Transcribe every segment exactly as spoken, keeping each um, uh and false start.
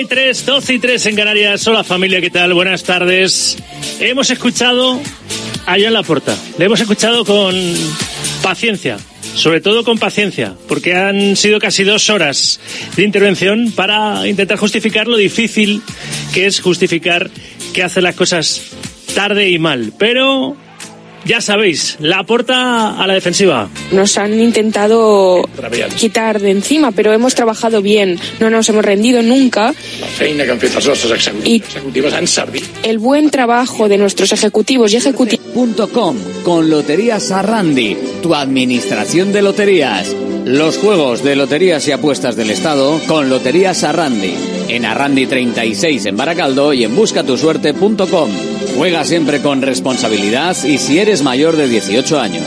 y tres, doce y tres en Canarias. Hola familia, ¿qué tal? Buenas tardes. Hemos escuchado a Joan Laporta. Le hemos escuchado con paciencia, sobre todo con paciencia, porque han sido casi dos horas de intervención para intentar justificar lo difícil que es justificar que hace las cosas tarde y mal. Pero ya sabéis, Laporta a la defensiva. Nos han intentado quitar de encima, pero hemos trabajado bien, no nos hemos rendido nunca. La feina que han fet els nostres executius, executives han servit. El buen trabajo de nuestros ejecutivos y ejecutivas. Punto com, con Loterías Arrandi, tu administración de loterías. Los juegos de loterías y apuestas del Estado con Loterías Arrandi. En Arrandi treinta y seis en Baracaldo y en busca tu suerte punto com. Juega siempre con responsabilidad y si eres mayor de dieciocho años.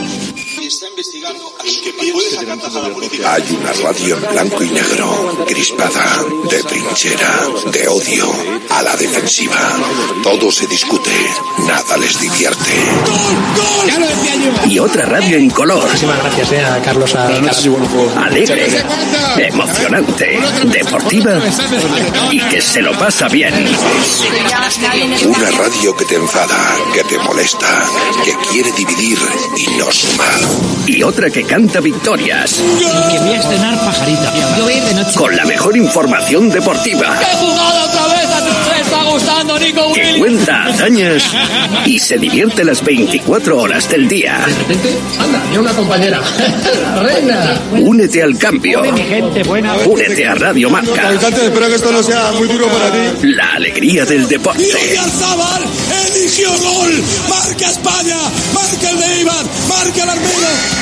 Hay una radio en blanco y negro, crispada, de trinchera, de odio, a la defensiva. Todo se discute, nada les divierte. Y otra radio en color. Muchísimas gracias eh, a Carlos. A... Alegre, emocionante, deportiva y que se lo pasa bien. Una radio que te enfada, que te molesta, que quiere dividir y no sumar. Y otra que canta victorias. Y que voy a estrenar Pajarita. Yo voy a ir de noche. Con la mejor información deportiva. ¡Qué jugada otra vez! ¡Te está gustando, Nico Willy! Que cuenta hazañas y se divierte las veinticuatro horas del día. De repente, anda, mira una compañera. ¡La reina! Únete al cambio. Mi gente buena. Únete a Radio Marca. Espero que esto no sea muy duro para ti. La alegría del deporte. Oyarzabal eligió gol. Marca España. Marca el de Eibar. Marca el Armero.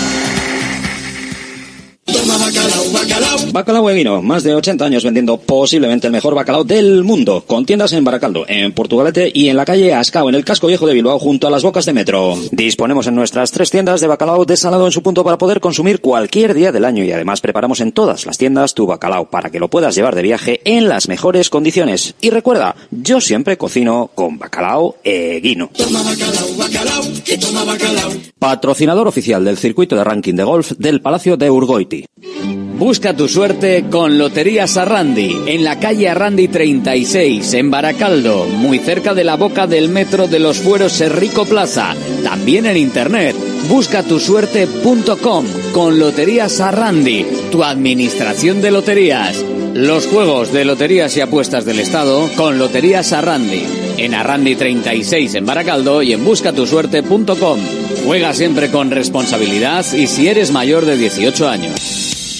Bacalao, bacalao. Bacalao Eguino, más de ochenta años vendiendo posiblemente el mejor bacalao del mundo, con tiendas en Baracaldo, en Portugalete y en la calle Ascao, en el casco viejo de Bilbao, junto a las bocas de metro. Disponemos en nuestras tres tiendas de bacalao desalado en su punto para poder consumir cualquier día del año y además preparamos en todas las tiendas tu bacalao para que lo puedas llevar de viaje en las mejores condiciones. Y recuerda, yo siempre cocino con Bacalao Eguino. Toma bacalao, bacalao, y toma bacalao. Patrocinador oficial del circuito de ranking de golf del Palacio de Urgoiti. Busca tu suerte con Loterías Arrandi, en la calle Arrandi treinta y seis, en Baracaldo, muy cerca de la boca del metro de los Fueros Serrico Plaza. También en internet, busca tu suerte punto com, con Loterías Arrandi, tu administración de loterías. Los juegos de loterías y apuestas del Estado con Loterías Arrandi. En Arrandi treinta y seis en Baracaldo y en busca tu suerte punto com. Juega siempre con responsabilidad y si eres mayor de dieciocho años.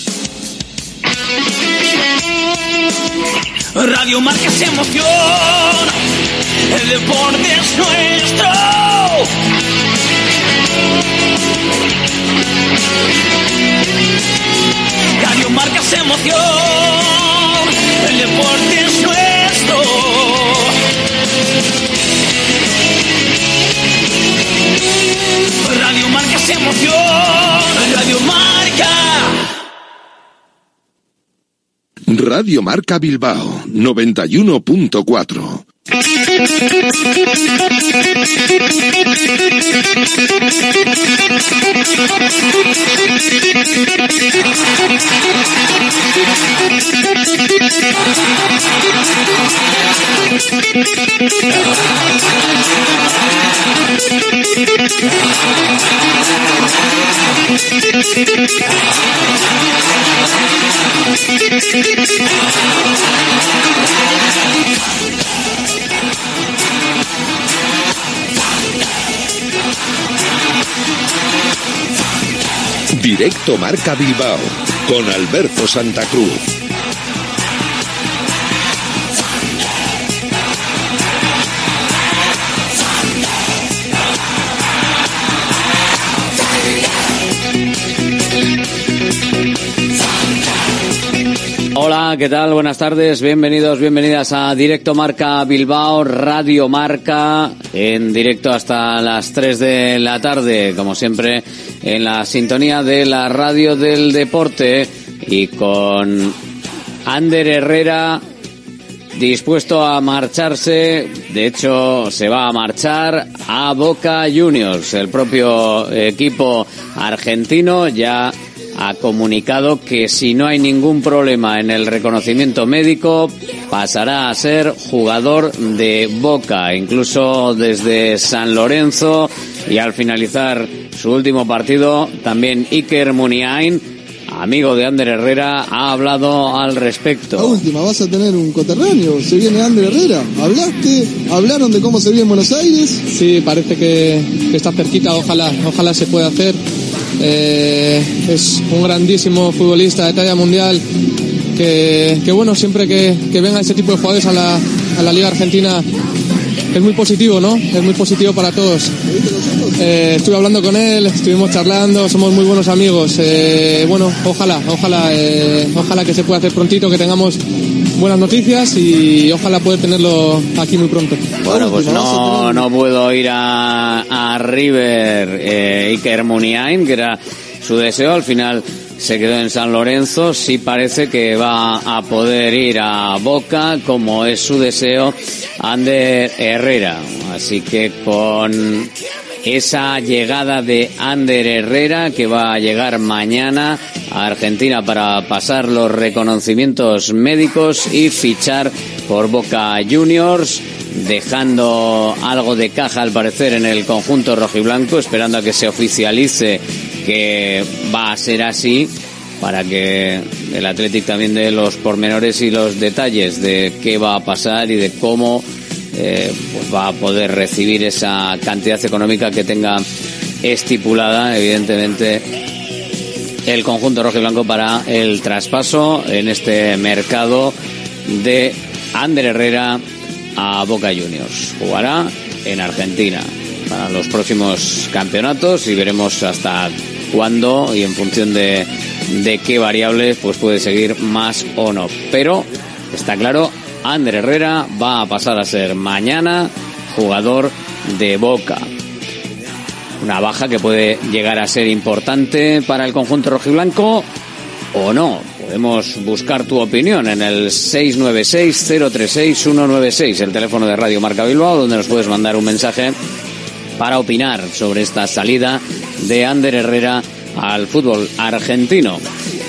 Radio Marca es emoción, el deporte es nuestro. Radio Marca es emoción, el deporte es nuestro. Radio Marca es emoción, Radio Marca. Radio Marca Bilbao, noventa y uno punto cuatro. Directo Marca Bilbao, con Alberto Santa Cruz. Hola, ¿qué tal? Buenas tardes, bienvenidos, bienvenidas a Directo Marca Bilbao, Radio Marca, en directo hasta las tres de la tarde, como siempre, en la sintonía de la radio del deporte y con Ander Herrera dispuesto a marcharse, de hecho se va a marchar a Boca Juniors, el propio equipo argentino ya ha comunicado que si no hay ningún problema en el reconocimiento médico, pasará a ser jugador de Boca, incluso desde San Lorenzo, y al finalizar su último partido, también Iker Muniain, amigo de Ander Herrera, ha hablado al respecto. La última, vas a tener un coterráneo, se viene Ander Herrera. ¿Hablaste? ¿Hablaron de cómo se vive en Buenos Aires? Sí, parece que, que está cerquita, ojalá, ojalá se pueda hacer. Eh, es un grandísimo futbolista de talla mundial que, que bueno, siempre que, que venga este tipo de jugadores a la, a la Liga Argentina es muy positivo, ¿no? Es muy positivo para todos. Eh, estuve hablando con él, estuvimos charlando, somos muy buenos amigos. Eh, bueno, ojalá, ojalá, eh, ojalá que se pueda hacer prontito, que tengamos buenas noticias y ojalá poder tenerlo aquí muy pronto. Bueno, pues no, no puedo ir a, a River, eh, Iker Muniain, que era su deseo, al final se quedó en San Lorenzo. Sí parece que va a poder ir a Boca, como es su deseo, Ander Herrera. Así que con esa llegada de Ander Herrera, que va a llegar mañana a Argentina para pasar los reconocimientos médicos y fichar por Boca Juniors, dejando algo de caja al parecer en el conjunto rojiblanco, esperando a que se oficialice que va a ser así, para que el Athletic también dé los pormenores y los detalles de qué va a pasar y de cómo eh, pues va a poder recibir esa cantidad económica que tenga estipulada, evidentemente, el conjunto rojiblanco para el traspaso en este mercado de Ander Herrera a Boca Juniors. Jugará en Argentina para los próximos campeonatos y veremos hasta cuándo y en función de, de qué variables pues puede seguir más o no. Pero está claro, Ander Herrera va a pasar a ser mañana jugador de Boca. Una baja que puede llegar a ser importante para el conjunto rojiblanco o no. Podemos buscar tu opinión en el seis nueve seis, cero tres seis, uno nueve seis, el teléfono de Radio Marca Bilbao, donde nos puedes mandar un mensaje para opinar sobre esta salida de Ander Herrera al fútbol argentino.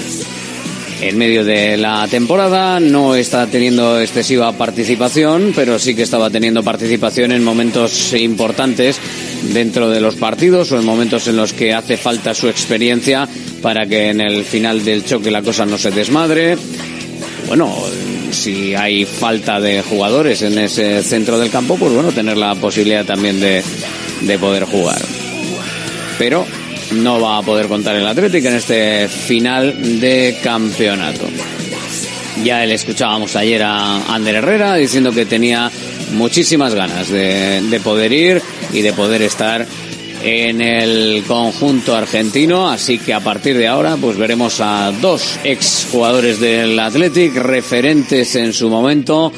En medio de la temporada no está teniendo excesiva participación, pero sí que estaba teniendo participación en momentos importantes dentro de los partidos o en momentos en los que hace falta su experiencia para que en el final del choque la cosa no se desmadre. Bueno, si hay falta de jugadores en ese centro del campo, pues bueno, tener la posibilidad también de, de poder jugar. Pero no va a poder contar el Athletic en este final de campeonato. Ya le escuchábamos ayer a Ander Herrera diciendo que tenía muchísimas ganas de, de poder ir y de poder estar en el conjunto argentino, así que a partir de ahora pues veremos a dos exjugadores del Athletic, referentes en su momento,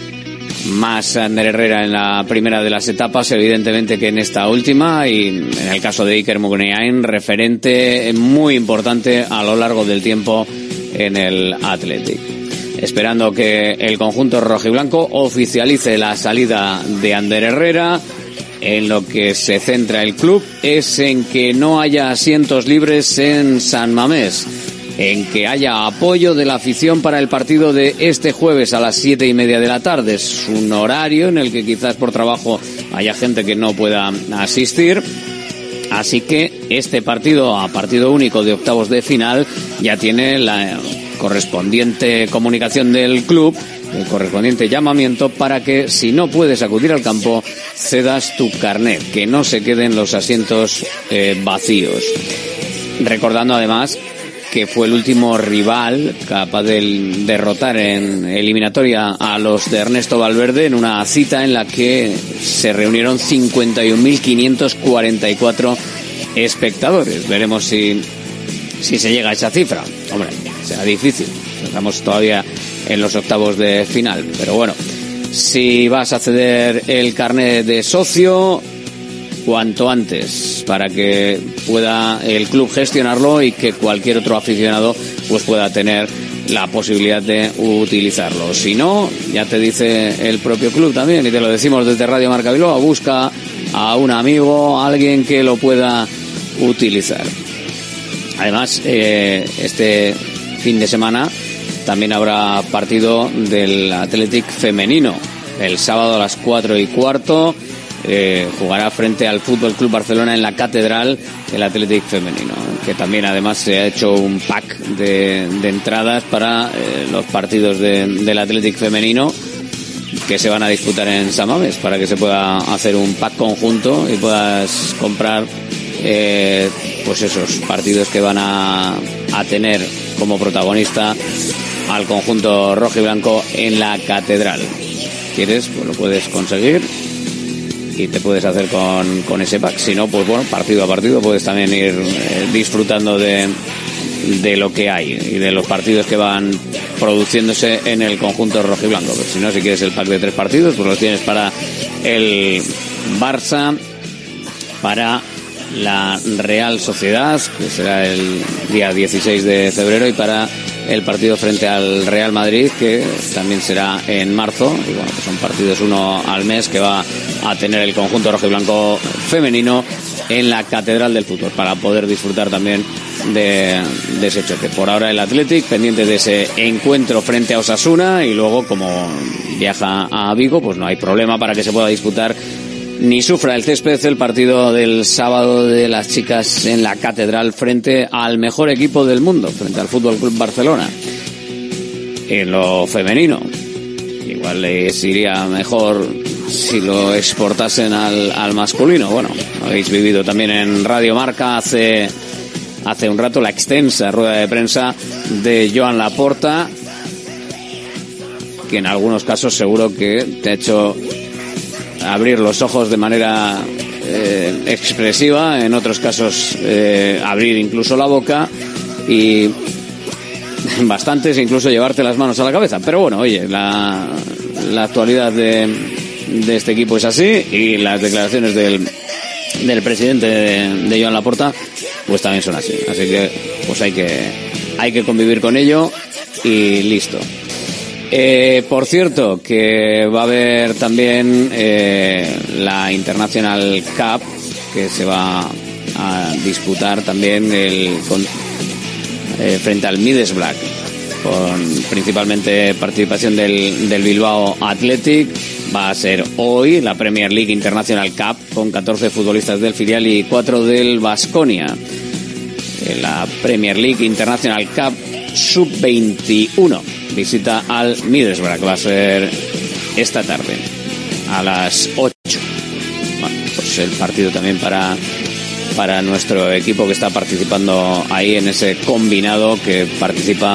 más Ander Herrera en la primera de las etapas, evidentemente, que en esta última, y en el caso de Iker Muniain, referente muy importante a lo largo del tiempo en el Athletic. Esperando que el conjunto rojiblanco oficialice la salida de Ander Herrera. En lo que se centra el club es en que no haya asientos libres en San Mamés, en que haya apoyo de la afición para el partido de este jueves a las siete y media de la tarde. Es un horario en el que quizás por trabajo haya gente que no pueda asistir. Así que este partido, a partido único de octavos de final, ya tiene la correspondiente comunicación del club, el correspondiente llamamiento para que, si no puedes acudir al campo, cedas tu carnet, que no se queden los asientos eh, vacíos. Recordando además que fue el último rival capaz de derrotar en eliminatoria a los de Ernesto Valverde en una cita en la que se reunieron cincuenta y un mil quinientos cuarenta y cuatro espectadores. Veremos si, si se llega a esa cifra. Hombre, será difícil. Estamos todavía en los octavos de final. Pero bueno, si vas a ceder el carnet de socio, cuanto antes, para que pueda el club gestionarlo y que cualquier otro aficionado pues pueda tener la posibilidad de utilizarlo. Si no, ya te dice el propio club también, y te lo decimos desde Radio Marca Bilbao, busca a un amigo, a alguien que lo pueda utilizar. Además, eh, este fin de semana también habrá partido del Athletic femenino. El sábado a las cuatro y cuarto eh, jugará frente al Fútbol Club Barcelona en la Catedral el Athletic femenino, que también además se ha hecho un pack de, de entradas para eh, los partidos de, del Athletic femenino que se van a disputar en San Mamés, para que se pueda hacer un pack conjunto y puedas comprar eh, pues esos partidos que van a, a tener como protagonista al conjunto rojo y blanco en la Catedral. ¿Quieres? Pues lo puedes conseguir y te puedes hacer con, con ese pack. Si no, pues bueno, partido a partido puedes también ir eh, disfrutando de, de lo que hay y de los partidos que van produciéndose en el conjunto rojo y blanco. Pero si no, si quieres el pack de tres partidos, pues los tienes para el Barça, para la Real Sociedad, que será el día dieciséis de febrero, y para el partido frente al Real Madrid, que también será en marzo. Y bueno, pues son partidos uno al mes que va a tener el conjunto rojo y blanco femenino en la Catedral del Fútbol, para poder disfrutar también de, de ese choque. Por ahora el Athletic pendiente de ese encuentro frente a Osasuna, y luego, como viaja a Vigo, pues no hay problema para que se pueda disputar ni sufra el césped el partido del sábado de las chicas en la Catedral frente al mejor equipo del mundo, frente al Fútbol Club Barcelona. En lo femenino, igual les iría mejor si lo exportasen al, al masculino. Bueno, habéis vivido también en Radio Marca hace, hace un rato la extensa rueda de prensa de Joan Laporta, que en algunos casos seguro que te ha hecho abrir los ojos de manera eh, expresiva, en otros casos eh, abrir incluso la boca, y bastantes incluso llevarte las manos a la cabeza. Pero bueno, oye, la, la actualidad de, de este equipo es así, y las declaraciones del, del presidente de, de Joan Laporta pues también son así. Así que pues hay que, hay que convivir con ello y listo. Eh, por cierto, que va a haber también eh, la International Cup, que se va a disputar también el, con, eh, frente al Middlesbrough, con principalmente participación del, del Bilbao Athletic. Va a ser hoy la Premier League International Cup, con catorce futbolistas del filial y cuatro del Baskonia. La Premier League International Cup sub veintiuno visita al Middlesbrough, va a ser esta tarde a las ocho. Bueno, pues el partido también para para nuestro equipo, que está participando ahí en ese combinado que participa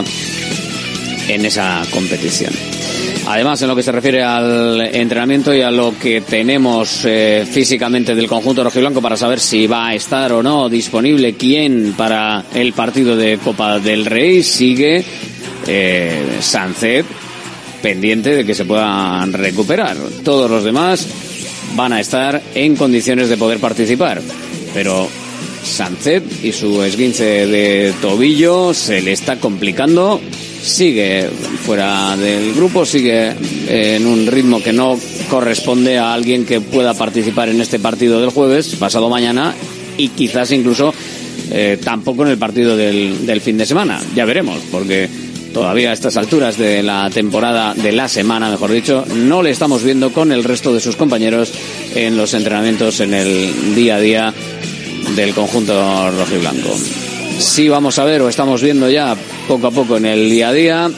en esa competición. Además, en lo que se refiere al entrenamiento y a lo que tenemos eh, físicamente del conjunto rojiblanco, para saber si va a estar o no disponible quién para el partido de Copa del Rey, sigue eh, Sánchez pendiente de que se puedan recuperar. Todos los demás van a estar en condiciones de poder participar, pero Sánchez y su esguince de tobillo se le está complicando. Sigue fuera del grupo, sigue en un ritmo que no corresponde a alguien que pueda participar en este partido del jueves, pasado mañana, y quizás incluso eh, tampoco en el partido del, del fin de semana. Ya veremos, porque todavía a estas alturas de la temporada, de la semana mejor dicho, no le estamos viendo con el resto de sus compañeros en los entrenamientos, en el día a día del conjunto rojiblanco. Sí vamos a ver, o estamos viendo ya poco a poco en el día a día,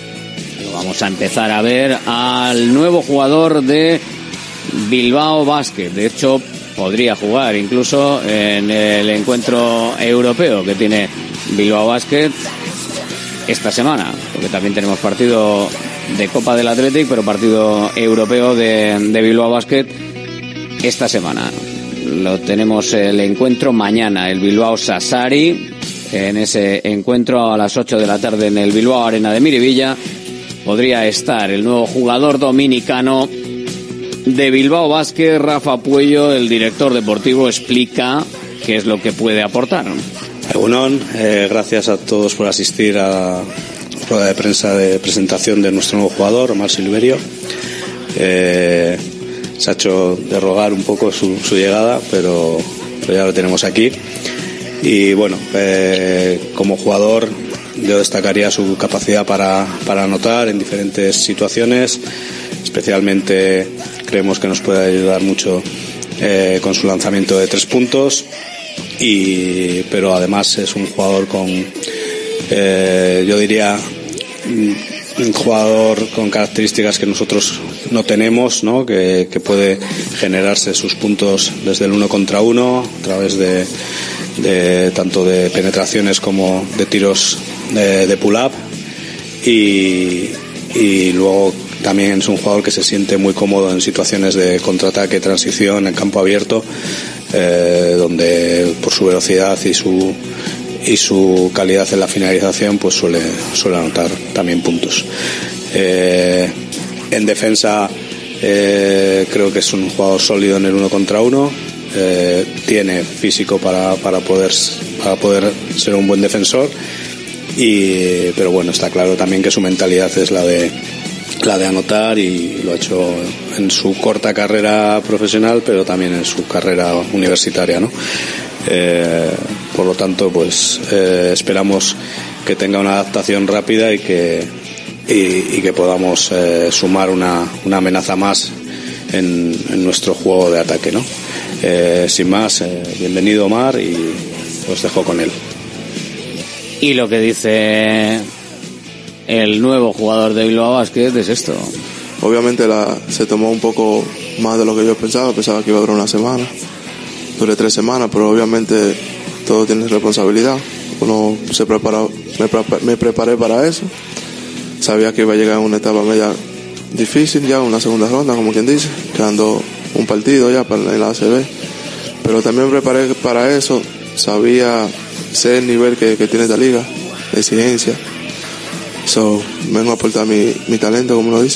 lo vamos a empezar a ver al nuevo jugador de Bilbao Basket. De hecho, podría jugar incluso en el encuentro europeo que tiene Bilbao Basket esta semana, porque también tenemos partido de Copa del Athletic, pero partido europeo de, de Bilbao Basket esta semana. Lo tenemos el encuentro mañana, el Bilbao Sassari. En ese encuentro a las ocho de la tarde en el Bilbao Arena de Miribilla podría estar el nuevo jugador dominicano de Bilbao Basket, Rafa Puello. El director deportivo explica qué es lo que puede aportar. Egunon, eh, gracias a todos por asistir a la rueda de prensa de presentación de nuestro nuevo jugador, Omar Silverio. Eh, se ha hecho de rogar un poco su, su llegada, pero, pero ya lo tenemos aquí. y bueno, eh, como jugador yo destacaría su capacidad para, para anotar en diferentes situaciones, especialmente creemos que nos puede ayudar mucho eh, con su lanzamiento de tres puntos, y pero además es un jugador con, eh, yo diría, un jugador con características que nosotros no tenemos, ¿no? Que, que puede generarse sus puntos desde el uno contra uno a través de, de tanto de penetraciones como de tiros de, de pull-up, y, y luego también es un jugador que se siente muy cómodo en situaciones de contraataque, transición, en campo abierto, eh, donde por su velocidad y su y su calidad en la finalización pues suele suele anotar también puntos. Eh, en defensa eh, creo que es un jugador sólido en el uno contra uno, eh, tiene físico para para poder para poder ser un buen defensor, y pero bueno, está claro también que su mentalidad es la de la de anotar, y lo ha hecho en su corta carrera profesional, pero también en su carrera universitaria, ¿no? Eh, por lo tanto, pues eh, esperamos que tenga una adaptación rápida y que y, y que podamos eh, sumar una, una amenaza más en, en nuestro juego de ataque, ¿no? Eh, sin más, eh, bienvenido Omar, y os dejo con él. Y lo que dice el nuevo jugador de Bilbao Basket es esto. Obviamente la, se tomó un poco más de lo que yo pensaba, pensaba que iba a durar una semana, duré tres semanas, pero obviamente todo tiene responsabilidad. Uno se preparó, me, me preparé para eso, sabía que iba a llegar a una etapa media difícil, ya una segunda ronda, como quien dice, quedando un partido ya para la A C B, pero también me preparé para eso, sabía, sé el nivel que, que tiene esta liga, la exigencia. So, vengo a aportar mi, mi talento, como lo dice.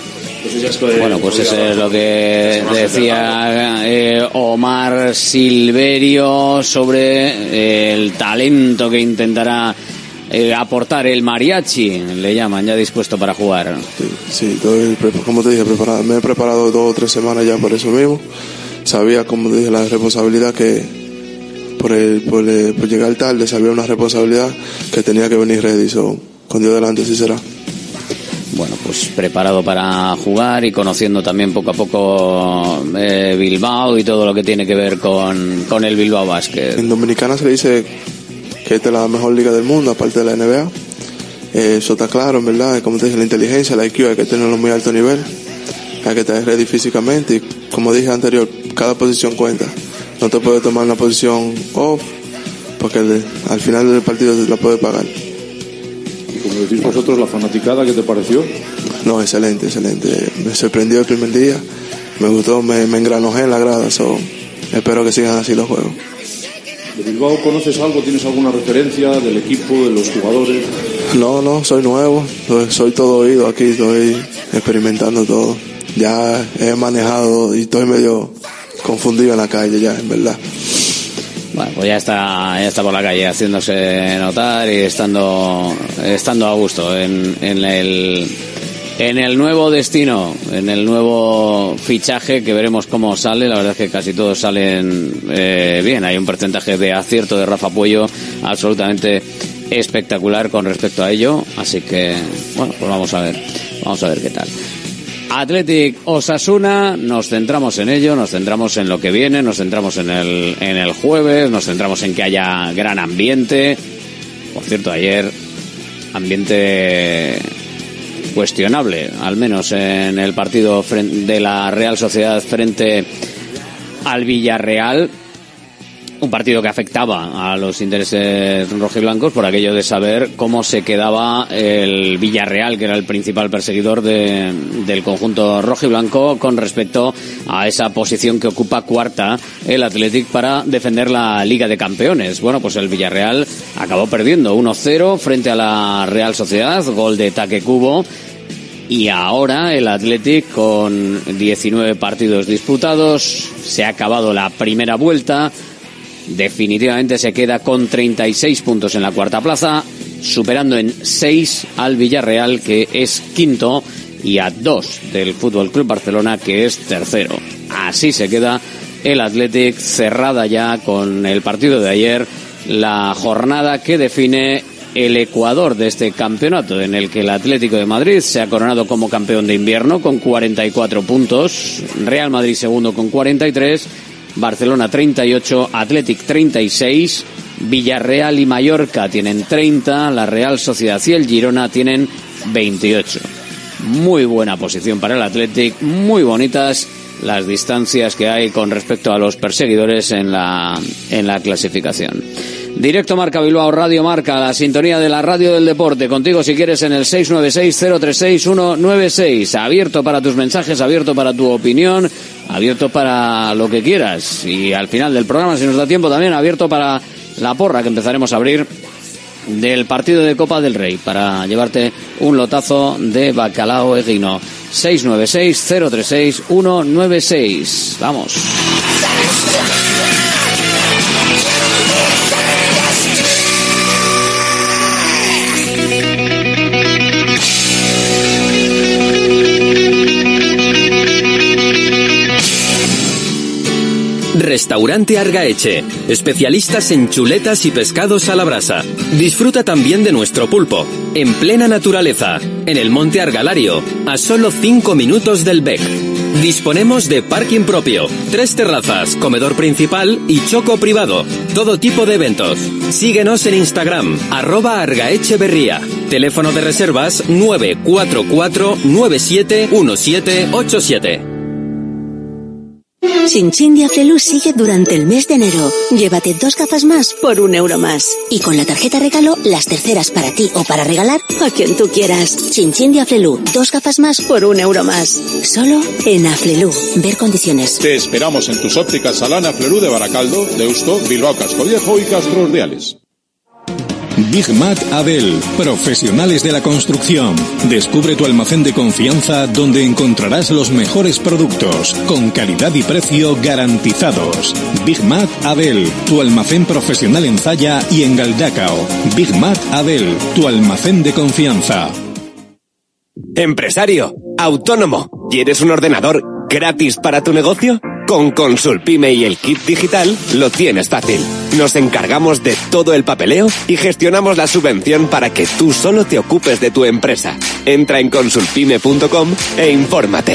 Bueno, pues eso es lo que decía eh, Omar Silverio sobre el talento que intentará eh, aportar el mariachi, le llaman, ya dispuesto para jugar. Sí, sí, estoy, como te dije, preparado, me he preparado dos o tres semanas ya por eso mismo. Sabía, como te dije, la responsabilidad que por, el, por, el, por llegar tarde, sabía una responsabilidad que tenía que venir ready. So, con Dios delante, sí será. Bueno, pues preparado para jugar y conociendo también poco a poco eh, Bilbao y todo lo que tiene que ver con, con el Bilbao Basket. En Dominicana se le dice que esta es la mejor liga del mundo, aparte de la N B A. Eh, eso está claro, en verdad. Como te dije, la inteligencia, la I Q hay que tenerlo a muy alto nivel. Hay que estar ready físicamente, y como dije anterior, cada posición cuenta. No te puedes tomar una posición off, porque el, al final del partido te la puedes pagar. Como decís vosotros, la fanaticada, ¿qué te pareció? No, excelente, excelente. Me sorprendió el primer día, me gustó, me, me engranojé en la grada, so, espero que sigan así los juegos. ¿De Bilbao conoces algo? ¿Tienes alguna referencia del equipo, de los jugadores? No, no, soy nuevo, soy, soy todo oído aquí, estoy experimentando todo. Ya he manejado y estoy medio confundido en la calle ya, en verdad. Bueno, pues ya está, ya está por la calle haciéndose notar y estando, estando a gusto en, en el, en el nuevo destino, en el nuevo fichaje, que veremos cómo sale. La verdad es que casi todos salen eh, bien. Hay un porcentaje de acierto de Rafa Puello absolutamente espectacular con respecto a ello. Así que, bueno, pues vamos a ver, vamos a ver qué tal. Athletic Osasuna, nos centramos en ello, nos centramos en lo que viene, nos centramos en el en el jueves, nos centramos en que haya gran ambiente. Por cierto, ayer ambiente cuestionable, al menos en el partido de la Real Sociedad frente al Villarreal. Un partido que afectaba a los intereses rojiblancos por aquello de saber cómo se quedaba el Villarreal, que era el principal perseguidor de, del conjunto rojiblanco, con respecto a esa posición que ocupa cuarta el Athletic para defender la Liga de Campeones. Bueno, pues el Villarreal acabó perdiendo uno cero frente a la Real Sociedad, gol de Taque Kubo. Y ahora el Athletic, con diecinueve partidos disputados, se ha acabado la primera vuelta. Definitivamente se queda con treinta y seis puntos en la cuarta plaza, superando en seis al Villarreal, que es quinto, y a dos del F C Barcelona, que es tercero. Así se queda el Athletic, cerrada ya con el partido de ayer la jornada que define el ecuador de este campeonato, en el que el Atlético de Madrid se ha coronado como campeón de invierno con cuarenta y cuatro puntos, Real Madrid segundo con cuarenta y tres, Barcelona treinta y ocho, Athletic treinta y seis, Villarreal y Mallorca tienen treinta, la Real Sociedad y el Girona tienen veintiocho. Muy buena posición para el Athletic, muy bonitas las distancias que hay con respecto a los perseguidores en la, en la clasificación. Directo Marca Bilbao, Radio Marca, la sintonía de la radio del deporte. Contigo si quieres en el seis nueve seis, cero tres seis, uno nueve seis. Abierto para tus mensajes, abierto para tu opinión, abierto para lo que quieras. Y al final del programa, si nos da tiempo, también abierto para la porra que empezaremos a abrir del partido de Copa del Rey, para llevarte un lotazo de bacalao eguino. seis nueve seis, cero tres seis, uno nueve seis. Vamos. Restaurante Argaeche, especialistas en chuletas y pescados a la brasa. Disfruta también de nuestro pulpo, en plena naturaleza, en el Monte Argalario, a solo cinco minutos del Bec. Disponemos de parking propio, tres terrazas, comedor principal y choco privado. Todo tipo de eventos. Síguenos en Instagram, arroba Argaecheverría. Teléfono de reservas nueve cuatro cuatro, nueve siete uno siete ocho siete. Chin de Aflelu sigue durante el mes de enero. Llévate dos gafas más por un euro más. Y con la tarjeta regalo, las terceras para ti o para regalar a quien tú quieras. Chin de Aflelu, dos gafas más por un euro más. Solo en Aflelu. Ver condiciones. Te esperamos en tus ópticas Alana Aflelu de Baracaldo, Deusto, Bilbao Casco Viejo y Castro Urdiales. Big Mac Adel, profesionales de la construcción. Descubre tu almacén de confianza donde encontrarás los mejores productos, con calidad y precio garantizados. Big Mac Adel, tu almacén profesional en Zalla y en Galdacao. Big Mac Adel, tu almacén de confianza. Empresario, autónomo, ¿quieres un ordenador gratis para tu negocio? Con Consulpime y el kit digital lo tienes fácil. Nos encargamos de todo el papeleo y gestionamos la subvención para que tú solo te ocupes de tu empresa. Entra en consulpime punto com e infórmate.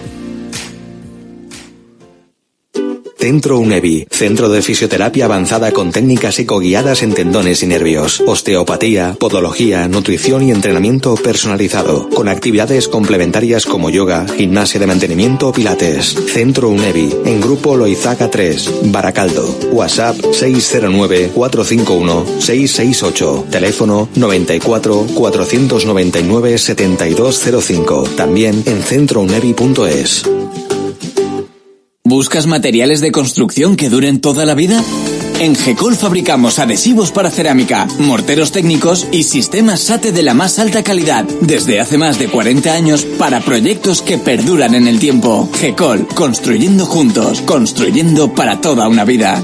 Centro UNEVI, centro de fisioterapia avanzada con técnicas ecoguiadas en tendones y nervios, osteopatía, podología, nutrición y entrenamiento personalizado, con actividades complementarias como yoga, gimnasia de mantenimiento o pilates. Centro UNEVI, en Grupo Loizaga tres, Baracaldo. WhatsApp seis cero nueve, cuatro cinco uno, seis seis ocho. Teléfono noventa y cuatro, cuatrocientos noventa y nueve, setenta y dos cero cinco. También en centro unevi punto es. ¿Buscas materiales de construcción que duren toda la vida? En Gecol fabricamos adhesivos para cerámica, morteros técnicos y sistemas SATE de la más alta calidad, desde hace más de cuarenta años para proyectos que perduran en el tiempo. Gecol, construyendo juntos, construyendo para toda una vida.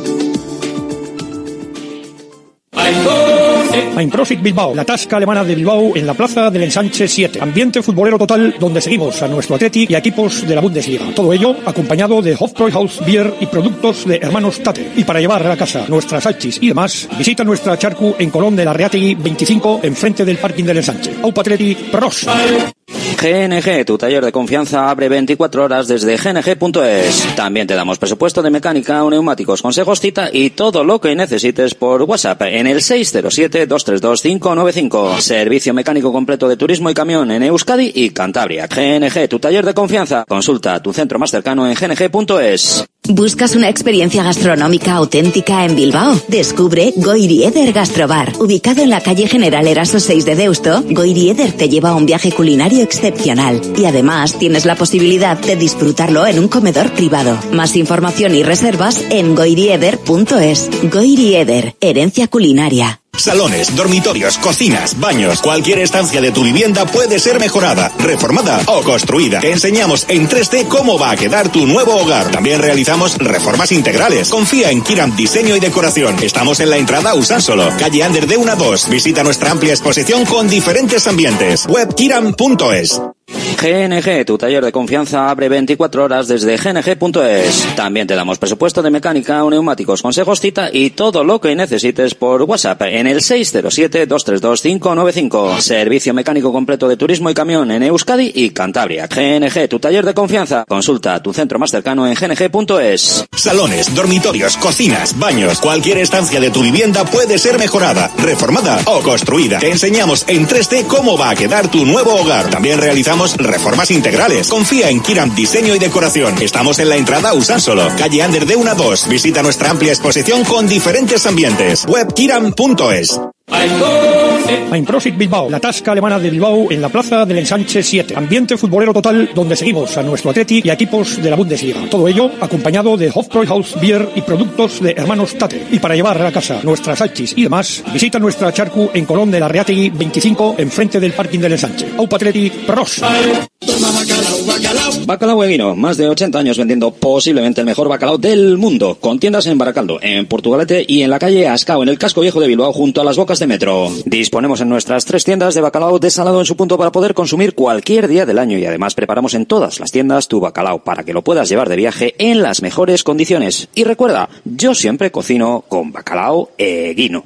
Einprosit Bilbao, la tasca alemana de Bilbao en la plaza del Ensanche siete. Ambiente futbolero total donde seguimos a nuestro Atleti y a equipos de la Bundesliga. Todo ello acompañado de Hofbräuhaus Beer y productos de Hermanos Tate. Y para llevar a la casa nuestras salchis y demás, visita nuestra charcu en Colón de la Reategui veinticinco, enfrente del parking del Ensanche. Aupa Atleti, pros. G N G, tu taller de confianza, abre veinticuatro horas desde g n g punto es. También te damos presupuesto de mecánica, neumáticos, consejos, cita y todo lo que necesites por WhatsApp en el seis cero siete, dos tres dos, cinco nueve cinco. Servicio mecánico completo de turismo y camión en Euskadi y Cantabria. G N G, tu taller de confianza. Consulta tu centro más cercano en g n g punto es. ¿Buscas una experiencia gastronómica auténtica en Bilbao? Descubre Goirieder Gastrobar. Ubicado en la calle General Eraso seis de Deusto, Goirieder te lleva a un viaje culinario excepcional y además tienes la posibilidad de disfrutarlo en un comedor privado. Más información y reservas en goirieder punto es. Goirieder, herencia culinaria. Salones, dormitorios, cocinas, baños, cualquier estancia de tu vivienda puede ser mejorada, reformada o construida. Te enseñamos en tres D cómo va a quedar tu nuevo hogar. También realizamos reformas integrales. Confía en Kiram Diseño y Decoración. Estamos en la entrada a Usánsolo, calle Ander de uno a dos. Visita nuestra amplia exposición con diferentes ambientes. web kiram punto es. G N G, tu taller de confianza, abre veinticuatro horas desde g n g punto es. También te damos presupuesto de mecánica, neumáticos, consejos, cita y todo lo que necesites por WhatsApp en el seis cero siete, dos tres dos, cinco nueve cinco. Servicio mecánico completo de turismo y camión en Euskadi y Cantabria. G N G, tu taller de confianza. Consulta tu centro más cercano en g n g punto es. Salones, dormitorios, cocinas, baños, cualquier estancia de tu vivienda puede ser mejorada, reformada o construida. Te enseñamos en tres D cómo va a quedar tu nuevo hogar. También realizamos reformas integrales. Confía en Kiram Diseño y Decoración. Estamos en la entrada a Usánsolo, calle Ander de uno a dos. Visita nuestra amplia exposición con diferentes ambientes. Web kiram punto es. Einprosit Bilbao, la tasca alemana de Bilbao en la plaza del Ensanche siete. Ambiente futbolero total donde seguimos a nuestro Atleti y a equipos de la Bundesliga. Todo ello acompañado de Hofbräuhaus Bier y productos de hermanos Tate. Y para llevar a casa nuestras salchis y demás, visita nuestra charcu en Colón de la Reategui veinticinco, enfrente del parking del Ensanche. Aupa Atleti, pros. Bacalao Eguino, más de ochenta años vendiendo posiblemente el mejor bacalao del mundo, con tiendas en Baracaldo, en Portugalete y en la calle Ascao, en el casco viejo de Bilbao, junto a las bocas de metro. Disponemos en nuestras tres tiendas de bacalao desalado en su punto para poder consumir cualquier día del año, y además preparamos en todas las tiendas tu bacalao para que lo puedas llevar de viaje en las mejores condiciones. Y recuerda, yo siempre cocino con Bacalao Eguino.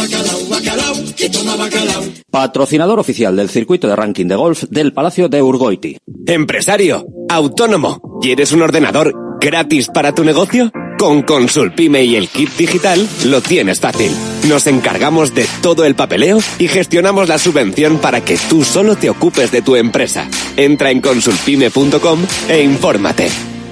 Patrocinador oficial del circuito de ranking de golf del Palacio de Urgoiti. Empresario, autónomo, ¿quieres un ordenador gratis para tu negocio? Con Consulpime y el kit digital lo tienes fácil. Nos encargamos de todo el papeleo y gestionamos la subvención para que tú solo te ocupes de tu empresa. Entra en consulpime punto com e infórmate.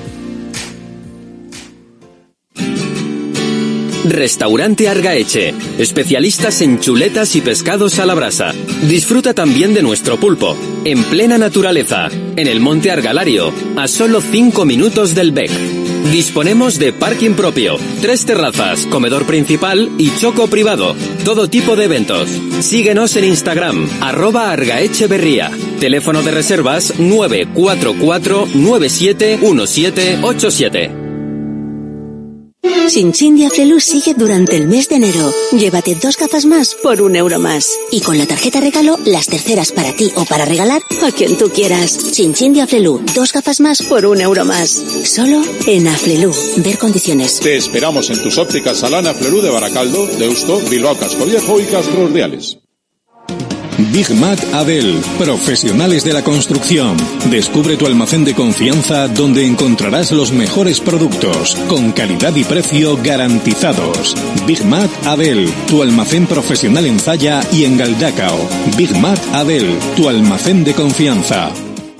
Restaurante Argaeche, especialistas en chuletas y pescados a la brasa. Disfruta también de nuestro pulpo, en plena naturaleza, en el Monte Argalario, a solo cinco minutos del Bec. Disponemos de parking propio, tres terrazas, comedor principal y choco privado. Todo tipo de eventos. Síguenos en Instagram, arroba argaecheverría. Teléfono de reservas nueve cuatro cuatro nueve siete uno siete ocho siete. Chin de Aflelu sigue durante el mes de enero. Llévate dos gafas más por un euro más. Y con la tarjeta regalo, las terceras para ti o para regalar a quien tú quieras. Chin de Aflelu, dos gafas más por un euro más. Solo en Aflelu. Ver condiciones. Te esperamos en tus ópticas Salana Aflelu de Baracaldo, Deusto, Bilbao Casco Viejo y Castro Urdiales. Big Mat Adel, profesionales de la construcción. Descubre tu almacén de confianza donde encontrarás los mejores productos, con calidad y precio garantizados. Big Mat Adel, tu almacén profesional en Zalla y en Galdacao. Big Mat Adel, tu almacén de confianza.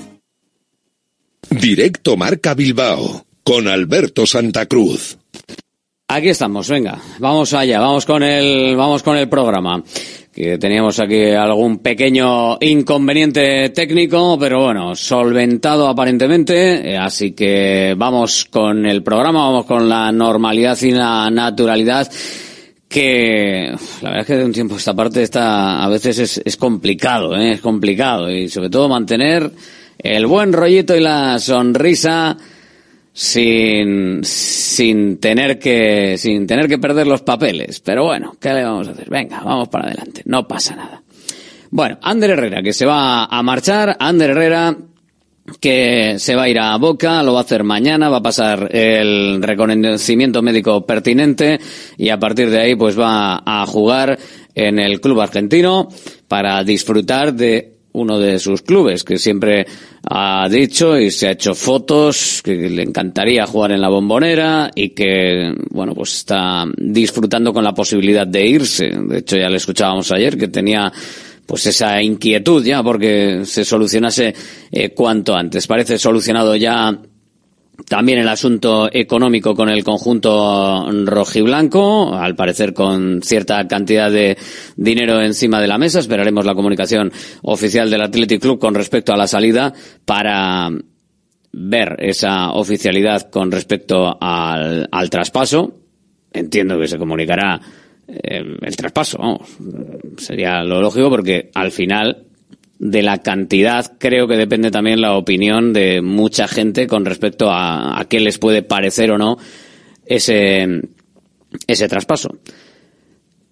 Directo Marca Bilbao, con Alberto Santa Cruz. Aquí estamos, venga, vamos allá, vamos con el, vamos con el programa. Que teníamos aquí algún pequeño inconveniente técnico, pero bueno, solventado aparentemente, así que vamos con el programa, vamos con la normalidad y la naturalidad, que la verdad es que de un tiempo a esta parte está, a veces es, es complicado, ¿eh? es complicado, y sobre todo mantener el buen rollito y la sonrisa sin sin tener que sin tener que perder los papeles, pero bueno, ¿qué le vamos a hacer? Venga, vamos para adelante, no pasa nada. Bueno, Ander Herrera, que se va a marchar, Ander Herrera que se va a ir a Boca, lo va a hacer mañana, va a pasar el reconocimiento médico pertinente y a partir de ahí pues va a jugar en el club argentino para disfrutar de uno de sus clubes, que siempre ha dicho y se ha hecho fotos, que le encantaría jugar en la Bombonera y que, bueno, pues está disfrutando con la posibilidad de irse. De hecho, ya le escuchábamos ayer que tenía pues esa inquietud ya porque se solucionase eh, cuanto antes. Parece solucionado ya también el asunto económico con el conjunto rojiblanco, al parecer con cierta cantidad de dinero encima de la mesa. Esperaremos la comunicación oficial del Athletic Club con respecto a la salida para ver esa oficialidad con respecto al, al traspaso. Entiendo que se comunicará eh, el traspaso, vamos. Sería lo lógico porque al final de la cantidad creo que depende también la opinión de mucha gente con respecto a, a qué les puede parecer o no ese ese traspaso.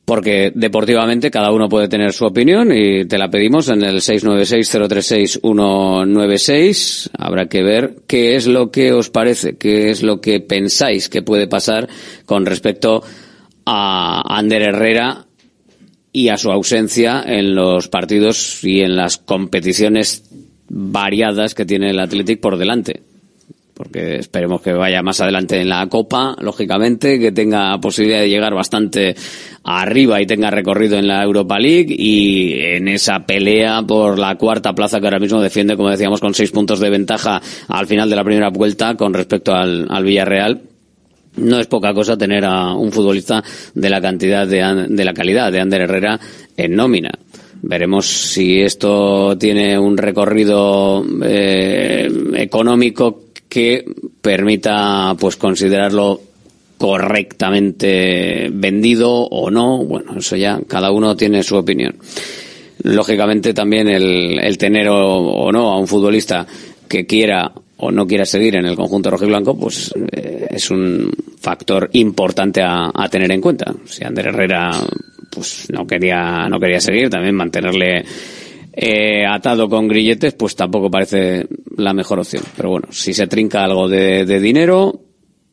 porque deportivamente cada uno puede tener su opinión y te la pedimos en el seis nueve seis, cero tres seis, uno nueve seis. Habrá que ver qué es lo que os parece, qué es lo que pensáis que puede pasar con respecto a Ander Herrera y a su ausencia en los partidos y en las competiciones variadas que tiene el Athletic por delante. Porque esperemos que vaya más adelante en la Copa, lógicamente, que tenga posibilidad de llegar bastante arriba y tenga recorrido en la Europa League y en esa pelea por la cuarta plaza que ahora mismo defiende, como decíamos, con seis puntos de ventaja al final de la primera vuelta con respecto al, al Villarreal. No es poca cosa tener a un futbolista de la cantidad de, de la calidad de Ander Herrera en nómina. Veremos si esto tiene un recorrido eh, económico que permita pues considerarlo correctamente vendido o no. Bueno, eso ya cada uno tiene su opinión. Lógicamente también el, el tener o, o no a un futbolista que quiera o no quiera seguir en el conjunto rojiblanco, pues eh, es un factor importante a, a tener en cuenta. Si Ander Herrera pues no quería no quería seguir, también mantenerle Eh, atado con grilletes, pues tampoco parece la mejor opción. Pero bueno, si se trinca algo de, de dinero,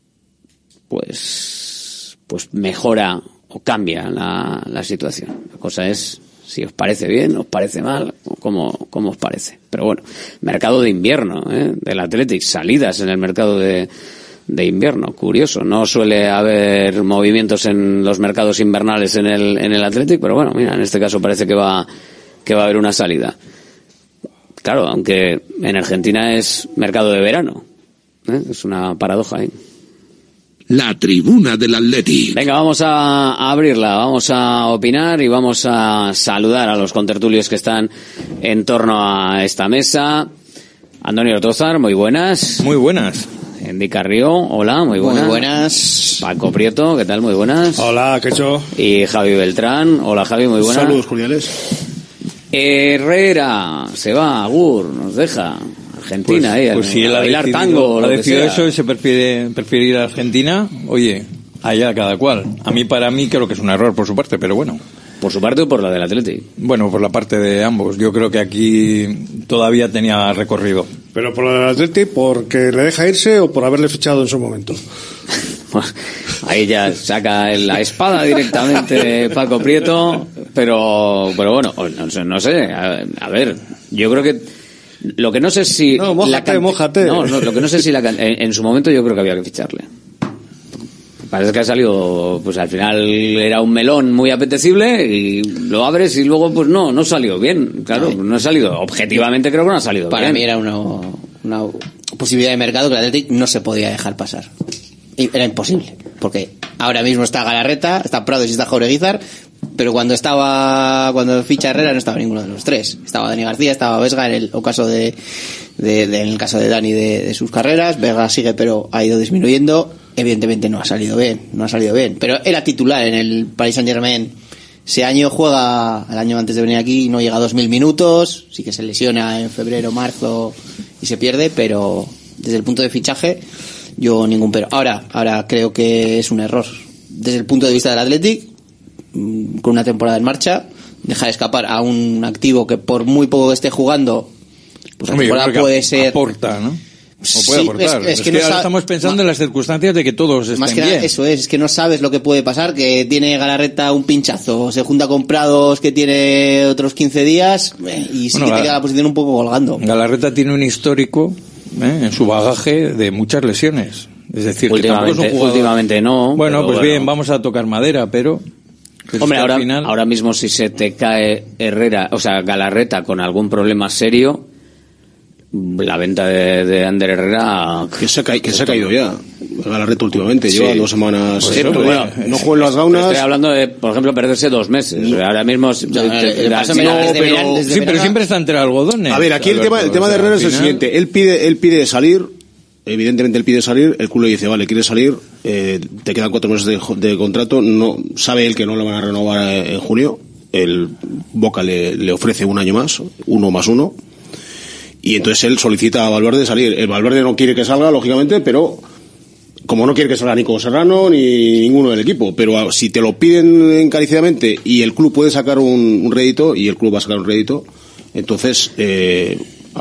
pues pues mejora o cambia la, la situación. La cosa es si os parece bien, os parece mal, o cómo, cómo os parece. Pero bueno, mercado de invierno, ¿eh? del Athletic, salidas en el mercado de, de invierno. Curioso, no suele haber movimientos en los mercados invernales en el, en el Athletic, pero bueno, mira, en este caso parece que va que va a haber una salida. Claro, aunque en Argentina es mercado de verano. ¿eh? Es una paradoja ahí. La tribuna del Atleti. Venga, vamos a, a abrirla, vamos a opinar y vamos a saludar a los contertulios que están en torno a esta mesa. Antonio Ortozar, muy buenas. Muy buenas. Endy Carrió, hola, muy buenas. Muy buenas. Paco Prieto, ¿qué tal? Muy buenas. Hola, ¿qué hecho? Y Javi Beltrán, hola Javi, muy buenas. Saludos cordiales. Herrera se va, Agur, nos deja Argentina, pues, eh, pues si él a ha bailar decidido, tango, ha lo que decidido sea. eso y se prefiere, prefiere ir a Argentina, oye, allá cada cual. A mí, para mí, creo que es un error por su parte, pero bueno. ¿Por su parte o por la del Athletic? Bueno, por la parte de ambos. Yo creo que aquí todavía tenía recorrido. ¿Pero por la del Athletic, porque le deja irse o por haberle fichado en su momento? Ahí ya saca la espada directamente Paco Prieto, pero pero bueno, no sé, no sé a, a ver, yo creo que lo que no sé si no, mójate, la can... mójate. No, no, lo que no sé si la can... en, en su momento yo creo que había que ficharle. Parece que ha salido, pues al final era un melón muy apetecible y lo abres y luego pues no, no salió bien, claro, no, no ha salido, objetivamente creo que no ha salido Para bien. mí era una, una posibilidad de mercado que el Athletic no se podía dejar pasar. Y era imposible, porque ahora mismo está Galarreta, está Prado y está Jaureguizar, pero cuando estaba, cuando ficha Herrera no estaba ninguno de los tres. Estaba Dani García, estaba Vesga en el o caso de, de, de en el caso de Dani de, de sus carreras. Vesga sigue, pero ha ido disminuyendo. Evidentemente no ha salido bien, no ha salido bien. Pero era titular en el Paris Saint-Germain. Ese año juega, el año antes de venir aquí, no llega a dos mil minutos. Sí que se lesiona en febrero, marzo y se pierde, pero desde el punto de fichaje, yo ningún pero. Ahora, ahora creo que es un error. Desde el punto de vista del Athletic, con una temporada en marcha, dejar escapar a un activo que por muy poco que esté jugando, pues la Hombre, temporada puede ser... Aporta, ¿no? O puede Sí, aportar. es, es Es que, que no ahora sa- estamos pensando ma- en las circunstancias de que todos estén Más que nada bien. eso es, es que no sabes lo que puede pasar, que tiene Galarreta un pinchazo, se junta con Prados que tiene otros quince días eh, y sí Bueno, que te Gal- queda la posición un poco colgando. Galarreta tiene un histórico ¿eh? en su bagaje de muchas lesiones. Es decir, que tampoco es un Últimamente, jugador... últimamente no. Bueno, pero pues bueno. bien, vamos a tocar madera, pero... pero Hombre, es que ahora, al final... ahora mismo si se te cae Herrera, o sea, Galarreta con algún problema serio, la venta de, de Ander Herrera... Que se ha, ca- que se ha caído ya. Galarreta últimamente, Sí. lleva dos semanas. Sí, pero bueno, no juega en las gaunas. Estoy hablando de, por ejemplo, perderse dos meses. Ahora mismo... No, eh, pásame No, desde pero- verano- desde Sí, pero verano- siempre está entre algodones. A ver, aquí el tema, el Alberto, tema o de sea, Herrera al es el final- siguiente. Él pide, él pide salir. Evidentemente él pide salir. El club le dice, vale, quieres salir. Eh, te quedan cuatro meses de, de contrato. No sabe él que no le van a renovar eh, en junio. El Boca le, le ofrece un año más, uno más uno. Y entonces él solicita a Valverde salir. El Valverde no quiere que salga, lógicamente, pero como no quiere que salga Nico Serrano ni ninguno del equipo, pero si te lo piden encarecidamente y el club puede sacar un, un rédito, y el club va a sacar un rédito, entonces eh,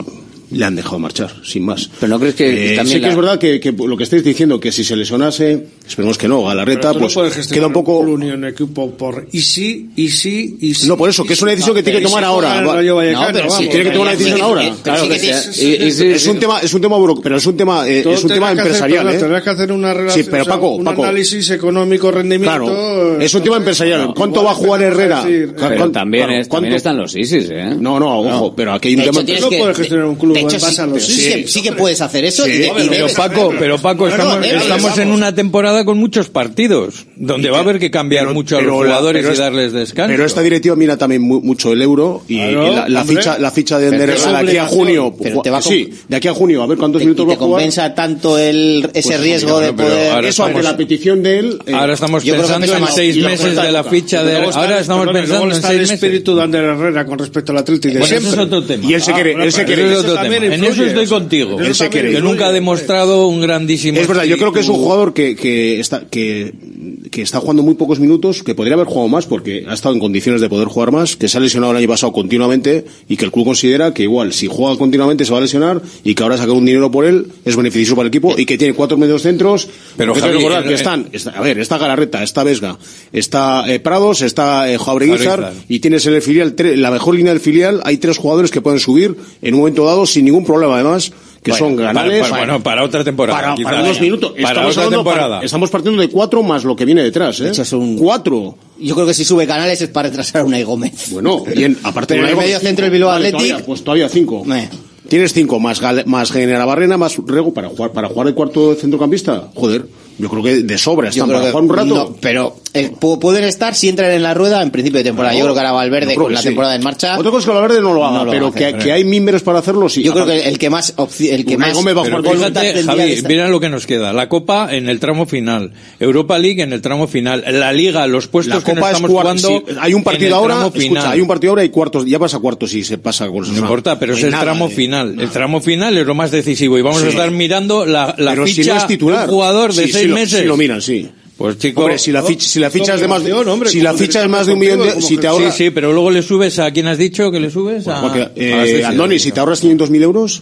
le han dejado marchar, sin más. Pero no crees que eh, también sí que la... es verdad que, que lo que estáis diciendo, que si se lesionase, esperemos que no, Galarreta, Pero tú pues no puedes queda un poco... un club ni un equipo por y sí, y sí, y sí. No, por eso, que es una decisión que tiene que tomar ahora. No, pero sí, tiene que tomar una decisión ahora. Claro que sí. Es un tema, es un tema, pero es un tema, eh, es un tema empresarial, ¿eh? Tendrás que hacer una relación, sí, pero Paco, un Paco, análisis económico, rendimiento. Claro, es un tema empresarial. ¿Cuánto va a jugar Herrera? Pero también, es, también están los ISIS, ¿eh? No, no, ojo, pero aquí hay un tema. No puedes gestionar un club en base a los ISIS. Sí, sí que puedes hacer eso. Sí, y de, y pero, debes, Paco, pero Paco, estamos, no, debes, estamos vamos. en una temporada con muchos partidos, donde va a haber que cambiar pero, mucho a los pero jugadores la, y darles descanso. Pero esta directiva mira también mu, mucho el euro y, claro, y la, la ficha la ficha de Ender de aquí a junio. Pero te va a sí, de aquí a junio, a ver cuántos te, minutos va a jugar. ¿Te compensa tanto el, ese pues, riesgo mira, de poder...? Eso ante la petición de él... Eh, ahora estamos pensando en seis meses de la ficha de... Ahora estamos pensando en seis meses. el espíritu de Ander Herrera con respecto al Atlético. Bueno, eso es otro tema. Y él se quiere, él se quiere. En eso estoy contigo. Él se quiere. Que nunca ha demostrado un grandísimo... Es verdad, yo creo que es un jugador que, que está que, que está jugando muy pocos minutos, que podría haber jugado más porque ha estado en condiciones de poder jugar más, que se ha lesionado el año pasado continuamente y que el club considera que igual si juega continuamente se va a lesionar y que ahora sacar un dinero por él es beneficioso para el equipo y que tiene cuatro medios centros. Pero Javi, Javi, recordar que eh, están, está, a ver, está Galarreta, está Vesga, está eh, Prados, está eh, Jaureguizar y tienes en el filial, tre, la mejor línea del filial, hay tres jugadores que pueden subir en un momento dado sin ningún problema además. Que bueno, son Granales. Para, para, bueno, para otra temporada. Para, quizá, para unos minutos. Para estamos otra temporada. Para, estamos partiendo de cuatro más lo que viene detrás, ¿eh? Es un... Cuatro. Yo creo que si sube Canales es para retrasar a Unai Gómez. Bueno, bien, aparte de Unai el medio centro del Bilbao vale, Athletic. Todavía, pues todavía cinco. Eh. Tienes cinco más Gal, más Genera Barrena más Rego para jugar para jugar el cuarto centrocampista. Joder, yo creo que de sobra están para jugar un rato. No, pero eh, pueden estar si entran en la rueda en principio de temporada. No, yo creo que ahora Valverde con la sí. temporada en marcha. Otra cosa es que Valverde no lo haga, no lo pero hacer, que, que hay mimbres para hacerlo sí. Yo creo que el que más el que más Gómez va a jugar fíjate, Javi, mira lo que nos queda. La Copa en el tramo final, Europa League en el tramo final, la Liga, los puestos que nos estamos jugando. Sí, hay un partido ahora, escucha, hay un partido ahora y cuartos, ya pasa cuartos y se pasa con No importa, pero es el tramo final. El tramo final es lo más decisivo y vamos a estar mirando la ficha de un jugador de seis meses. Sí lo miran, sí. Pues chico, hombre, si la ficha, si la ficha es de más, hombre, si la ficha es más de un millón de, si te ahorras, sí, sí, pero luego le subes a quién has dicho que le subes a, porque, eh, a Andoni, si te ahorras quinientos mil euros.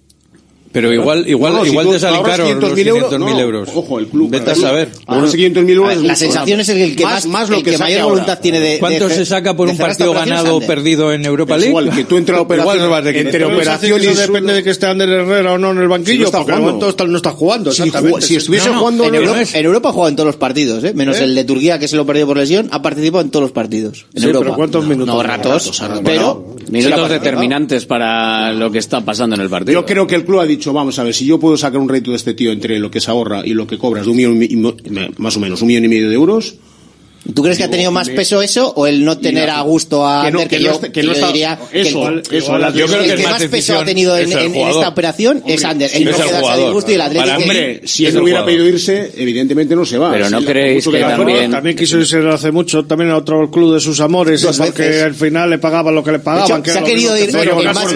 Pero igual, igual, no, no, igual si te salen caros los quinientos mil euros. Ojo, el club. Vete a saber. Ahora quinientos mil euros. La sensación es el que más, más lo el que, que mayor voluntad tiene de. ¿Cuánto de, se saca por un partido ganado o perdido en Europa League? Igual que tú entre la operación, igual de entre operación y eso depende de que esté Ander Herrera o no en el banquillo. Si no está jugando, no está jugando. Exactamente. Si estuviese no, no, jugando en Europa, en Europa ha jugado en todos los partidos, ¿eh? menos ¿Eh? el de Turquía que se lo perdió por lesión, ha participado en todos los partidos. En sí, Europa. Pero ¿cuántos minutos? No, ratos, pero minutos determinantes para lo que está pasando en el partido. Yo creo que el club ha dicho, vamos a ver, si yo puedo sacar un rédito de este tío entre lo que se ahorra y lo que cobras de un millón y, más o menos un millón y medio de euros. ¿Tú crees que ha tenido más peso eso o el no tener a gusto a Ander? Que, que, yo, que, que yo diría eso, que el, eso, el, yo creo el que, que más peso ha tenido en, en, en esta operación hombre, es Ander. El no quedarse a disgusto y el Atlético. Hombre, si él no hubiera pedido irse, evidentemente no se va. Pero no creéis que también... También quiso irse hace mucho, también a otro club de sus amores, porque al final le pagaban lo que le pagaban. Se ha querido ir más...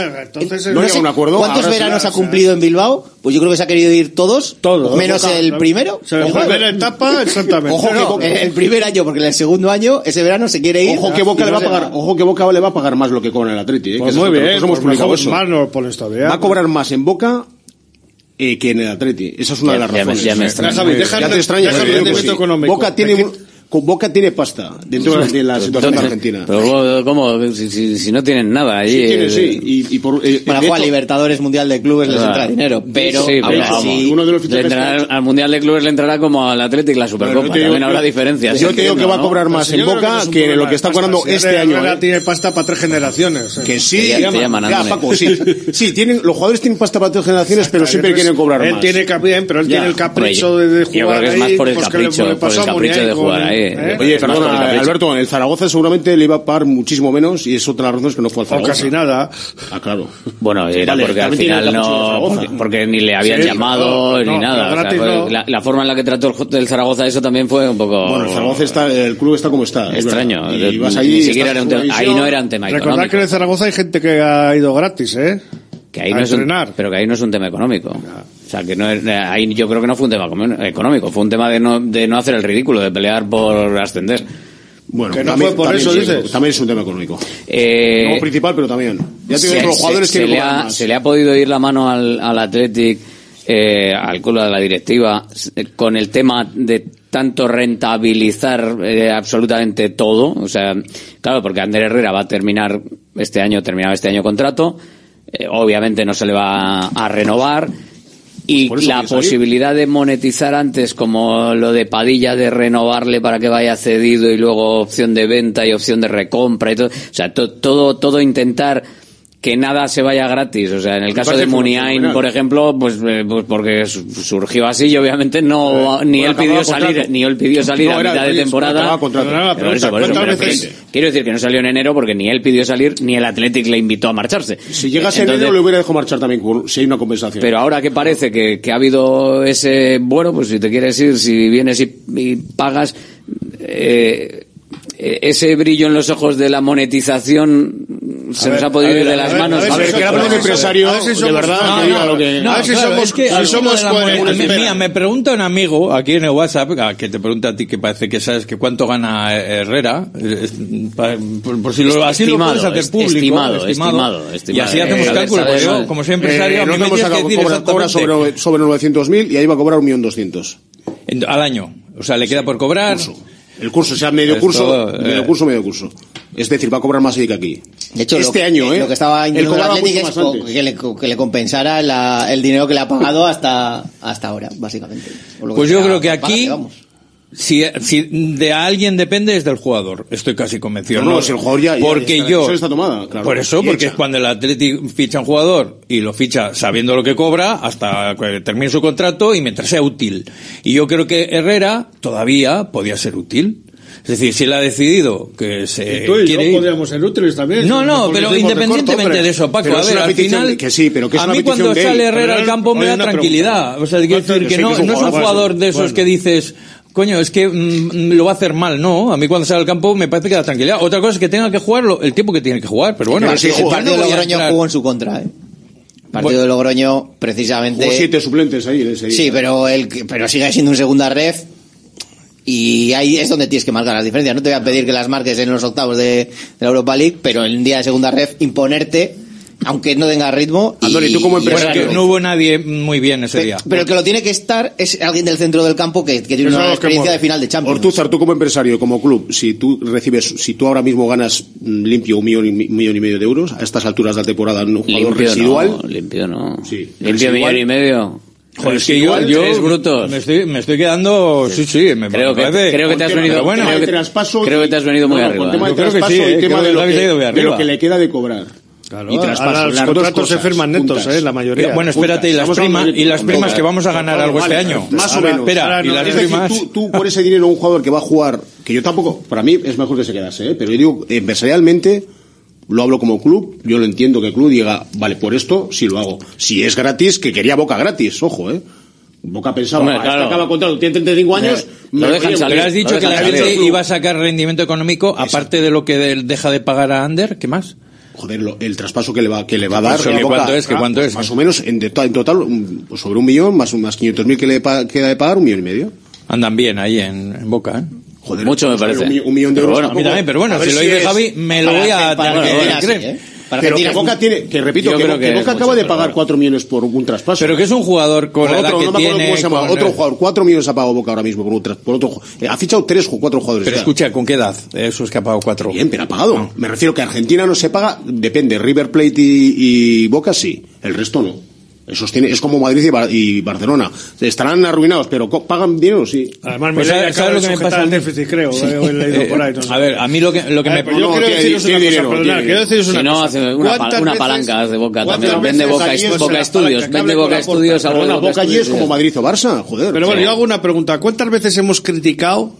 No llega a un acuerdo. ¿Cuántos veranos ha cumplido en Bilbao? Pues yo creo que se ha querido ir todos, menos el primero. La primera etapa, exactamente. Ojo, el primer año, porque el segundo año, ese verano se quiere ir. Ojo que Boca le va a pagar, ojo que Boca le va a pagar más lo que cobra el Atleti, ¿eh? Pues que muy bien, hemos publicado eso. Más no pones todavía. Va a cobrar más en Boca eh, que en el Atleti. Esa es una ya, de las razones. Ya me, ya me extraña. Ya te extraña. Boca tiene con Boca tiene pasta dentro de la situación de Argentina. Pero ¿cómo? Si, si, si no tienen nada allí. Sí, tiene, sí. Y, y por, eh, para jugar Libertadores, Mundial de Clubes les entra dinero. Pero, sí, pero aún así, uno de los fichajes entrará, al Mundial de Clubes le entrará como al Atlético la Supercopa. También digo, habrá diferencias. Yo te digo que va a cobrar más en Boca que, que lo que está cobrando si este año. Herrera tiene pasta para tres generaciones. Que sí, te llaman, ya, Paco, sí. Sí, tienen, los jugadores tienen pasta para tres generaciones, pero siempre quieren cobrar más. Él tiene bien, pero él tiene el capricho de jugar. Yo creo que es más por el capricho, por el capricho de jugar ahí. Oye, perdona, Alberto, el Zaragoza seguramente le iba a pagar muchísimo menos y es otra de las razones que no fue al Zaragoza. O casi nada. Ah, claro. Bueno, era vale, porque al final no, porque, porque ni le habían sí, llamado no, ni no, nada. O sea, no. la, la forma en la que trató el, el Zaragoza eso también fue un poco. Bueno, el Zaragoza está, el club está como está. Extraño. Y vas allí, ni siquiera era un tema, ahí no era un tema económico. Recordad que en el Zaragoza hay gente que ha ido gratis, ¿eh? Que ahí no es un, pero que ahí no es un tema económico. O sea, que no es, ahí yo creo que no fue un tema económico, fue un tema de no, de no hacer el ridículo, de pelear por ascender. Bueno, que no también, fue por también, eso, sí, dices. también es un tema económico. Eh, Como principal, pero también. Ya te digo, se, los jugadores se, quieren se le cobrar ha, más. se le ha podido ir la mano al, al Athletic, eh, al club de la directiva, con el tema de tanto rentabilizar eh, absolutamente todo. O sea, claro, porque Ander Herrera va a terminar este año, terminaba este año contrato, eh, obviamente no se le va a, a renovar. Y la posibilidad de monetizar antes, como lo de Padilla, de renovarle para que vaya cedido y luego opción de venta y opción de recompra y todo. O sea, to, todo, todo intentar que nada se vaya gratis. O sea, en el caso de Muniain, por ejemplo, pues, eh, pues porque surgió así y obviamente no, eh, ni él pidió salir, contrato. ni él pidió salir no, a mitad de temporada. Pero eso, por eso, pero que, quiero decir que no salió en enero porque ni él pidió salir ni el Athletic le invitó a marcharse. Si llegase en enero le hubiera dejado marchar también si hay una compensación. Pero ahora que parece que, que ha habido ese, bueno, pues si te quieres ir, si vienes y, y pagas, eh, ese brillo en los ojos de la monetización se nos ha podido ir de las manos. A ver, que era un empresario de verdad que diga lo que... No, si somos... Si somos mira, me pregunta un amigo aquí en el WhatsApp, que te pregunta a ti que parece que sabes que cuánto gana Herrera, por si lo, así lo puedes hacer público. Estimado, estimado. Y así hacemos cálculos, porque yo, como soy empresario, a mí me tienes que decir exactamente. Cobra sobre, sobre novecientos mil y ahí va a cobrar un millón doscientos. Al año. O sea, le queda por cobrar... El curso, o sea, medio Esto, curso, eh. medio curso, medio curso. Es decir, va a cobrar más ahí que aquí. De hecho, este lo, año, ¿eh? Lo que estaba intentando el Atlético es co- que, le, que le compensara la, el dinero que le ha pagado hasta, hasta ahora, básicamente. Pues yo creo que aquí, si, si de alguien depende es del jugador. Estoy casi convencido. No, no, si el jugador ya, porque ya, ya yo, está tomada, claro. Por eso, porque es cuando el Atlético ficha un jugador y lo ficha sabiendo lo que cobra hasta que termine su contrato y mientras sea útil. Y yo creo que Herrera todavía podía ser útil. Es decir, si él ha decidido que se y tú y quiere yo podríamos ser útiles también. No, no, pero independientemente de, de eso, Paco, a ver, al final, que sí, pero que es a mí cuando sale Herrera al campo me da tranquilidad. Pregunta. O sea, quiero decir que no, no es un jugador de esos bueno. que dices, coño, es que mmm, lo va a hacer mal, no. A mí cuando sale al campo me parece que da tranquilidad. Otra cosa es que tenga que jugarlo el tiempo que tiene que jugar, pero bueno. Pero sí, el partido de Logroño jugó en su contra, ¿eh? Partido bueno, de Logroño, precisamente. Hubo siete suplentes ahí en ese día. Sí, pero, el, pero sigue siendo un segunda ref. Y ahí es donde tienes que marcar las diferencias. No te voy a pedir que las marques en los octavos de, de la Europa League, pero en el día de segunda ref imponerte, aunque no tenga ritmo. Andoni, tú como empresario. Bueno, que no hubo nadie muy bien ese pero, día. Pero el que lo tiene que estar es alguien del centro del campo que, que tiene una experiencia de final de Champions. Ortúzar, tú como empresario, como club, si tú recibes, si tú ahora mismo ganas limpio un millón y, un millón y medio de euros, a estas alturas de la temporada, un jugador limpio residual. No, limpio no. Sí, limpio millón y medio. Joder, es que yo, yo es brutos. Me estoy, me estoy quedando, sí, sí, me creo que, parece. Creo que te has venido, bueno, creo, que, creo que te has venido muy no, arriba. Con tema de creo que sí, y eh, tema de lo, que, de, de lo que le queda de cobrar. Claro, y traspaso. los contratos se firman netos, eh, la mayoría. Bueno, espérate, y las primas, y las primas que vamos a ganar algo este año. Más o menos. Espera, y las primas. Tú, tú por ese dinero un jugador que va a jugar, que yo tampoco, para mí es mejor que se quedase, ¿eh? Pero yo digo, empresarialmente, lo hablo como club, yo lo entiendo que el club diga, vale, por esto sí lo hago. Si es gratis, que quería Boca gratis, ojo, eh. Boca pensaba, Hombre, claro. Este acaba contrato, tiene treinta y cinco años, me lo dejan salir. Pero has dicho que la gente iba a sacar rendimiento económico, aparte de lo que de, deja de pagar a Ander, ¿qué más? Joder, lo, el traspaso que le va que le va a dar. ¿Qué cuánto es? ¿Qué cuánto es? Más o menos en, de, en total un, sobre un millón más más quinientos mil que le pa, queda de pagar, un millón y medio. Andan bien ahí en, en Boca, ¿eh? Joder, mucho me parece. Un, un millón de pero euros. Bueno, a mí también, pero bueno, si, si lo dice Javi, me lo voy a tener que creer. ¿eh? Para pero que Boca tiene, que repito, que, que, que Boca acaba de pagar cuatro millones por un traspaso. Pero que es un jugador con la edad que tiene. Cómo se llama, otro jugador, cuatro millones ha pagado Boca ahora mismo por un por otro. Ha fichado tres o cuatro jugadores. Pero escucha, ¿con qué edad? Eso es que ha pagado cuatro. Bien, pero ha pagado. No. Me refiero que Argentina no se paga, depende. River Plate y, y Boca sí, el resto no. Esos tiene, es como Madrid y, Bar, y Barcelona. Estarán arruinados, pero pagan dinero, sí. Además, pues me ¿sabes lo que me pasa? El déficit, creo. Sí. He leído por ahí, no sé. A ver, a mí lo que, lo que ver, me... Yo no, quiero deciros una cosa, perdonad, quiero deciros una si no, cosa. hace una, pa, una palanca de Boca también. Vende Boca, Boca Estudios, vende Boca Estudios. Bueno, Boca allí es como Madrid o Barça, joder. Pero bueno, yo hago una pregunta. ¿Cuántas veces hemos criticado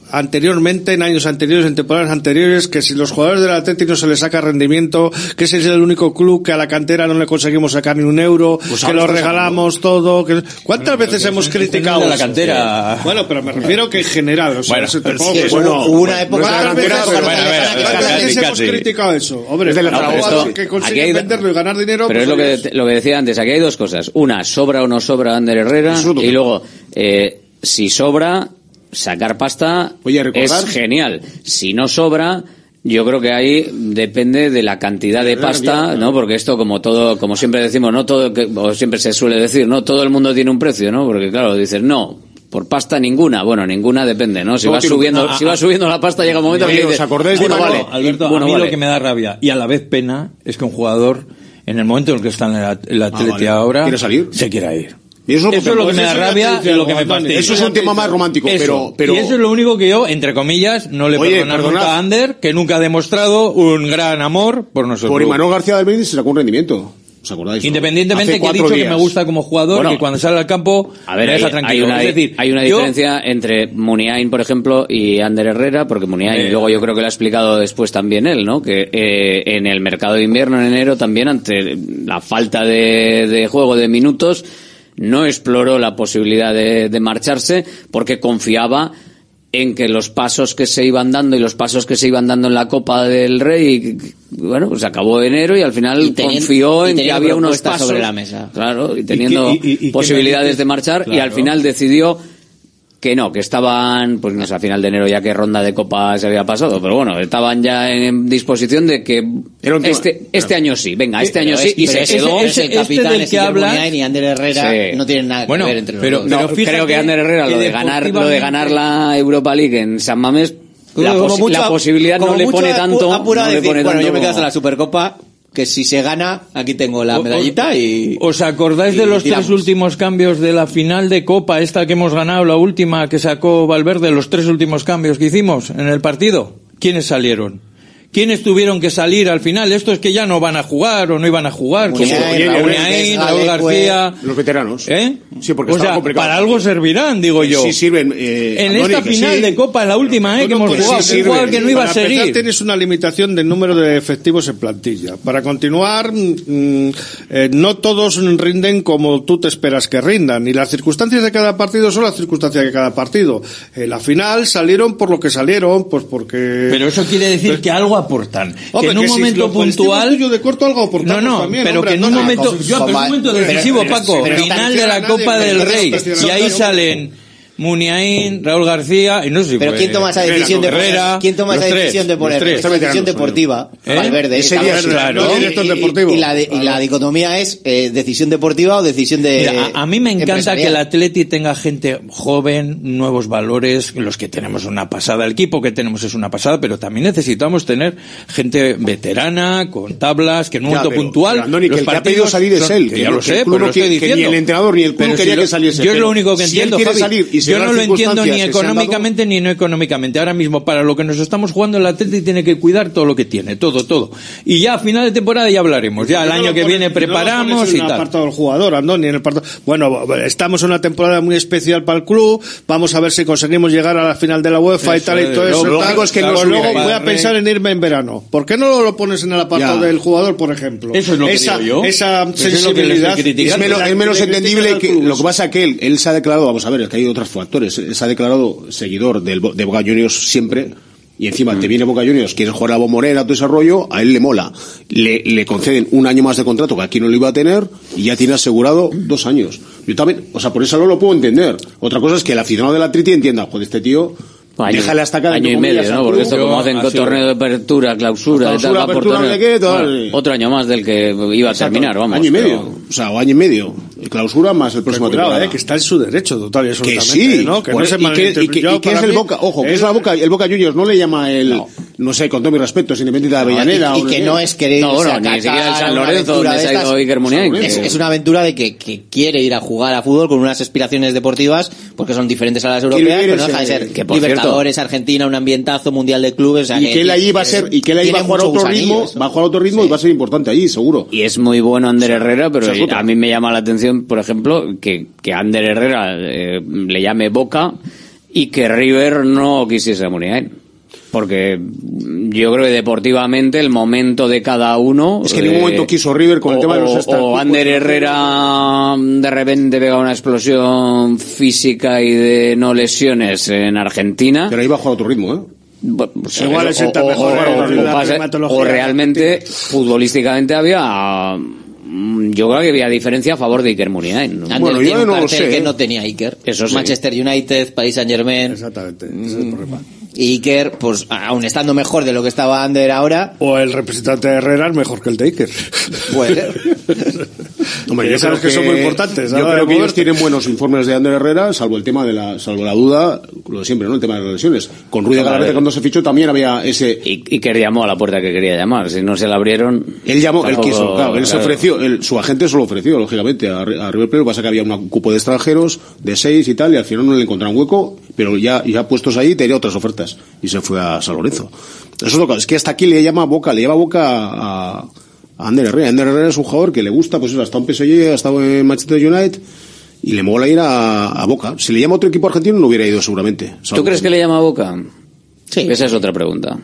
anteriormente, en años anteriores, en temporadas anteriores, que si los jugadores del Atlético no se les saca rendimiento, que ese es el único club que a la cantera no le conseguimos sacar ni un euro, pues que lo regalamos sacando. todo. Que... ¿Cuántas bueno, veces hemos criticado de la cantera? Eso? Bueno, pero me refiero que en general, o sea, bueno, se te pongo, que bueno, hubo una época ¿cuántas veces, ¿cuántas veces hemos criticado eso? Hombre, es no, que consiguen venderlo y ganar dinero. Pero pues es lo que, lo que decía antes, aquí hay dos cosas. Una, sobra o no sobra Ander Herrera, y luego, eh, si sobra, sacar pasta es genial. Si no sobra, yo creo que ahí depende de la cantidad de pasta, ¿no? Porque esto, como todo, como siempre decimos, no todo, o siempre se suele decir, no todo el mundo tiene un precio, ¿no? Porque claro, dices, no, por pasta ninguna. Bueno, ninguna depende, ¿no? Si va subiendo, si va subiendo la pasta, llega un momento que ¿os acordáis de vale, Alberto, bueno, a mí vale. Lo que me da rabia y a la vez pena es que un jugador, en el momento en el que está en el, el Atleti ah, vale. ahora, ¿quiere salir? Se quiera ir. Y eso, eso es lo que me da rabia y lo que me fastidia. Eso es un tema más romántico, pero, pero... Y eso es lo único que yo, entre comillas, no le Oye, perdono nunca a Ander, que nunca ha demostrado un gran amor por nosotros. Por Imanol García del Betis se sacó un rendimiento. ¿Os acordáis? ¿No? Independientemente que he dicho días. que me gusta como jugador, bueno, que cuando sale al campo a ver, me deja hay, tranquilo. Hay una, es decir, hay una yo... diferencia entre Muniain, por ejemplo, y Ander Herrera, porque Muniain, eh, luego yo creo que lo ha explicado después también él, ¿no? Que eh, en el mercado de invierno, en enero, también ante la falta de, de juego de minutos, no exploró la posibilidad de, de marcharse porque confiaba en que los pasos que se iban dando y los pasos que se iban dando en la Copa del Rey, bueno, pues acabó enero y al final y teniendo, confió en que había unos pasos sobre la mesa. Claro, y teniendo y que, y, y, posibilidades y de marchar, claro. Y al final decidió que no, que estaban, pues no sé, a final de enero ya que ronda de Copa se había pasado, pero bueno, estaban ya en disposición de que este este año sí, venga, este año sí, y se quedó. Es el capitán, es que Muniain y Ander Herrera sí. no tienen nada que bueno, ver entre los pero, dos. Pero no, creo que Ander Herrera lo de ganar lo de ganar la Europa League en San Mamés, la, posi mucho, la posibilidad no le pone tanto, apura no decir, le pone bueno, tanto yo me quedo como... hasta la Supercopa, que si se gana, aquí tengo la medallita y... ¿Os acordáis y, de los tres últimos cambios de la final de Copa, esta que hemos ganado, la última que sacó Valverde, los tres últimos cambios que hicimos en el partido? ¿Quiénes salieron? ¿Quiénes tuvieron que salir al final? Estos que ya no van a jugar o no iban a jugar. Muniain, Raúl García. Los veteranos. ¿Eh? Sí, porque o sea, complicado. para algo servirán, digo yo. Sí sirven. Eh, en Andoni, esta final sí. de Copa, en la última, eh, que hemos jugado, sí, que igual que no iba para a seguir. Empezar, tienes una limitación del número de efectivos en plantilla. Para continuar, mmm, eh, no todos rinden como tú te esperas que rindan. Y las circunstancias de cada partido son las circunstancias de cada partido. En la final salieron por lo que salieron, pues porque... Pero eso quiere decir pues, que algo aportan. Hombre, que en un que momento si puntual de corto algo aportamos no no también, pero hombre, que en un no, momento no, yo, pero un momento decisivo pero, Paco pero, pero final de la Copa del Rey y ahí salen Muniain, Raúl García y no sé si pero fue, quién toma esa decisión de Herrera, quién toma esa decisión de poner esa decisión deportiva ¿Eh? Valverde ese día claro ¿no? y, y, y, la de, y la dicotomía es eh, decisión deportiva o decisión de Mira, a, a mí me encanta que el Atleti tenga gente joven, nuevos valores, los que tenemos una pasada, el equipo que tenemos es una pasada, pero también necesitamos tener gente veterana con tablas que en un momento puntual Andoni, que el que ha pedido salir es él, que ya lo sé, pero lo estoy diciendo ni el entrenador ni el club quería que saliese. Yo es lo único que entiendo, Javi. Yo no lo entiendo ni económicamente ni no económicamente. Ahora mismo, para lo que nos estamos jugando, el Atleti tiene que cuidar todo lo que tiene, todo, todo. Y ya a final de temporada ya hablaremos. Ya el año que viene preparamos y tal. En el apartado del jugador, Andoni, en el apartado... Bueno, estamos en una temporada muy especial para el club. Vamos a ver si conseguimos llegar a la final de la UEFA y tal y todo eso. Luego es que luego voy a pensar en irme en verano. ¿Por qué no lo pones en el apartado del jugador, por ejemplo? Eso es lo que esa, digo yo. Esa sensibilidad. Es menos, es menos entendible que lo que pasa es que él, él se ha declarado, vamos a ver, es que hay otros factores. Se ha declarado seguidor del, de Boca Juniors siempre, y encima mm. te viene Boca Juniors, quiere jugar a Bombonera, todo ese rollo, a él le mola. Le, le conceden un año más de contrato que aquí no lo iba a tener, y ya tiene asegurado dos años. Yo también, o sea, por eso no lo puedo entender. Otra cosa es que el aficionado de la Triti entienda, joder, este tío... Año, déjale hasta cada año y medio, ¿no? Porque esto como hacen con torneo de apertura, clausura, clausura y tal, va apertura, por torneo. Qué, todo, bueno, otro año más del que iba a exacto, terminar, vamos. Año y medio, pero... o sea, o año y medio. Clausura más el próximo cuidado, temporada. Eh, que está en su derecho total y absolutamente. Que sí, ¿no? Que por, no se y que, y que, y que es el Boca, ojo, que es la Boca, el Boca Juniors no le llama el, no, no sé, con todo mi respeto, es Independiente de Avellaneda. No, y, y que no es querer no, bueno, ni siquiera el San Lorenzo donde se ha ido Iker Muniain. Es, es una aventura de que, que quiere ir a jugar a fútbol con unas aspiraciones deportivas porque son diferentes a las europeas, pero no deja de ser que Libertadores, Argentina, un ambientazo mundial de clubes, o sea, y que, que él allí va a ser, y que él allí va a jugar a otro ritmo, va a jugar a otro ritmo y va a ser importante allí, seguro. Y es muy bueno Ander Herrera, pero a mí me llama la atención, por ejemplo, que, que Ander Herrera eh, le llame Boca y que River no quisiese a Muniain. Porque yo creo que deportivamente el momento de cada uno... Es que en ningún momento quiso River con o, el tema de los estatutos. O Ander Herrera de repente pega una explosión física y de no lesiones en Argentina. Pero ahí bajo a otro ritmo, ¿eh? Bueno, pues igual eso, es el o, mejor, o, o, o, pasa, o realmente futbolísticamente había... Yo creo que había diferencia a favor de Iker Muniain, ¿no? Bueno, yo no lo sé. Que no tenía Iker. Eso sí. Manchester United, Paris Saint-Germain. Exactamente. Ese es el problema. Y Iker, pues aún estando mejor de lo que estaba Ander ahora. O el representante de Herrera es mejor que el de Iker. Puede ser. Hombre, ya sabes que, que son muy importantes. Yo creo que ellos tienen buenos informes de Ander Herrera, salvo el tema de la, salvo la duda, lo de siempre, ¿no? El tema de las lesiones. Con Ruiz de Galarreta cuando se fichó también había ese. Y Iker llamó a la puerta que quería llamar. Si no se la abrieron. Él llamó, tampoco, él quiso, claro, él claro. se ofreció, él, su agente se lo ofreció, lógicamente, a, a River Plate. Lo que pasa que había un cupo de extranjeros de seis y tal, y al final no le encontraron hueco, pero ya, ya puestos ahí tenía otras ofertas y se fue a San Lorenzo. Eso es lo que, es que hasta aquí le llama Boca, le lleva Boca a, a Ander Herrera. Ander Herrera es un jugador que le gusta, pues eso, ha estado en P S G, ha estado en Manchester United y le mola ir a, a Boca. Si le llama a otro equipo argentino no hubiera ido seguramente. ¿Tú crees que le llama a Boca? Sí. Esa es otra pregunta.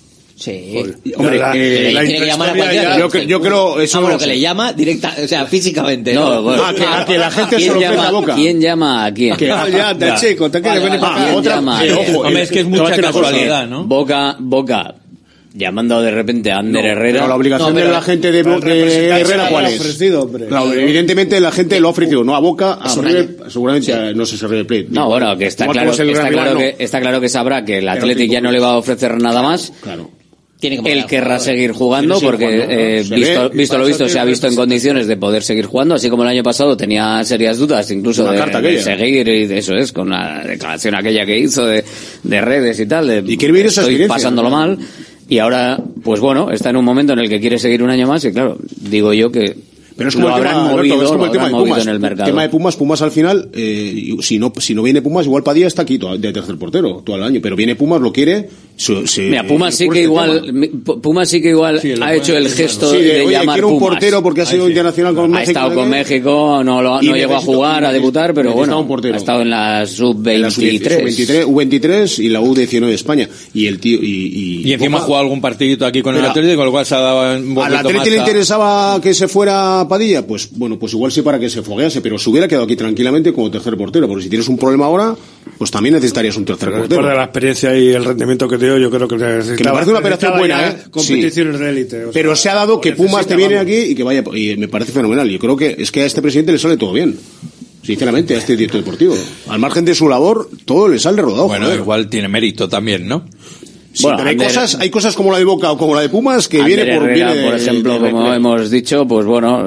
Sí. Hombre, la, eh, la tiene que llamar a cualquiera. Yo, yo, yo creo eso. Ah, bueno, que le llama directa, o sea, físicamente. No, ¿no? bueno. Ah, que, a que la gente se lo ofrece a Boca. ¿Quién llama a quién? Que, ah, ya, de chico, te quieres venir para acá. Otra, llama, pero, eh, ojo, hombre, es que es mucha casualidad, ¿no? Boca, Boca, llamando de repente a Ander no, Herrera. Pero la obligación no, pero de la gente de, de Herrera, ¿cuál es? Ofrecido, hombre. Claro, evidentemente la gente lo ha ofrecido, no a Boca, a River, seguramente, sí. No sé si River Plate. No, bueno, que está claro, está claro no. que está claro que sabrá que el Athletic ya no le va a ofrecer nada más. Claro. Tiene que él querrá seguir jugando porque jugando, eh, visto, visto lo visto se ha visto en condiciones de poder seguir jugando, así como el año pasado tenía serias dudas incluso de, de seguir, y de eso es, con la declaración aquella que hizo de, de redes y tal, de y quiere vivir esa estoy pasándolo mal, y ahora pues bueno, está en un momento en el que quiere seguir un año más y claro, digo yo que pero es como lo el habrán tema, movido, Alberto, es como el lo tema de habrán movido Pumas, en el mercado. El tema de Pumas, Pumas al final, eh, si no si no viene Pumas, igual Padilla está aquí todo, de tercer portero todo el año, pero viene Pumas, lo quiere. Se, se, Mira, Pumas sí que igual, tema. Pumas sí que igual sí, ha hecho el gesto sí, de, de oye, llamar un Pumas. Portero porque ha sido Ay, sí. internacional con ha México. Ha estado con México, no, lo, no llegó a jugar, a debutar, pero bueno, un ha estado en la sub veintitrés. U veintitrés y la U diecinueve de España. Y el tío, y, y, y encima ha jugado algún partidito aquí con el Atlético, con lo cual se ha dado un poquito más. ¿Al Atlético le interesaba que se fuera Padilla? Pues bueno, pues igual sí para que se foguease, pero se hubiera quedado aquí tranquilamente como tercer portero, porque si tienes un problema ahora, pues también necesitarías un tercer portero. Después de la experiencia y el rendimiento que te dio, yo creo que que me parece una operación buena, ¿eh? Competiciones sí. de élite. O pero sea, se ha dado que Pumas te viene aquí y que vaya, y me parece fenomenal. Yo creo que es que a este presidente le sale todo bien. Sinceramente, a este director deportivo. Al margen de su labor, todo le sale rodado. Bueno, joder. Igual tiene mérito también, ¿no? Sí, bueno, pero hay Ander, cosas, hay cosas como la de Boca o como la de Pumas que Ander viene por, Herrera, viene de, por ejemplo, de, de, como de, hemos dicho, pues bueno,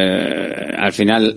eh, al final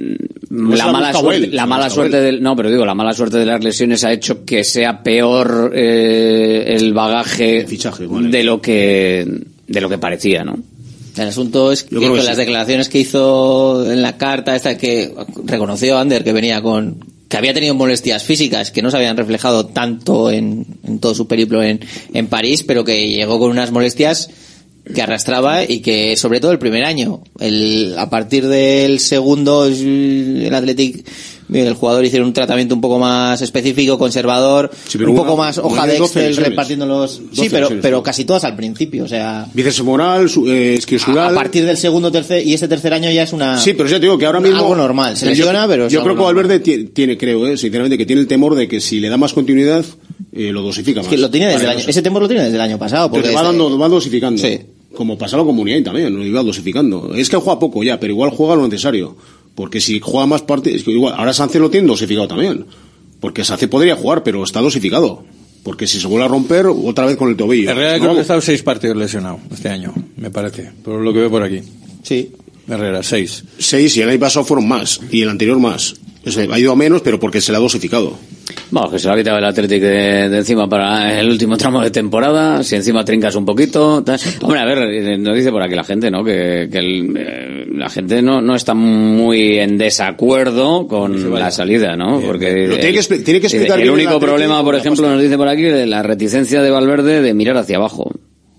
pues la mala suerte, él, la mala suerte del, no, pero digo, la mala suerte de las lesiones ha hecho que sea peor eh, el bagaje fichaje, vale. de lo que de lo que parecía, ¿no? El asunto es que con que las sí. declaraciones que hizo en la carta esta que reconoció Ander que venía con que había tenido molestias físicas que no se habían reflejado tanto en, en todo su periplo en, en París, pero que llegó con unas molestias que arrastraba y que sobre todo el primer año, el, a partir del segundo el Athletic, el jugador hicieron un tratamiento un poco más específico, conservador, sí, un poco una, más hoja de Excel repartiendo los sí, pero pero casi todas al principio, o sea, Vices Moral, eh, esquirsural. A partir del segundo, tercer y este tercer año ya es una sí, pero ya te digo que ahora mismo algo normal, se lesiona, pero yo creo que Valverde tiene, tiene, creo, eh, sinceramente, que tiene el temor de que si le da más continuidad eh, lo dosifica más. Es que lo tiene desde vale, el año, ese temor lo tiene desde el año pasado, porque va dando, va dosificando. Sí. Como pasaba con Muniain también, lo iba dosificando. Es que juega poco ya, pero igual juega lo necesario. Porque si juega más partidos, igual, ahora Sánchez lo tiene dosificado también. Porque Sánchez podría jugar, pero está dosificado. Porque si se vuelve a romper, otra vez con el tobillo. Herrera creo que ha estado seis partidos lesionado este año, me parece. Por lo que veo por aquí. Sí. Herrera, seis. Seis, y el año pasado fueron más. Y el anterior más. O sea, ha ido a menos, pero porque se le ha dosificado. Bueno, que se lo ha quitado el Athletic de, de encima para el último tramo de temporada, si encima trincas un poquito. Tal. Hombre, a ver, nos dice por aquí la gente, ¿no? Que, que el, eh, la gente no, no está muy en desacuerdo con la salida, ¿no? Porque Pero tiene, que, tiene que explicar el, el único problema, por ejemplo, nos dice por aquí, la reticencia de Valverde de mirar hacia abajo.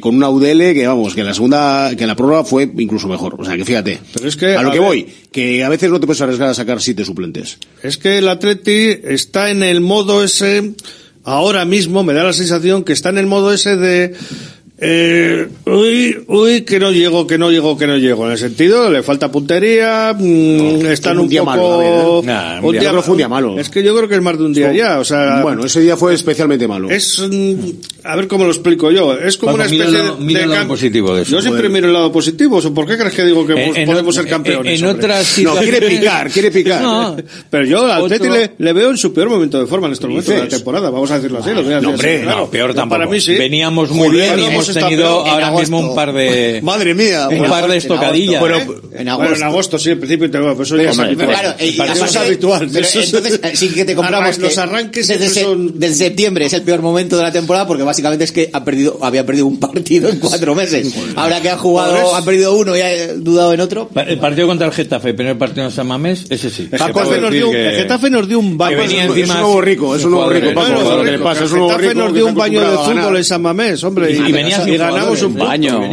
con una U D L que, vamos, que en la segunda, que en la prórroga fue incluso mejor. O sea, que fíjate. Pero es que, a lo a que ver, voy, que a veces no te puedes arriesgar a sacar siete suplentes. Es que el Atleti está en el modo ese, ahora mismo me da la sensación que está en el modo ese de Eh, uy, uy, que no llego, que no llego, que no llego. En el sentido, le falta puntería, mmm, no, están un, un día poco... Malo, ¿eh? nah, un, un día, día fue un día malo. Es que yo creo que es más de un día ya, o sea... Bueno, ese día fue especialmente malo. Es, a ver cómo lo explico yo, es como Paco, una especie mira, de... Mira de el lado cam... positivo de eso. Yo siempre miro el lado positivo, ¿por qué crees que digo que en, podemos en, ser campeones? En, en otras situaciones... No, quiere picar, quiere picar. No, pero yo al Atleti Otro... le, le veo en su peor momento de forma en estos momentos de la temporada, vamos a decirlo así. Lo voy a decir no, hombre, así, claro. no, peor tampoco. Para mí sí. Veníamos muy bien y hemos tenido ahora mismo un par de... Madre mía. Un par de estocadillas. Bueno, en agosto. Bueno, en agosto sí, en principio, pero eso ya es habitual. Claro, eso es habitual. Entonces sí que te compramos los arranques desde, son... desde septiembre es el peor momento de la temporada porque básicamente es que ha perdido, había perdido un partido en cuatro meses. Ahora que ha jugado, ha perdido uno y ha dudado en otro. El partido contra el Getafe, el primer partido en San Mamés, ese sí. El Getafe, nos dio, que... el Getafe nos dio un baño. Es un nuevo rico, es un nuevo rico. El Getafe nos dio un baño de fútbol en San Mamés, hombre. Y ganamos un baño.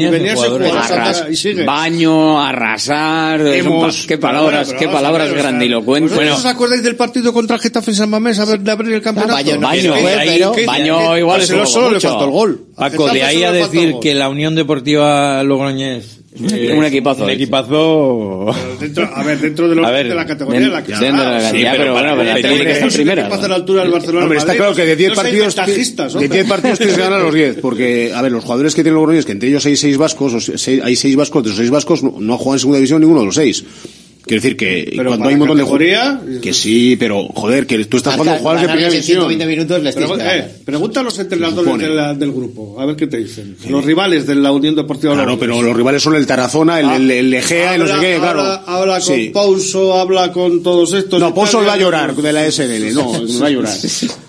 Y sigue. Baño, arrasar, Hemos, qué palabras, qué palabras grandilocuentes. Bueno, ¿os acordáis del partido contra el Getafe en San Mamés de abrir el campeonato? Baño, baño, pero baño igual es solo le faltó el gol. Paco, de ahí a decir que la Unión Deportiva Logroñés Eh, un equipazo. Un equipazo. Dentro, a ver, dentro de, lo, ver, de la categoría de la que dentro de la categoría, pero bueno, pero la tiene que estar primera. A la altura del Barcelona. Hombre, está claro que de diez partidos, de diez partidos tienes que ganar los diez, porque, a ver, los jugadores que tienen los Logroñés, que entre ellos hay seis vascos, o seis, hay seis vascos, de esos seis vascos no, no juegan en segunda división ninguno de los seis. Quiero decir que pero cuando hay un montón de jugadores que sí, pero joder, que tú estás jugando jugadores de primera división. ciento veinte minutos les pero, eh, pregunta a los entrenadores de la, del grupo, a ver qué te dicen. Sí. Los rivales de la Unión Deportiva. Claro, Logroñés. Pero los rivales son el Tarazona, el, ah, el, el Egea y no sé qué, claro. Habla, habla con sí. Pouso, habla con todos estos. No, Pouso va a llorar de la S D L, no, va a llorar.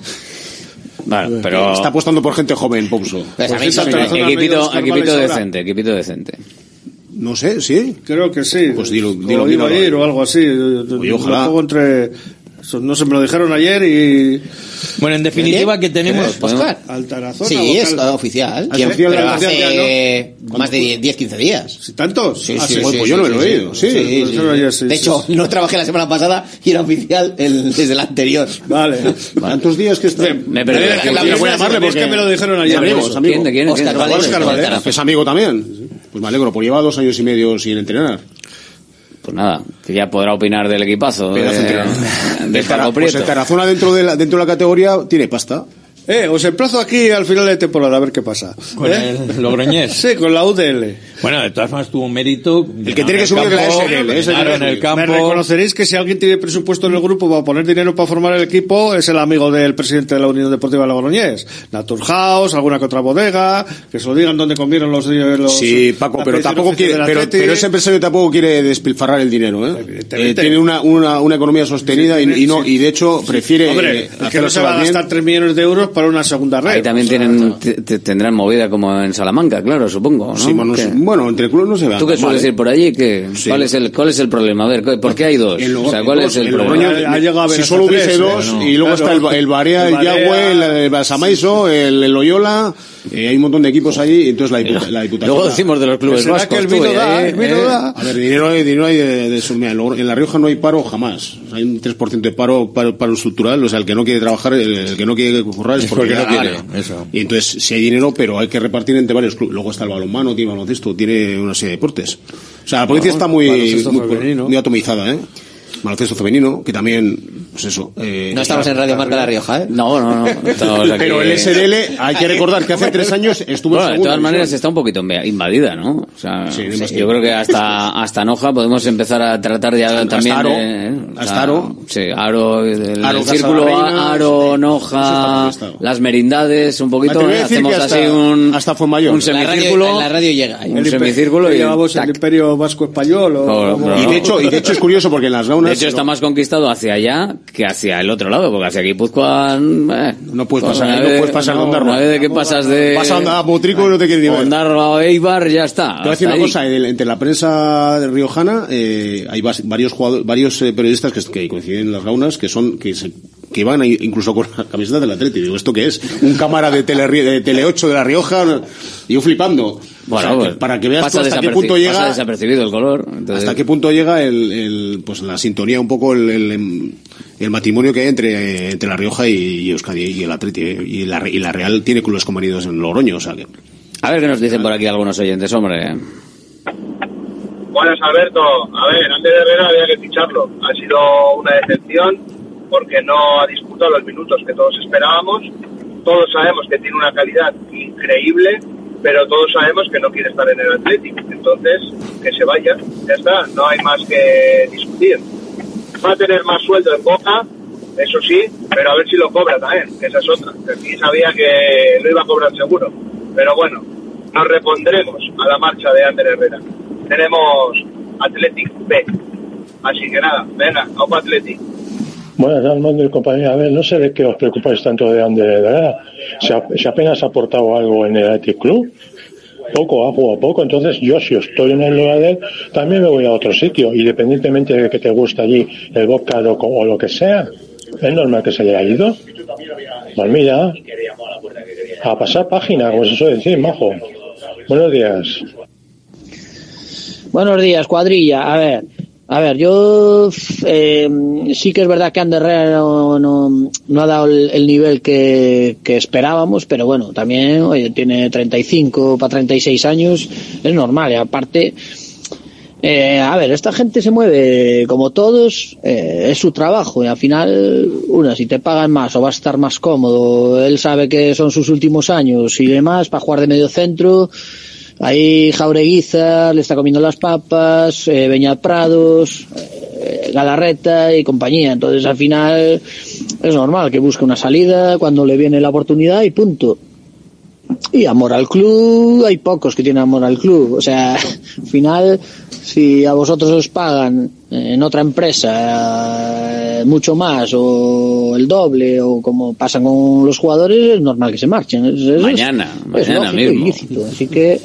Vale, pero está apostando por gente joven, Pouso. Pues a mí sí, equipito, equipito decente, equipito decente. No sé, ¿sí? Creo que sí. Pues dilo, dilo, o dilo, iba a ir o algo así. Oye, ojalá. Un entre... No se me lo dijeron ayer y... Bueno, en definitiva, ¿qué tenemos? ¿Oscar? Al Tarazona. Sí, es oficial. ¿Sí? Pero pero hace más de diez, quince días. ¿Sí, ¿tantos? Sí, ah, sí, sí, sí, pues sí, yo no sí, me lo he oído. Sí, sí, sí, sí. Ayer, sí, de sí, hecho, sí. no trabajé la semana pasada y era oficial el, desde el anterior. Vale. ¿Cuántos días que está? Me perdí. Voy a llamarle porque es que me lo dijeron ayer. Amigos, amigo. ¿Quién? ¿De quién? Oscar Valero. Oscar Valero. Es amigo también. Pues me alegro, pues lleva dos años y medio sin entrenar. Pues nada, que ya podrá opinar del equipazo. De, de Paco Prieto. Pues el Tarazona dentro de la, dentro de la categoría tiene pasta. Eh, os emplazo aquí al final de temporada a ver qué pasa. ¿Con ¿Eh? el Logroñés? Sí, con la U D L. Bueno, de todas formas tuvo un mérito. El que tiene que subir de la S D L. Claro, en el campo. Me reconoceréis que si alguien tiene presupuesto en el grupo para poner dinero para formar el equipo, es el amigo del presidente de la Unión Deportiva Logroñés. Naturhaus, alguna que otra bodega, que se lo digan dónde convienen los, los sí, Paco, pero tampoco quiere, pero, pero ese empresario tampoco quiere despilfarrar el dinero, ¿eh? eh tiene una, una, una economía sostenida sí, y, y no, y de hecho prefiere. Hombre, eh, es que no se va a gastar tres millones de euros para una segunda red. Ahí también o sea, tienen, t- tendrán movida como en Salamanca, claro, supongo, ¿no? Sí, bueno, bueno, entre el club no se ve. ¿Tú qué sueles ir por allí? ¿Qué? Sí. ¿Cuál es el cuál es el problema? A ver, ¿por qué hay dos? Lo, o sea, ¿cuál es el, el problema? Ha, ha llegado a si solo hubiese dos, no. Y luego claro. está el, el Barea, el Yagüe, el, el Balsamaiso, el, el Loyola, eh, hay un montón de equipos allí, y entonces la, diputa, la diputación. Luego decimos de los clubes vascos. Que el vino tú, da, eh, el vino eh, da. A ver, dinero hay, dinero hay de, de sumar. En La Rioja no hay paro jamás. Hay un tres por ciento de paro, paro, paro estructural, o sea, el que no quiere trabajar, el, el que no quiere currar es porque, porque no quiere. Eso. Y entonces, si hay dinero, pero hay que repartir entre varios clubes. Luego está el balonmano, tiene baloncesto, tiene una serie de deportes. O sea, la policía no, está muy, muy, muy atomizada, ¿eh? Baloncesto femenino, que también, pues eso. Eh, no estamos en Radio Marca La Rioja, ¿eh? No, no, no. Aquí... Pero el S D L, hay que recordar que hace tres años estuvo bueno, en de todas maneras está un poquito invadida, ¿no? O sea, sí, sí, yo creo que hasta hasta Noja podemos empezar a tratar ya hasta también Aro, de, hasta Aro. Sí, Aro, el, Aro el círculo Reina, Aro, Noja, las merindades, un poquito, ¿eh? Hacemos hasta, así un hasta fue mayor. Un semicírculo. En la radio llega. Un semicírculo y llevamos el Imperio Vasco Español o, y de hecho y de hecho es curioso porque en las gaunas de hecho está más conquistado hacia allá que hacia el otro lado, porque hacia Guipúzcoa eh, no puedes pasar, no puedes pasar no, de Ondarroa. Una vez de que pasas de pasa a Motrico y no te quieres ni ver. Ondarroa Eibar ya está. Te voy a decir una ahí. cosa, entre la prensa riojana eh, hay varios jugadores, varios eh, periodistas que, que coinciden en las gaunas que son que se que van incluso con la camiseta del Atleti. Digo, ¿esto qué es? Un cámara de Tele, de Tele ocho de La Rioja y yo flipando. Bueno, o sea, pues, que para que veas tú hasta qué punto llega pasa desapercibido el color. Entonces... Hasta qué punto llega el, el pues la sintonía un poco el, el, el matrimonio que hay entre, entre La Rioja y, y Euskadi y el Atleti. Y la, y la Real tiene clubes convenidos en Logroño, o sea que A ver qué nos dicen por aquí algunos oyentes, hombre. Buenas, Alberto. A ver, Ander Herrera había que ficharlo. Ha sido una decepción porque no ha disputado los minutos que todos esperábamos. Todos sabemos que tiene una calidad increíble, pero todos sabemos que no quiere estar en el Atlético. Entonces, que se vaya, ya está, no hay más que discutir. Va a tener más sueldo en Boca, eso sí, pero a ver si lo cobra también, que esa es otra. Aquí sabía que lo iba a cobrar seguro. Pero bueno, nos repondremos a la marcha de Ander Herrera. Tenemos Athletic B. Así que nada, venga, Opa Athletic. Buenas, Armando y compañía. A ver, no sé de qué os preocupáis tanto de Ander Herrera. Si, si apenas ha aportado algo en el Athletic Club, poco, ha jugado poco. Entonces yo, si estoy en el lugar de él, también me voy a otro sitio, independientemente de que te guste allí el Boca o, o lo que sea. Es normal que se haya ido. Pues mira, a pasar página, como se suele decir, majo. Buenos días. Buenos días, cuadrilla. A ver, a ver, yo eh, sí que es verdad que Ander Herrera no, no, no ha dado el, el nivel que, que esperábamos, pero bueno, también, oye, tiene treinta y cinco para treinta y seis años, es normal, y aparte, eh, a ver, esta gente se mueve como todos, eh, es su trabajo, y al final, una, si te pagan más o vas a estar más cómodo, él sabe que son sus últimos años y demás, para jugar de medio centro. Ahí Jaureguizar le está comiendo las papas, eh, Beñat Prados, eh, Galarreta y compañía. Entonces al final es normal que busque una salida cuando le viene la oportunidad y punto. Y amor al club, hay pocos que tienen amor al club. O sea, al final, si a vosotros os pagan en otra empresa eh, mucho más o el doble o como pasa con los jugadores, es normal que se marchen. Es, es, mañana, es mañana lógico, mismo. ilícito. Así que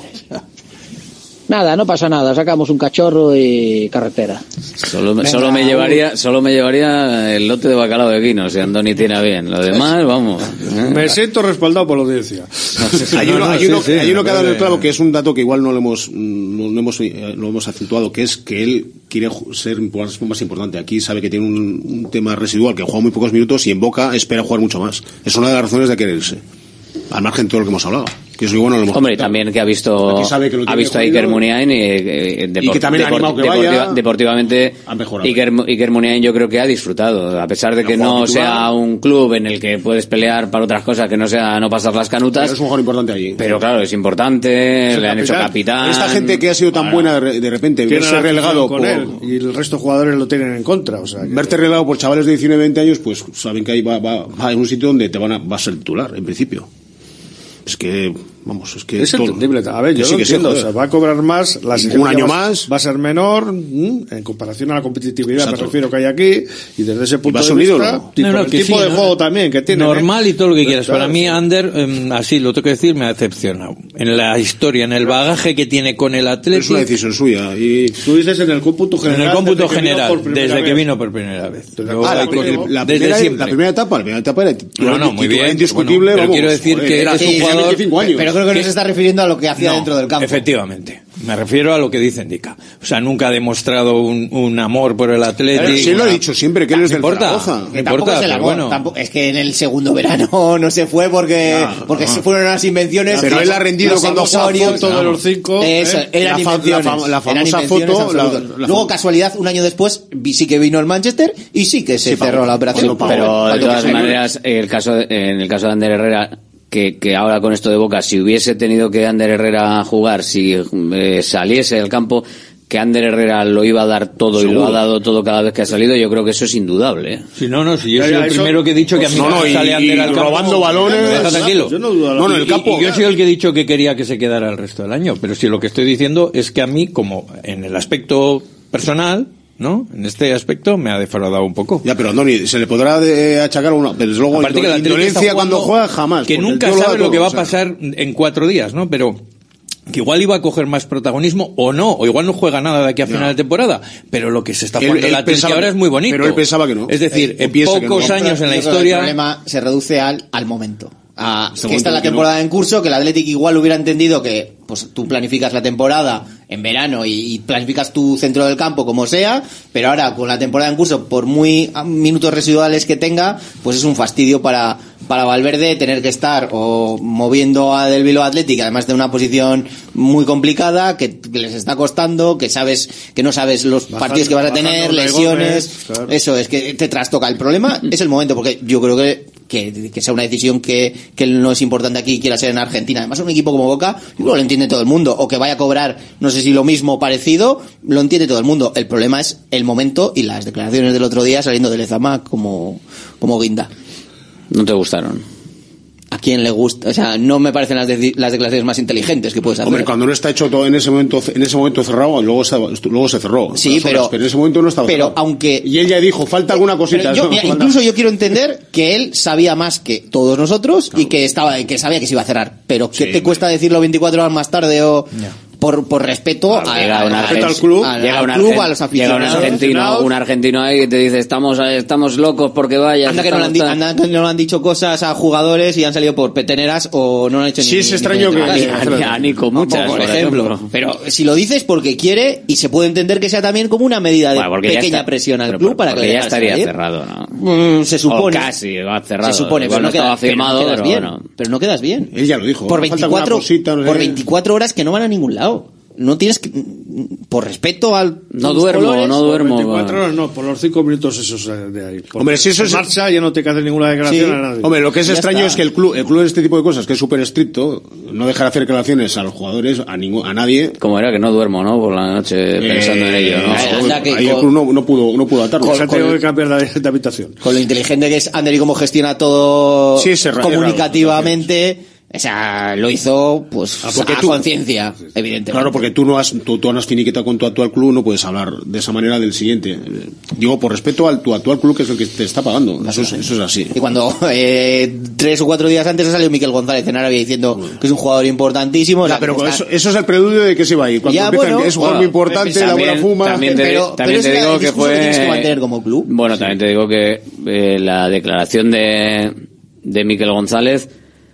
nada, no pasa nada, sacamos un cachorro y carretera. Solo, me, solo me llevaría solo me llevaría el lote de bacalao de Quino, si Andoni tiene bien. Lo demás, vamos. ¿eh? Me siento respaldado por la audiencia. Hay uno, No, no, hay sí, uno, sí, hay uno que ha dado el vale. clavo, que es un dato que igual no lo hemos, no, no hemos, eh, no hemos acentuado, que es que él quiere ju- ser más, más importante. Aquí sabe que tiene un, un tema residual, que juega muy pocos minutos y en Boca espera jugar mucho más. Es una de las razones de quererse. Al margen de todo lo que hemos hablado. Que eso igual no lo hemos Hombre, y comentado. también que ha visto Aquí sabe que lo ha tiene visto a jodido. Iker Muniain y, eh, Y que también ha animado que deportiva- vaya. deportivamente Ha mejorado. Iker, Iker Muniain yo creo que ha disfrutado, a pesar de que Ha jugado no titular. sea un club en el que puedes pelear para otras cosas que no sea no pasar las canutas. Pero es un jugador importante allí. Pero claro, es importante, Es el le han hecho capitán. capitán. Esta gente que ha sido tan buena de re- de repente, Tiene verse la relegado con por, él y el resto de jugadores lo tienen en contra. O sea, que- verte relegado por chavales de diecinueve veinte años, pues saben que ahí va, va, va en un sitio donde te van a, va a ser titular, en principio. Es que, vamos, es que es todo- entendible. A ver, que yo sí, lo que sí, entiendo. O joder. sea, va a cobrar más, la Un exigencia año va, más. va a ser menor mm, en comparación a la competitividad, Exacto. me refiero, que hay aquí, y desde ese punto va a de ser un vista, ídolo. y No, por no, el que tipo sí, de ¿no? juego también que tiene. Normal y todo lo que quieras. Claro, Para mí, sí. Ander, eh, así lo tengo que decir, me ha decepcionado. En la historia, en el bagaje que tiene con el Es una Atlético, decisión suya. Y Tú dices en el cómputo en general. el cómputo desde que vino general, por primera desde que vez. vino por primera vez. Yo Ah, la, hay cosas- el- la desde primera, siempre. la primera etapa, la primera etapa era No, no, muy titular bien, indiscutible, bueno, pero vamos, quiero decir joder, que era es un precisamente jugador- cinco años. Pero creo que no ¿Qué? se está refiriendo a lo que hacía No, dentro del campo. Efectivamente. Me refiero a lo que dice Ndica. O sea, nunca ha demostrado un, un amor por el Atlético. Sí, lo he dicho siempre, que él es No del importa, Zaragoza. no Que tampoco importa, es el pero amor, bueno. tampoco- es que en el segundo verano no se fue porque No, porque no. se fueron unas invenciones. Pero los- él ha rendido los cuando ha jugado emisorios, foto de los cinco, Eso, ¿eh? eran La fa- invenciones. la fam- la eran famosa invenciones foto, la- absolutas. la Luego, fam- casualidad, un año después vi- sí que vino el Manchester y sí que se Sí, cerró pagó. la operación. Bueno, Pero Pagó. de todas Pagó. maneras, el caso de- en el caso de Ander Herrera, que, que ahora con esto de Boca, si hubiese tenido que Ander Herrera jugar, si eh, saliese del campo, que Ander Herrera lo iba a dar todo y lo Seguro. ha dado todo cada vez que ha salido, yo creo que eso es indudable. ¿eh? Si no, no, si yo Ya, soy ya, el eso- primero que he dicho que a mí No, no, me y- sale Ander y al campo. robando balones. Me deja tranquilo. Yo no dudo. No, no, en el Y- campo. y yo soy el que he dicho que quería que se quedara el resto del año, pero si lo que estoy diciendo es que a mí, como en el aspecto personal, ¿no? En este aspecto me ha defraudado un poco. Ya, pero Andoni, se le podrá de achacar una, pero desde luego Aparte que el Atlético indolencia está cuando jugando, juega jamás. que porque nunca el tío lo da sabe lo todo, que va a o sea. pasar en cuatro días, ¿no? Pero que igual iba a coger más protagonismo o no, o igual no juega nada de aquí a final de temporada, pero lo que se está Él- jugando él el Atlético pensaba ahora que- es muy bonito. pero él pensaba que no. Es decir, Él en piensa que pocos no. años en la Yo creo que historia... El problema se reduce al, al momento. A, Este que está momento la que no. temporada en curso, que el Athletic igual hubiera entendido que pues tú planificas la temporada en verano y, y planificas tu centro del campo como sea, pero ahora con la temporada en curso, por muy ah, minutos residuales que tenga, pues es un fastidio para, para Valverde tener que estar o moviendo a Del Bilbao Athletic, además de una posición muy complicada, que, que les está costando, que sabes que no sabes los bajando, partidos que vas a tener, lesiones, Gómez, claro. Eso es que te trastoca. El problema es el momento, porque yo creo que que, que sea una decisión que, que no es importante aquí y quiera ser en Argentina. Además, un equipo como Boca, yo creo que lo entiende todo el mundo, o que vaya a cobrar, no sé si lo mismo o parecido, lo entiende todo el mundo. El problema es el momento y las declaraciones del otro día saliendo de Lezama como, como guinda. ¿No te gustaron? ¿A quién le gusta? O sea, no me parecen las, de, las declaraciones más inteligentes que puedes hacer. Hombre, cuando no está hecho todo en ese momento, en ese momento cerrado, luego, está, luego se cerró. Sí, pero, horas, pero en ese momento no estaba pero cerrado. Aunque y él ya dijo, falta alguna cosita. Yo, ¿no? mira, incluso yo quiero entender que él sabía más que todos nosotros, claro. Y que estaba, que sabía que se iba a cerrar. Pero ¿qué sí, te cuesta decirlo veinticuatro horas más tarde o...? Yeah. Por, por respeto, claro, a, llega a, un a, al club, a, llega al un club argent, a los aficionados. Llega un argentino, un argentino ahí que te dice, estamos, estamos locos porque vayas. Anda que, no le han, di, anda que no le han dicho cosas a jugadores y han salido por peteneras o no lo han hecho. Sí, ni, es ni extraño que... A, a, a Nico muchas, por, por ejemplo. ejemplo. Pero si lo dices porque quiere, y se puede entender que sea también como una medida de bueno, pequeña está, presión al club para que ya estaría salir. cerrado, ¿no? Mm, se supone. O casi va cerrado. Se supone, pero no, queda, firmado, pero no quedas bien. Bueno. Pero no quedas bien. Él ya lo dijo. Por veinticuatro, cosita, no por veinticuatro horas que no van a ningún lado. No tienes que, por respeto al no duermo colores, no duermo por veinticuatro horas no, por los cinco minutos esos de ahí. Porque hombre, si eso es marcha ya no te hace ninguna declaración sí. a nadie. Hombre, lo que es ya extraño está. es que el club el club en este tipo de cosas que es súper estricto no deja de hacer declaraciones a los jugadores, a ningún a nadie. Como era que no duermo, ¿no? Por la noche eh, pensando en ello, ¿no? Eh, ahí con, el club no, no pudo no pudo atarlo. O sea, tengo que cambiar de, de habitación. Con lo inteligente que es Ander y cómo gestiona todo sí, es comunicativamente. O sea, lo hizo pues ah, a tú, conciencia, evidentemente. Claro, porque tú no has tú, tú no has finiquitado con tu actual club, no puedes hablar de esa manera del siguiente. Digo, por respeto al tu actual club, que es el que te está pagando. Eso es, eso es así. Y cuando eh, tres o cuatro días antes ha salido Miquel González en Arabia diciendo bueno. que es un jugador importantísimo. Ya, o sea, pero eso, eso es el preludio de que se va a ir. Cuando ya, empiezan, bueno, es un jugador muy importante, también, la buena fuma. También te, pero, también pero te digo que fue. Que tienes que mantener como club. Bueno, también te digo que eh, la declaración de, de Miquel González.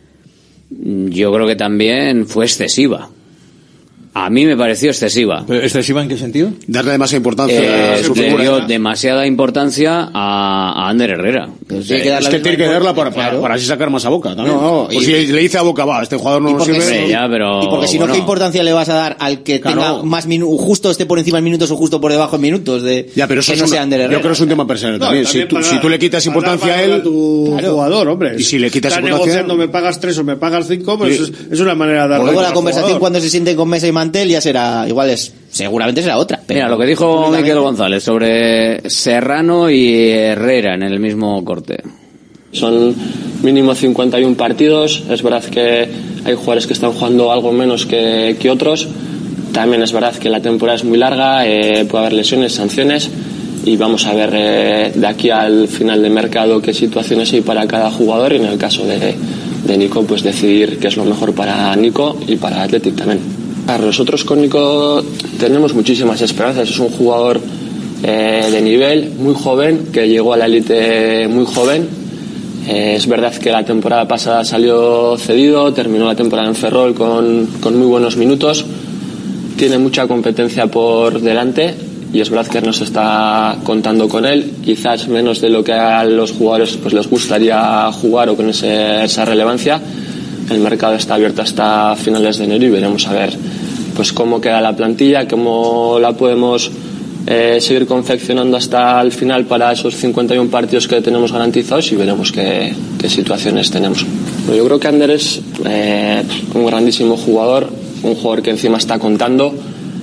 Yo creo que también fue excesiva. A mí me pareció excesiva. ¿Pero excesiva en qué sentido? Darle demasiada importancia eh, a su le figura. dio demasiada importancia a, a Ander Herrera. Pues sí, es que tiene que darla para, para, claro. para así sacar más a Boca también. No, pues si le dice a Boca, va, este jugador no nos sirve. Sí, ya, pero, y porque si bueno. no, ¿qué importancia le vas a dar al que claro. tenga más minutos, justo esté por encima en minutos o justo por debajo en minutos? De, ya, pero eso que es no una, sea Ander Herrera. Yo creo que es un tema personal no, también. también Si tú, para, si tú le quitas importancia a él, a tu claro. jugador, hombre. Y si le quitas está importancia, negociando, me pagas tres o me pagas cinco, pues sí. es, es una manera de darle. Luego la conversación jugador. Cuando se siente con mesa y mantel ya será igual es seguramente será otra. Pero mira lo que dijo Miquel González sobre Serrano y Herrera en el mismo corte. Son mínimo cincuenta y uno partidos. Es verdad que hay jugadores que están jugando algo menos que, que otros. También es verdad que la temporada es muy larga, eh, puede haber lesiones, sanciones. Y vamos a ver eh, de aquí al final de mercado qué situaciones hay para cada jugador. Y en el caso de, de Nico, pues decidir qué es lo mejor para Nico y para Athletic también. Nosotros con Nico tenemos muchísimas esperanzas. Es un jugador eh, de nivel, muy joven, que llegó a la élite muy joven. Eh, es verdad que la temporada pasada salió cedido, terminó la temporada en Ferrol con, con muy buenos minutos. Tiene mucha competencia por delante y es verdad que nos está contando con él. Quizás menos de lo que a los jugadores pues, les gustaría jugar o con ese, esa relevancia. El mercado está abierto hasta finales de enero y veremos a ver pues cómo queda la plantilla, cómo la podemos eh, seguir confeccionando hasta el final para esos cincuenta y uno partidos que tenemos garantizados y veremos qué, qué situaciones tenemos. Pero yo creo que Ander es eh, un grandísimo jugador, un jugador que encima está contando.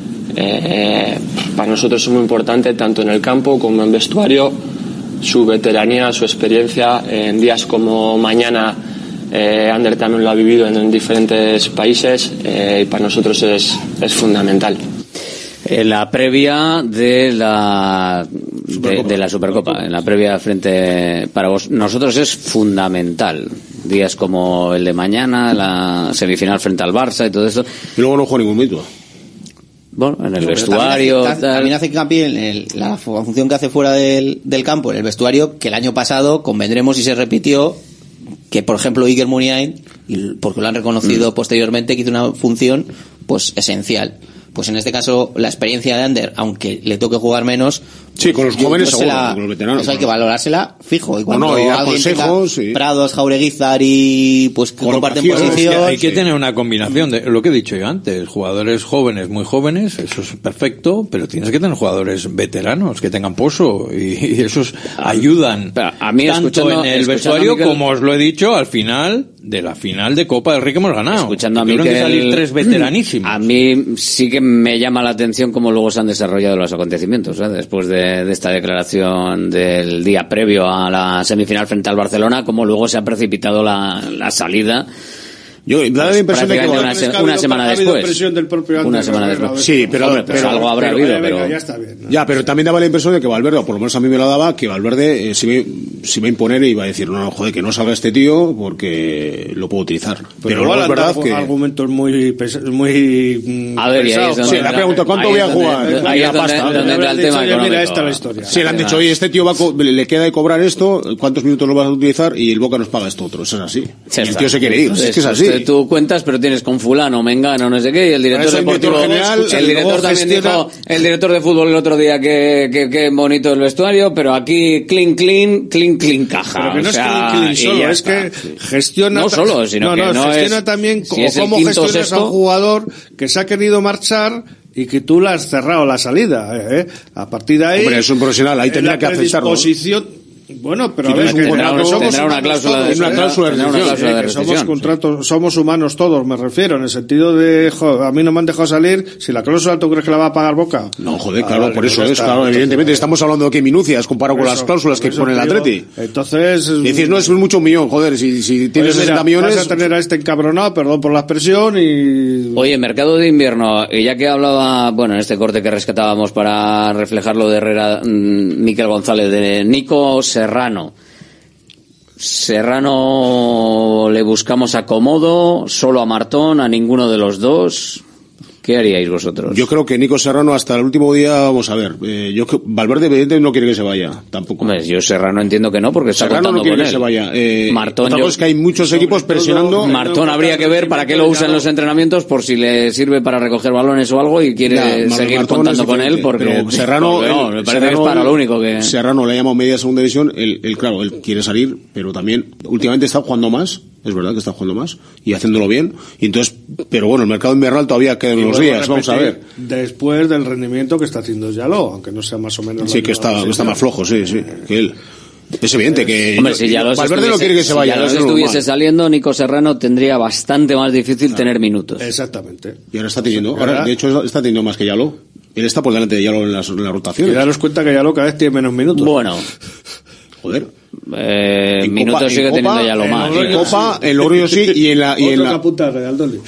Eh, para nosotros es muy importante tanto en el campo como en vestuario, su veteranía, su experiencia en días como mañana. Eh, Ander también lo ha vivido en, en diferentes países eh, y para nosotros es, es fundamental. En la previa de la de, de la Supercopa, en la previa frente para vos, nosotros es fundamental. Días como el de mañana, la semifinal frente al Barça y todo eso. Y luego no juega ningún mito. Bueno, en el pero vestuario. También hace, también hace hincapié en el, la función que hace fuera del, del campo, en el vestuario, que el año pasado convendremos y se repitió. Que por ejemplo Iker Muniain, porque lo han reconocido mm. posteriormente, que hizo una función pues esencial. Pues en este caso la experiencia de Ander, aunque le toque jugar menos, Sí, con los Yo- jóvenes yo seguro, se la- con los veteranos. Eso hay que valorársela fijo. Y cuando no, y dar alguien consejos, tenga sí. Prados, Jaureguizar y pues que comparten Es que posición. hay que tener una combinación de lo que he dicho yo antes, jugadores jóvenes, muy jóvenes, eso es perfecto, pero tienes que tener jugadores veteranos que tengan pozo y, y esos ayudan a mí, tanto escuchando- en el escuchando vestuario a Miquel- como os lo he dicho al final de la final de Copa del Rey que hemos ganado. Escuchando a Tuvieron que Miquel, salir tres veteranísimos. A mí sí que me llama la atención cómo luego se han desarrollado los acontecimientos, ¿eh? Después de, de esta declaración del día previo a la semifinal frente al Barcelona, cómo luego se ha precipitado la, la salida. Yo, da la Pues impresión de que prácticamente Valverde una, es se- que ha una habido- semana ha habido después. presión del propio Una Andrés semana Valverde. después. Sí, pero, Hombre, pues pero- algo habrá pero- habido, eh, pero... venga, Ya está bien. Ya, pero también daba la impresión de que Valverde, o por lo menos a mí me lo daba, que Valverde eh, se, iba, se iba a imponer y iba a decir, no, no, joder, que no salga este tío porque lo puedo utilizar. Pero, Pero luego igual es han verdad dado que... argumentos muy pes- muy mm, A ver, y ahí pesados. es donde- Sí, le ha preguntado, ¿cuánto ahí voy a es donde- jugar? ahí es La donde- pasta. donde Le entra el habrán dicho, tema "Oye, mira, económico". esta es la historia. Sí, le han dicho, oye, este tío va a co- le queda de cobrar esto, ¿cuántos minutos lo vas a utilizar? Y el Boca nos paga esto otro. Eso es así. Ya Y el está. tío se quiere ir. Es que es así. Usted- Tú cuentas, pero tienes con fulano, mengano, no sé qué, y el director Para eso el deportivo director general, el y director luego también gestiona- dijo, el director de fútbol el otro día que, que, que bonito el vestuario, pero aquí clean, clean, clean, clean caja. Pero que no o sea, es clean, clean y solo, ya es está. que gestiona... No solo, sino no, que no, no gestiona es- también si como es el cómo quinto gestionas a sexto. un jugador que se ha querido marchar y que tú le has cerrado la salida. ¿eh? A partir de ahí... Hombre, es un profesional, ahí eh, tendría la que aceptarlo. predisposición- Bueno, pero a Tendrá ver, un que contrato, que somos tendrá una humanos cláusula de- todos, una ¿eh? cláusula de tendrá una rescisión. cláusula de Que somos rescisión, contratos, somos humanos todos, me refiero, en el sentido de, jo, a mí no me han dejado salir, si la cláusula tú crees que la va a pagar Boca. No, joder, Ah, claro, vale, por pues eso ya es, está. claro, Entonces, evidentemente estamos hablando de qué minucias comparado con por las eso- cláusulas que por eso pone el te digo, Atleti. Entonces, Y decís, no, es mucho un millón, joder, si, si tienes pues mira, sesenta millones... vas a tener a este encabronado, perdón por la expresión, y... Oye, mercado de invierno, y ya que hablaba, bueno, en este corte que rescatábamos para reflejar lo de Herrera, mmm, Miquel González, de Nico Serrano. Serrano le buscamos acomodo, solo a Martón, a ninguno de los dos. ¿Qué haríais vosotros? Yo creo que Nico Serrano hasta el último día, vamos a ver, eh, yo creo- Valverde evidentemente no quiere que se vaya, tampoco. Hombre, yo Serrano entiendo que no, porque está Serrano contando no quiere con que él. se vaya. Eh, Martón, otra yo- cosa es que hay muchos equipos presionando. Martón habría que ver para qué lo usa en los entrenamientos, por si le sirve para recoger balones o algo y quiere Ya, seguir Martón contando es con él, diferente, porque pero Serrano, porque no, él- me parece Serrano, que es para lo único que... Serrano le ha llamado media segunda división, él, él, claro, él quiere salir, pero también últimamente está jugando más, es verdad que está jugando más y haciéndolo bien, y entonces, pero bueno, el mercado invernal todavía quedan y unos vuelvo días, vamos a ver. repetir, Después del rendimiento que está haciendo Yaló, aunque no sea más o menos... Sí, la que misma está, que está posición. más flojo, sí, sí, que él. Es evidente que Hombre, si ya los Valverde no quiere que se vaya, si ya los es estuviese normal. saliendo, Nico Serrano tendría bastante más difícil tener minutos. Exactamente. Y ahora está teniendo, Ahora- ahora, de hecho está teniendo más que Yalo. Él está por delante de Yalo en las, en las Y rotaciones. daros cuenta que Yaló cada vez tiene menos minutos. Bueno, Joder. eh, En minutos Copa- sigue en teniendo Copa- ya lo en más. En Copa, en Logroño sí, y en la... Y en Otro la que apunta al Real Dolly.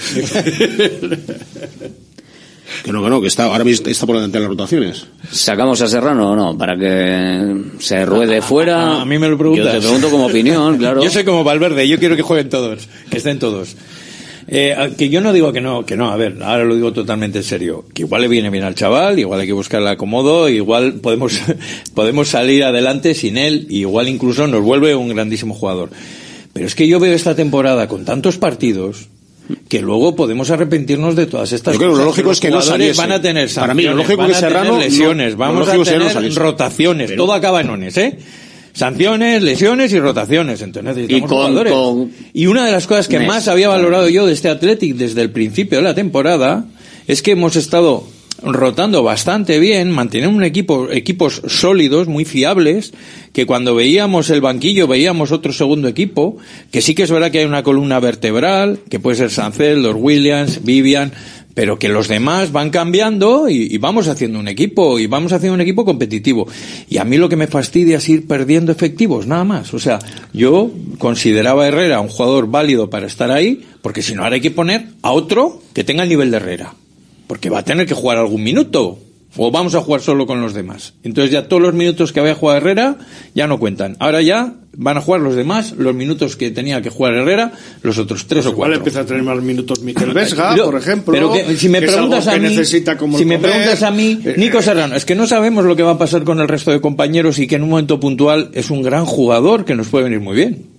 que no, que no, que está, ahora mismo está por delante de las rotaciones. ¿Sacamos a Serrano o no? Para que se ruede fuera. A mí me lo preguntas. Yo te pregunto como opinión, claro. Yo soy como Valverde, yo quiero que jueguen todos, que estén todos. Eh, que yo no digo que no, que no, a ver, ahora lo digo totalmente en serio, que igual le viene bien al chaval, igual hay que buscarle acomodo, igual podemos, podemos salir adelante sin él, y igual incluso nos vuelve un grandísimo jugador. Pero es que yo veo esta temporada con tantos partidos, que luego podemos arrepentirnos de todas estas Yo creo que cosas. lo lógico Los es que no jugadores saliese. van a tener Para mí, lo sanciones, lógico van que a tener Serrano no- lesiones, lo vamos lógico a es que no tener saliese. rotaciones, Pero- todo acaba en ones, ¿eh? Sanciones, lesiones y rotaciones. Entonces necesitamos Y con- jugadores. con- Y una de las cosas que Mes. más había valorado yo de este Athletic desde el principio de la temporada es que hemos estado rotando bastante bien, mantener un equipo, equipos sólidos, muy fiables, que cuando veíamos el banquillo veíamos otro segundo equipo, que sí que es verdad que hay una columna vertebral, que puede ser Sancel, los Williams, Vivian, pero que los demás van cambiando y, y vamos haciendo un equipo, y vamos haciendo un equipo competitivo. Y a mí lo que me fastidia es ir perdiendo efectivos, nada más. O sea, yo consideraba a Herrera un jugador válido para estar ahí, porque si no ahora hay que poner a otro que tenga el nivel de Herrera, porque va a tener que jugar algún minuto, o vamos a jugar solo con los demás. Entonces ya todos los minutos que había jugado Herrera ya no cuentan. Ahora ya van a jugar los demás, los minutos que tenía que jugar Herrera, los otros tres o Igual cuatro. empieza a tener más minutos Miquel Vesga, Yo- por ejemplo. Pero que, si me que es algo preguntas a que mí, necesita como si el me comer. preguntas a mí, Eh, Nico Serrano, es que no sabemos lo que va a pasar con el resto de compañeros y que en un momento puntual es un gran jugador que nos puede venir muy bien.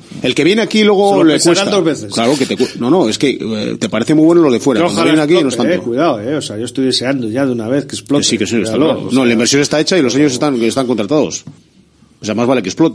El que viene aquí luego Se lo le pensarán cuesta. dos veces. Claro que te cu- no, no, es que eh, te parece muy bueno lo de fuera. Yo Cuando ojalá viene aquí no es explote, tanto. eh, cuidado, eh, o sea, yo estoy deseando ya de una vez que explote. Que sí, que sí, está Cuidado, claro. o sea, No, la inversión está hecha y los años están, que están contratados. O sea, más vale que explote.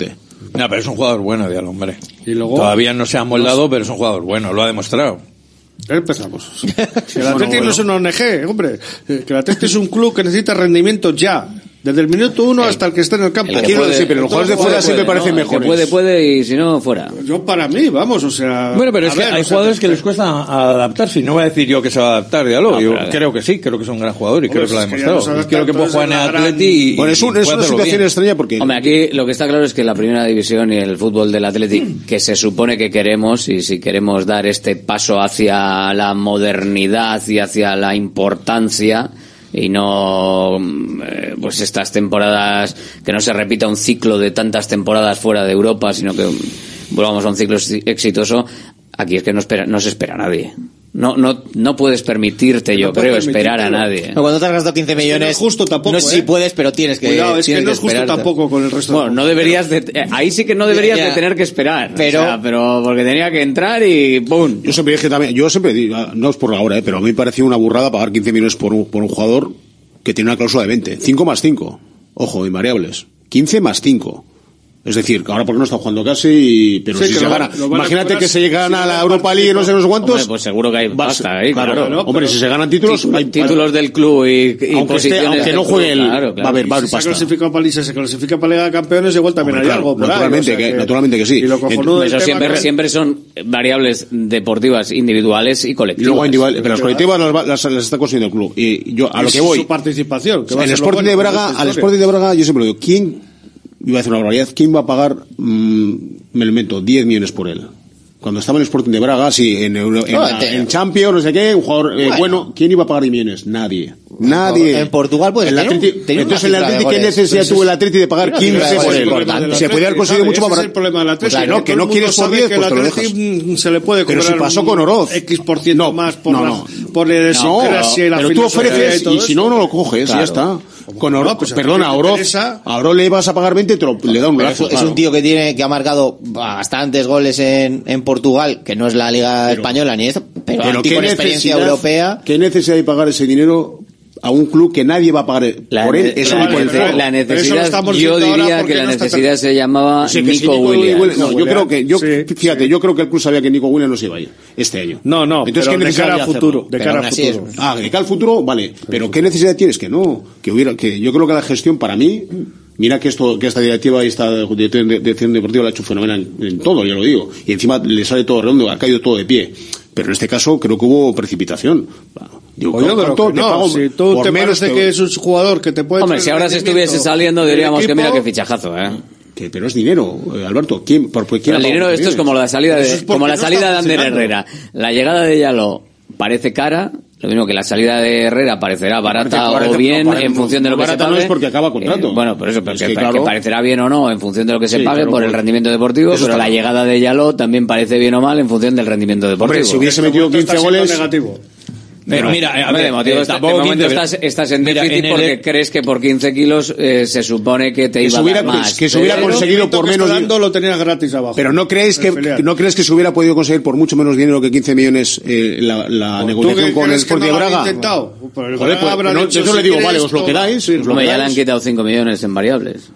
No, pero es un jugador bueno, Diallo, hombre. Y luego, todavía no se ha moldado, pero es un jugador bueno, lo ha demostrado. Empezamos. Que el Atleti no es una O N G, hombre. Que el Atleti es un club que necesita rendimiento ya. Desde el minuto uno el, hasta el que esté en el campo. El que puede, sí, pero los jugadores de fuera siempre puede, parecen ¿no? mejores. Que puede, puede y si no, fuera. Yo para mí, vamos, o sea... Bueno, pero es que ver, hay o sea, jugadores que les cuesta adaptarse. Y no voy a decir yo que se va a adaptar, Diallo. No, yo pero, creo que sí, creo que es un gran jugador y hombre, creo que lo ha es que demostrado. no Creo que puede jugar en el Atleti y... Bueno, es, un, es una situación extraña porque... Hombre, aquí lo que está claro es que la primera división y el fútbol del Atleti, que se supone que queremos, y si queremos dar este paso hacia la modernidad y hacia la importancia... y no eh, pues estas temporadas, que no se repita un ciclo de tantas temporadas fuera de Europa, sino que volvamos a un ciclo exitoso. Aquí es que no espera, no se espera a nadie. No, no, no puedes permitirte, yo no creo, esperar a nadie. No, cuando te has gastado quince millones, no es justo tampoco, no sé si ¿eh? puedes, pero tienes que. Cuidado, es que no es justo esperarte. tampoco con el resto. Bueno, no deberías de, eh, ahí sí que no deberías ya, de tener que esperar. Pero, o sea, pero porque tenía que entrar y ¡pum! Yo siempre dije también, yo siempre digo, no es por ahora, eh, pero a mí me parecía una burrada pagar quince millones por un, por un jugador que tiene una cláusula de veinte. cinco más cinco. Ojo, invariables. quince más cinco. Es decir, ahora porque no está jugando casi, pero sí, si se lo, gana, lo imagínate a que se llegan a la Europa League, no sé no sé cuántos. Hombre, pues seguro que hay pasta ahí, claro. claro. ¿no? Hombre, pero, si se ganan títulos, títulos, hay títulos del club y, y aunque, posiciones esté, aunque no juegue el, claro, claro. va a haber, va a haber si se pasta. clasifica para Liga, se clasifica para Liga de Campeones, igual también Hombre, hay claro, algo por naturalmente, ahí, o sea que, que, naturalmente que sí. Y lo cojonudo Eso del siempre, tema, siempre son variables deportivas individuales y Y colectivas. luego individual, pero las colectivas las, las, las está consiguiendo el club. Y yo, a lo que voy. Su participación. Que va el a ser Sporting bueno, de Braga, al Sporting de Braga, yo siempre lo digo, ¿quién, iba a decir una barbaridad, quién va a pagar, mmm, me lo invento, diez millones por él? Cuando estaba en el Sporting de Braga, sí, en, Euro, en, no, la, te... en Champions, no sé qué, un jugador eh, bueno. bueno, ¿quién iba a pagar diez millones? Nadie. Nadie. En Portugal puede el Atleti, tener entonces el Atleti, ¿qué necesidad tuvo el Atleti de pagar quince por él? Se podía haber conseguido mucho más barato. Es el problema del Atleti. Pues no, que no quieres por diez, pues te lo dejas. Se le puede cobrar. Pero si pasó con Oroz. X por ciento no, más por no, la, no. por la idiosincrasia y la pero tú ofreces y, y si no, no lo coges, claro. Y ya está. Con Oroz, no, pues perdona, a Oroz, a Oroz le vas a pagar veinte, te lo, le da un brazo. Es, claro. Es un tío que tiene, que ha marcado bastantes goles en, en Portugal, que no es la Liga pero, Española ni esto, pero, pero con experiencia europea. ¿Qué necesidad de pagar ese dinero a un club que nadie va a pagar la por él? Eso la, la, la necesidad, yo diría que la no necesidad está... se llamaba sí, Nico, si Nico Williams. Williams. No, yo creo que, yo, sí, fíjate, sí. yo creo que el club sabía que Nico Williams no se iba a ir este año. No, no, entonces pero ¿qué necesidad de cara a futuro, de cara a futuro. Ah, de cara al futuro, vale, pero ¿qué necesidad tienes? Que no, que hubiera, que yo creo que la gestión para mí, mira que esto, que esta directiva y esta dirección de, dirección deportiva la ha hecho fenomenal en, en todo, ya lo digo, y encima le sale todo redondo, ha caído todo de pie. Pero en este caso creo que hubo precipitación. Digo, Oye, pero ¿cuánto que te no, pago? si tú por te menos parece te... que es un jugador que te puede... Hombre, si ahora se estuviese saliendo diríamos equipo, que mira qué fichajazo, ¿eh? Que, pero es dinero, eh, Alberto. ¿Quién, por, por, ¿quién el dinero, esto es como la salida de, como la salida de Ander Herrera. La llegada de Diallo parece cara, lo mismo que la salida de Herrera parecerá barata parece, o bien no, parece, en función de lo que se pague. No es porque acaba contrato. Eh, bueno, por eso, pero es que, que, claro, que parecerá bien o no en función de lo que se sí, pague por el rendimiento deportivo, pero la claro. llegada de Diallo también parece bien o mal en función del rendimiento deportivo. Hombre, si hubiese metido quince goles... negativo. Pero no, mira, a ver, de motivo, eh, tampoco de momento quince, estás, estás en mira, déficit en porque el... crees que por quince kilos eh, se supone que te que iba hubiera, a dar más. Que se hubiera pero conseguido por menos dinero. Lo tenías gratis abajo. Pero no crees que no crees que se hubiera podido conseguir por mucho menos dinero que quince millones eh, la, la negociación con el Sporting de Braga. Intentado? Joder, pues, no, yo le digo, vale, os lo quedáis. Sí, os lo Hombre, ya le han quitado cinco millones en variables.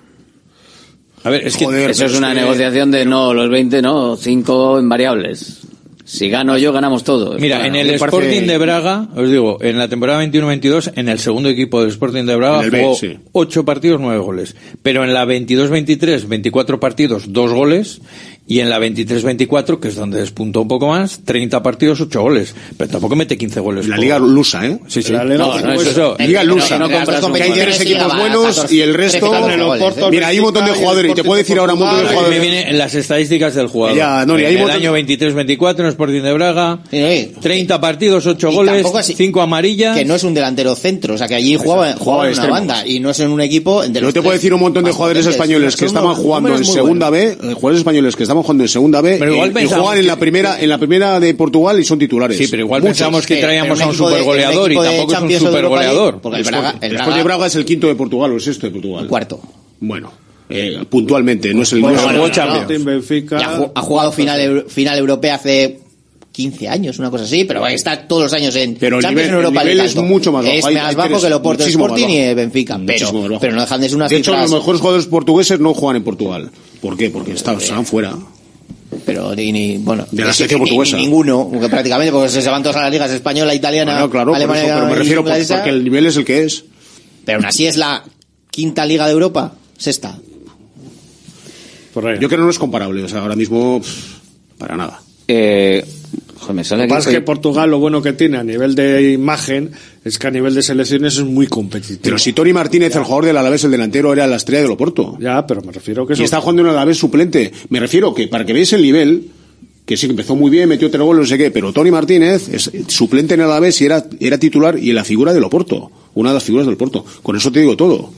A ver, es que Joder, eso es una que... negociación de no, los veinte no, cinco en variables. Si gano yo, ganamos todos. Mira, bueno, en el Sporting parece... de Braga, os digo, en la temporada veintiuno veintidós, en el segundo equipo del Sporting de Braga jugó sí. ocho partidos, nueve goles. Pero en la veintidós veintitrés, veinticuatro partidos, dos goles. Y en la veintitrés veinticuatro, que es donde despuntó un poco más, treinta partidos, ocho goles. Pero tampoco mete quince goles. La Liga Lusa, ¿eh? Sí, sí. La Liga, no, no, eso, eso. Liga Lusa. No, no compras que hay tres equipos buenos y el resto... Mira, hay un montón de jugadores. Y te puedo decir ahora un montón de jugadores. Me vienen las estadísticas del jugador. Ya, no, en hay el montón... año veintitrés veinticuatro en el Sporting de Braga, treinta partidos, ocho goles, cinco amarillas. Que no es un delantero centro. O sea, que allí jugaba, jugaba en una banda. Y no es en un equipo... Yo te puedo decir un montón de jugadores españoles que estaban jugando en segunda B, jugadores españoles que estaban jugando en segunda B, pero igual y, y juegan en la primera en la primera de Portugal y son titulares. Sí, pero igual Muchos, pensamos que traíamos a un supergoleador y tampoco es un supergoleador. Porque el Braga, el Braga, de Braga es el quinto de Portugal o el sexto de Portugal. El cuarto. Bueno, eh, puntualmente, no es el bueno, no, bueno, no, no, Benfica. Ha jugado final final europea hace quince años, una cosa así, pero está todos los años en pero Champions, nivel, en Europa el nivel League. es mucho más bajo. Es hay, más hay bajo tres, que el Oporto Sporting y Benfica, pero, pero no dejan de ser unas De hecho, cifras... los mejores jugadores portugueses no juegan en Portugal. ¿Por qué? Porque están, están fuera. Pero ni, ni bueno, de la ni, selección ni, portuguesa. Ni ninguno, porque prácticamente porque se van todas a las ligas española, italiana, bueno, claro, alemana, eso, pero me refiero por, porque el nivel es el que es. Pero aún así es la quinta liga de Europa, sexta. Yo creo que no es comparable, o sea, ahora mismo pff, para nada. Eh, joder, me sale lo que pasa que... es que Portugal lo bueno que tiene a nivel de imagen es que a nivel de selecciones es muy competitivo. Pero si Toni Martínez, ya. el jugador del Alavés, el delantero, era la estrella del Oporto. Ya, pero me refiero que eso... Y está jugando en el Alavés suplente. Me refiero que, para que veáis el nivel, que sí que empezó muy bien, metió tres goles, no sé qué, pero Toni Martínez es suplente en el Alavés y era, era titular y en la figura del Oporto. Una de las figuras del Oporto. Con eso te digo todo.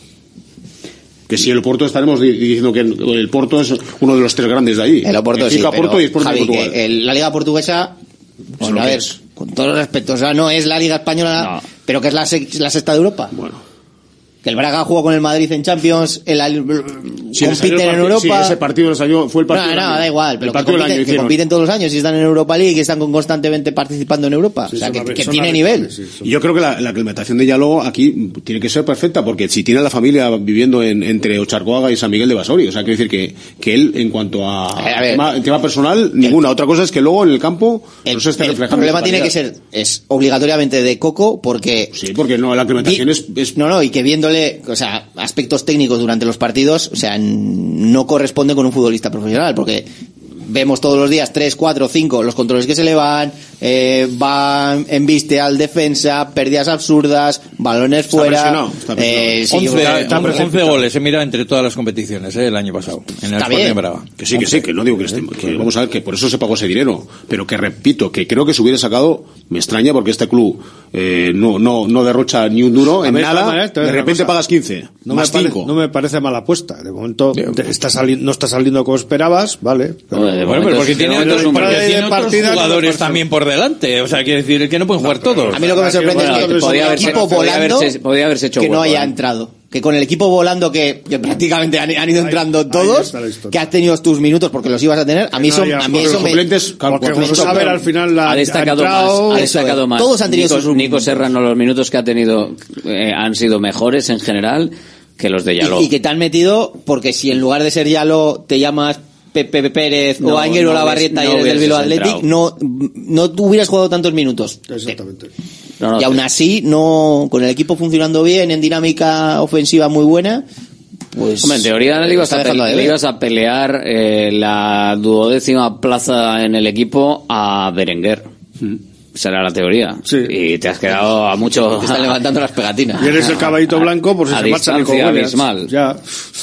Que si el Oporto estaremos diciendo que el Porto es uno de los tres grandes de ahí. El Oporto sí, Porto pero, y Sporting Javi, Portugal. Que el, la Liga Portuguesa, bueno, a ver, es. con todos los respetos, o sea, no es la Liga Española, no. pero que es la, la sexta de Europa. Bueno. Que el Braga jugó con el Madrid en Champions, el, el, sí, compiten en Europa. Sí, ese partido le salió, fue el partido. No, no, da igual, pero el que, compiten, que compiten todos los años y están en Europa League y están constantemente participando en Europa. Sí, o sea, que, que tiene nivel. Sí, y yo creo que la, la aclimatación de Yalo aquí tiene que ser perfecta, porque si tiene a la familia viviendo en, entre Ocharcoaga y San Miguel de Basorio, o sea, quiero decir que, que él, en cuanto a, a ver, tema, en tema personal, ninguna. El, Otra cosa es que luego en el campo el, no se esté reflejando. El problema tiene que ser, es obligatoriamente de Coco, porque... Sí, porque no, la aclimatación vi, es, es... No, no, y que viéndole, o sea, aspectos técnicos durante los partidos, o sea, no corresponde con un futbolista profesional, porque vemos todos los días tres, cuatro, cinco los controles que se le van, eh, va en viste al defensa, pérdidas absurdas, balones está fuera. Presionado, está eh, sí, once, está, está once goles, se mira entre todas las competiciones eh, el año pasado. En el Sporting de Braga. Que sí, que sí, que no digo que, esté, que vamos a ver que por eso se pagó ese dinero, pero que repito, que creo que se hubiera sacado, me extraña porque este club eh, no, no, no derrocha ni un duro en nada, manera, de repente pagas quince, no más me cinco. Parece, no me parece mala apuesta, de momento está sali- no está saliendo como esperabas, vale. Pero, bueno, bueno, pero porque tiene otros, porque tiene otros jugadores también por delante, o sea, quiere decir que no pueden jugar todos. A mí lo que me sorprende bueno, es que podía el equipo volando haberse, podía haberse hecho que no hueco, haya ¿eh? entrado. Que con el equipo volando que, que prácticamente han, han ido entrando ahí, todos, ahí que has tenido tus minutos porque los ibas a tener, a mí no, son, ya, a mí eso me... Porque como saber al final la, ha destacado entrado, más, ha destacado más. Todos han tenido Nico, sus... Nico Serrano, los minutos que ha tenido eh, han sido mejores en general que los de Yaló. Y, y que te han metido porque si en lugar de ser Yaló te llamas Pepe Pérez no, o Ángel o no Lavarrieta no y eres del Bilbao Athletic, no, no tú hubieras jugado tantos minutos. Exactamente. No, no, y aún así, no, con el equipo funcionando bien, en dinámica ofensiva muy buena, pues... Hombre, en teoría le ibas, a, pele- le ibas a pelear eh, la duodécima plaza en el equipo a Berenguer. Mm. Esa era la teoría. Sí. Y te has quedado a mucho... Te están levantando las pegatinas. Y eres el caballito blanco por si a se marcha Nico Williams. Ya.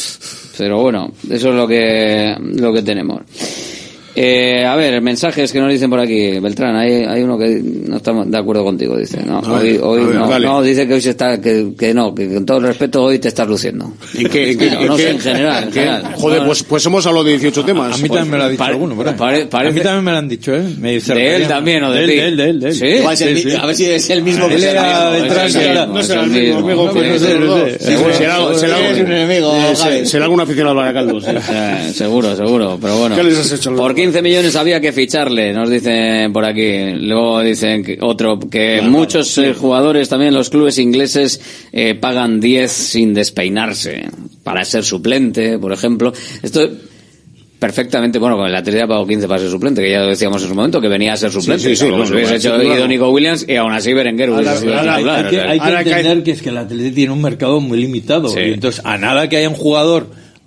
Pero bueno, eso es lo que, lo que tenemos. Eh, a ver, mensajes que nos dicen por aquí. Beltrán, hay, hay uno que no estamos de acuerdo contigo, dice. No, a hoy, ver, hoy ver, no, vale. no, dice que hoy se está, que, que no, que con todo el respeto hoy te estás luciendo. ¿En qué? ¿En qué? No, no ¿En sé, qué? en general. En general. Joder, pues, pues hemos hablado de dieciocho temas. A mí también me lo ha dicho Pare- alguno, ¿verdad? pare- parece- A mí también me lo han dicho, ¿eh? Me dice, ¿De él también o de él, ti? De él, de él, de él. ¿Sí? Igual es el Sí, mi- sí. A ver si es el mismo que Él se era llama. detrás, es el era- mismo, no es será el el mismo mismo. amigo, pues no sé, no sé. Seguro, Será- seguro será que es un- un enemigo, Eh, Javi. Será algún aficionado al Baracaldo, sí. Eh, seguro, seguro, pero bueno. ¿Qué les has hecho? Por quince millones había que ficharle, nos dicen por aquí. Luego dicen que otro, que Claro, muchos claro, eh, sí. jugadores, también los clubes ingleses, eh, pagan diez sin despeinarse. Para ser suplente, por ejemplo. Esto perfectamente, bueno, con el Atleti pagó quince para ser suplente, que ya lo decíamos en su momento, que venía a ser suplente. Sí, sí, sí, como si bueno, hubiese bueno, hecho sí, ido claro. Nico Williams y aún así Berenguer hubiese Ahora, sido ahora, titular. Hay que, o sea, hay que Ahora que hay- entender que es que el Atleti tiene un mercado muy limitado. Sí. Y entonces, a nada que haya un jugador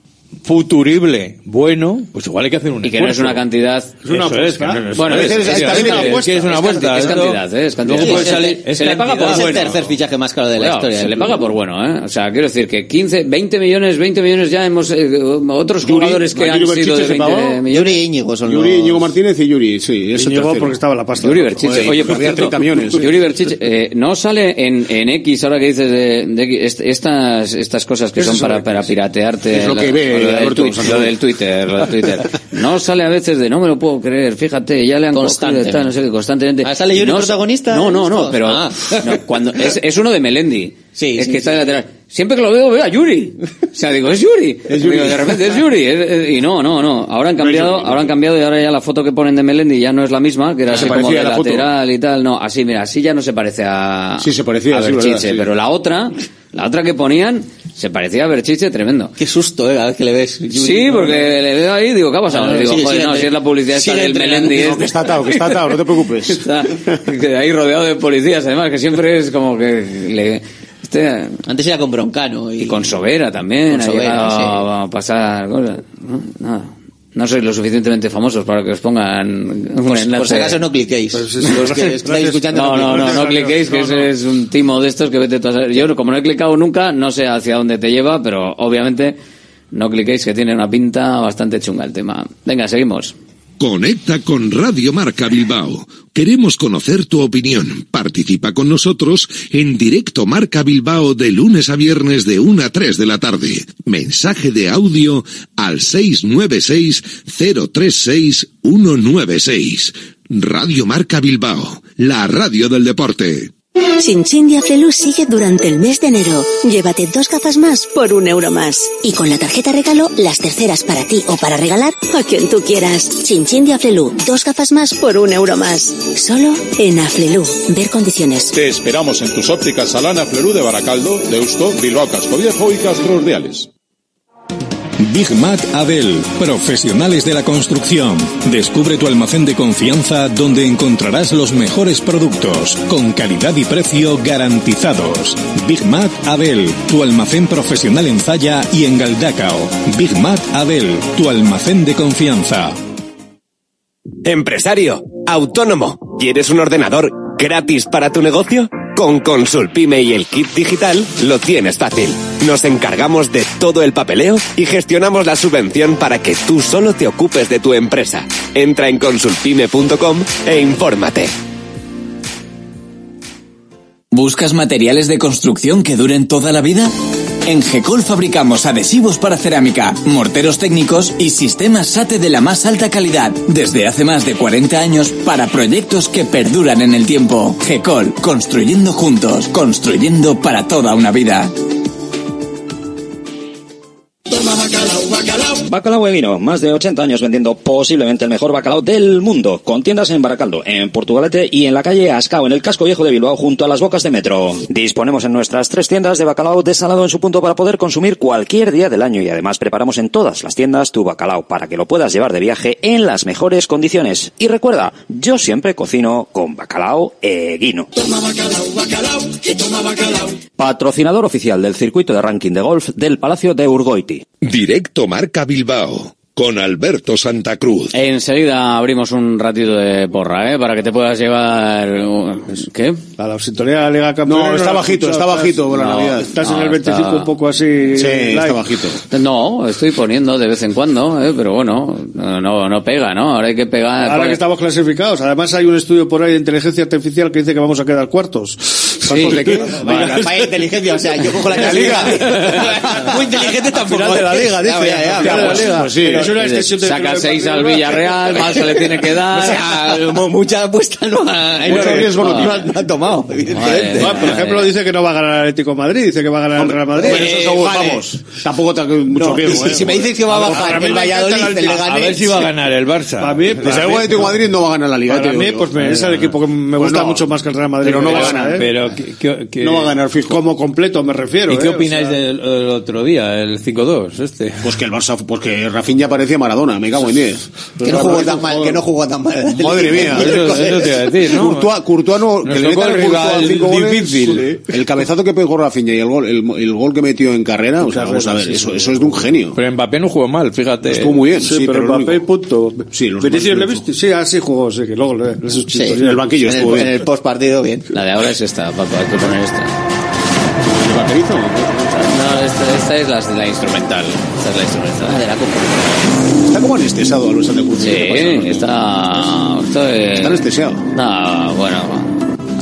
futurible, bueno, pues igual hay que hacer un y que no es esfuerzo. una cantidad. Es una Eso es, que apuesta. no es- Bueno, es- es- es- es- es- también es- una es- apuesta. es una Es apuesta. es Esto- cantidad, eh, es cantidad. Luego puede Es el- salir, es se le paga por cantidad Es el buena. tercer fichaje más caro de la Cuidado, historia. se del le club. paga por bueno, ¿eh? O sea, quiero decir que quince, veinte millones, veinte millones ya hemos, eh, otros Yuri, jugadores que ¿a han Yuri sido de Berchiche se veinte pagó? millones. Yuri y Íñigo son Yuri, los... Íñigo Martínez y Yuri, sí, eso Llegó porque estaba la pasta. Yuri Berchiche. Joder, Oye, por había cierto, treinta millones, Yuri Berchiche, eh, no sale en, en X, ahora que dices de, de X, est- estas, estas cosas que ¿Qué es son eso para, de para X? piratearte. Es lo la- que ve, la- del Alberto, tuit, lo del Twitter, lo del Twitter. No sale a veces de no me lo puedo creer, fíjate, ya le han cogido, tal, no sé qué, constantemente. ¿Ah, sale Yuri no, protagonista? No, no, no, pero Ah. no, cuando es, es uno de Melendi. Sí, es sí, que está sí. de lateral. Siempre que lo veo, veo a Yuri. O sea, digo, es Yuri. Es Yuri. Digo, de repente es Yuri. Es- es- y no, no, no. Ahora han cambiado, ahora han cambiado y ahora ya la foto que ponen de Melendi ya no es la misma, que era Se así como parecía de a la foto. lateral y tal. No, así, mira, así ya no se parece a, Sí, se parecía, a sí, Berchiche, verdad, sí. pero la otra, la otra que ponían, se parecía a Berchiche tremendo. Qué susto, eh, a ver que le ves. Yuri, Sí, ¿no? porque le veo ahí, digo, ¿qué ha pasado? Ah, Digo, sigue, joder, sigue, no, si es la publicidad esta sigue del entrenando. Melendi. No, este. que está atado, que está atado, no te preocupes. Está que ahí rodeado de policías, además, que siempre es como que le... Este, Antes era con Broncano. Y, y con Sobera también, Con ha Sobera, llegado sí. a pasar cosas. No, nada. No sois lo suficientemente famosos para que os pongan un Por, enlace. por si acaso no cliquéis. Pues sí, sí, Los que gracias. estáis escuchando No, no, no, no Gracias a cliquéis, que Dios. No, ese no. es un timo de estos que vete tú a saber. Yo, como no he clicado nunca, no sé hacia dónde te lleva, pero obviamente no cliquéis, que tiene una pinta bastante chunga el tema. Venga, seguimos. Conecta con Radio Marca Bilbao. Queremos conocer tu opinión. Participa con nosotros en Directo Marca Bilbao de lunes a viernes de una a tres de la tarde. Mensaje de audio al seis nueve seis cero tres seis uno nueve seis. Radio Marca Bilbao, la radio del deporte. Chin de Aflelu sigue durante el mes de enero. Llévate dos gafas más por un euro más. Y con la tarjeta regalo, las terceras para ti o para regalar a quien tú quieras. Chin de Aflelu, dos gafas más por un euro más. Solo en Aflelu. Ver condiciones. Te esperamos en tus ópticas Salana Flerú de Baracaldo, Deusto, Bilbao Casco Viejo y Castro Urdiales. Big Mat Adel, profesionales de la construcción. Descubre tu almacén de confianza donde encontrarás los mejores productos, con calidad y precio garantizados. Big Mat Adel, tu almacén profesional en Zalla y en Galdacao. Big Mat Adel, tu almacén de confianza. Empresario, autónomo, ¿quieres un ordenador gratis para tu negocio? Con Consulpime y el kit digital lo tienes fácil. Nos encargamos de todo el papeleo y gestionamos la subvención para que tú solo te ocupes de tu empresa. Entra en consulpime punto com e infórmate. ¿Buscas materiales de construcción que duren toda la vida? En Gecol fabricamos adhesivos para cerámica, morteros técnicos y sistemas SATE de la más alta calidad, desde hace más de cuarenta años para proyectos que perduran en el tiempo. Gecol, construyendo juntos, construyendo para toda una vida. Bacalao e Vino, más de ochenta años vendiendo posiblemente el mejor bacalao del mundo, con tiendas en Baracaldo, en Portugalete y en la calle Ascao, en el casco viejo de Bilbao, junto a las bocas de metro. Disponemos en nuestras tres tiendas de bacalao desalado en su punto para poder consumir cualquier día del año, y además preparamos en todas las tiendas tu bacalao para que lo puedas llevar de viaje en las mejores condiciones. Y recuerda, yo siempre cocino con Bacalao e Guino. Patrocinador oficial del circuito de ranking de golf del Palacio de Urgoiti. Directo Marca Bilbao, con Alberto Santa Cruz. Enseguida abrimos un ratito de porra, ¿eh? Para que te puedas llevar... ¿Qué? A la sintonía de la Liga Campeona. No, está bajito, está bajito con la No, Navidad. Estás no, en el veinticinco está- un poco así. Sí, light. está bajito. No, estoy poniendo de vez en cuando, ¿eh? Pero bueno, no, no, no pega, ¿no? Ahora hay que pegar... Ahora que estamos clasificados. Además hay un estudio por ahí de inteligencia artificial que dice que vamos a quedar cuartos. ¿Cuartos de qué? Vaya, vaya inteligencia, o sea, yo cojo la La liga. Muy inteligente tampoco. Final de la liga, dice. Ya, ya, ya, Final de la pues, liga. pues sí. Es una extensión de Saca seis al Villarreal, más se le tiene que dar... O sea, mu- mucha apuesta no ha, Mucho riesgo no no, ha- no ha tomado, evidentemente. Madre. Ah, por ejemplo, dice que no va a ganar el Atlético de Madrid, dice que va a ganar el Real Madrid. Bueno, eso seguro, vale. vamos. Tampoco te mucho No, riesgo, si, ¿eh? si me dices que va a Para bajar mí el me encanta Valladolid, el el Atlético. A ver Leganés... si va a ganar el Barça. Para mí, Desde para el mí, Atlético de Madrid no va a ganar la Liga. para te mí, digo pues yo. me- es el equipo que me Pues gusta no. mucho más que el Real Madrid. Pero no que va a el Barça, ganar. ¿eh? Pero, ¿qué, qué- qué- No va a ganar fijo. Como completo me refiero. ¿Y qué ¿eh? O opináis sea, del el otro día, el cinco dos, este? Pues que el Barça, pues que Rafinha parecía Maradona, me cago en diez. Que no jugó tan mal, que no jugó tan mal. Madre mía. Eso, eso te iba a decir, ¿no? Courtois, Courtois no, Nos que le tocó metan el el Courtois rival cinco goles, difícil. el cabezazo que pegó Rafinha y el gol, el, el gol que metió en carrera, o sea, vamos a ver, sí, eso, sí. eso es de un genio. Pero Mbappé no jugó mal, fíjate. Estuvo muy bien, Sí, sí, pero pero Mbappé, el único. punto. Sí, los Vinicius demás le viste, sí, así jugó, sí, que luego le, le Sí, sustituyó. en el banquillo en estuvo el, bien. en el post partido, bien. La de ahora es esta, Paco, hay que poner esta. ¿El baterizo? No, esta, esta es la, la instrumental. Esta es la instrumental. Ah, de la Copa. Está como anestesiado a los Santa Cruz. Sí, está... Estoy... Está anestesiado. No, bueno,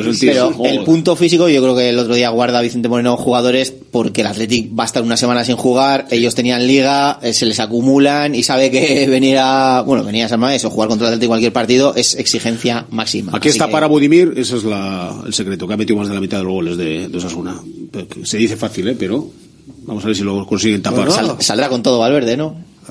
físicos el tío. Pero Joder. el punto físico, yo creo que el otro día guarda Vicente Moreno jugadores porque el Athletic va a estar una semana sin jugar, ellos tenían liga, eh, se les acumulan y sabe que venir a, bueno, venir a San Mamés o jugar contra el Athletic cualquier partido es exigencia máxima. Aquí Así está que, para Budimir, ese es la, el secreto, que ha metido más de la mitad de los goles de, de Osasuna. Se dice fácil, ¿eh? Pero vamos a ver si lo consiguen tapar. Bueno, sal, saldrá con todo Valverde, ¿no?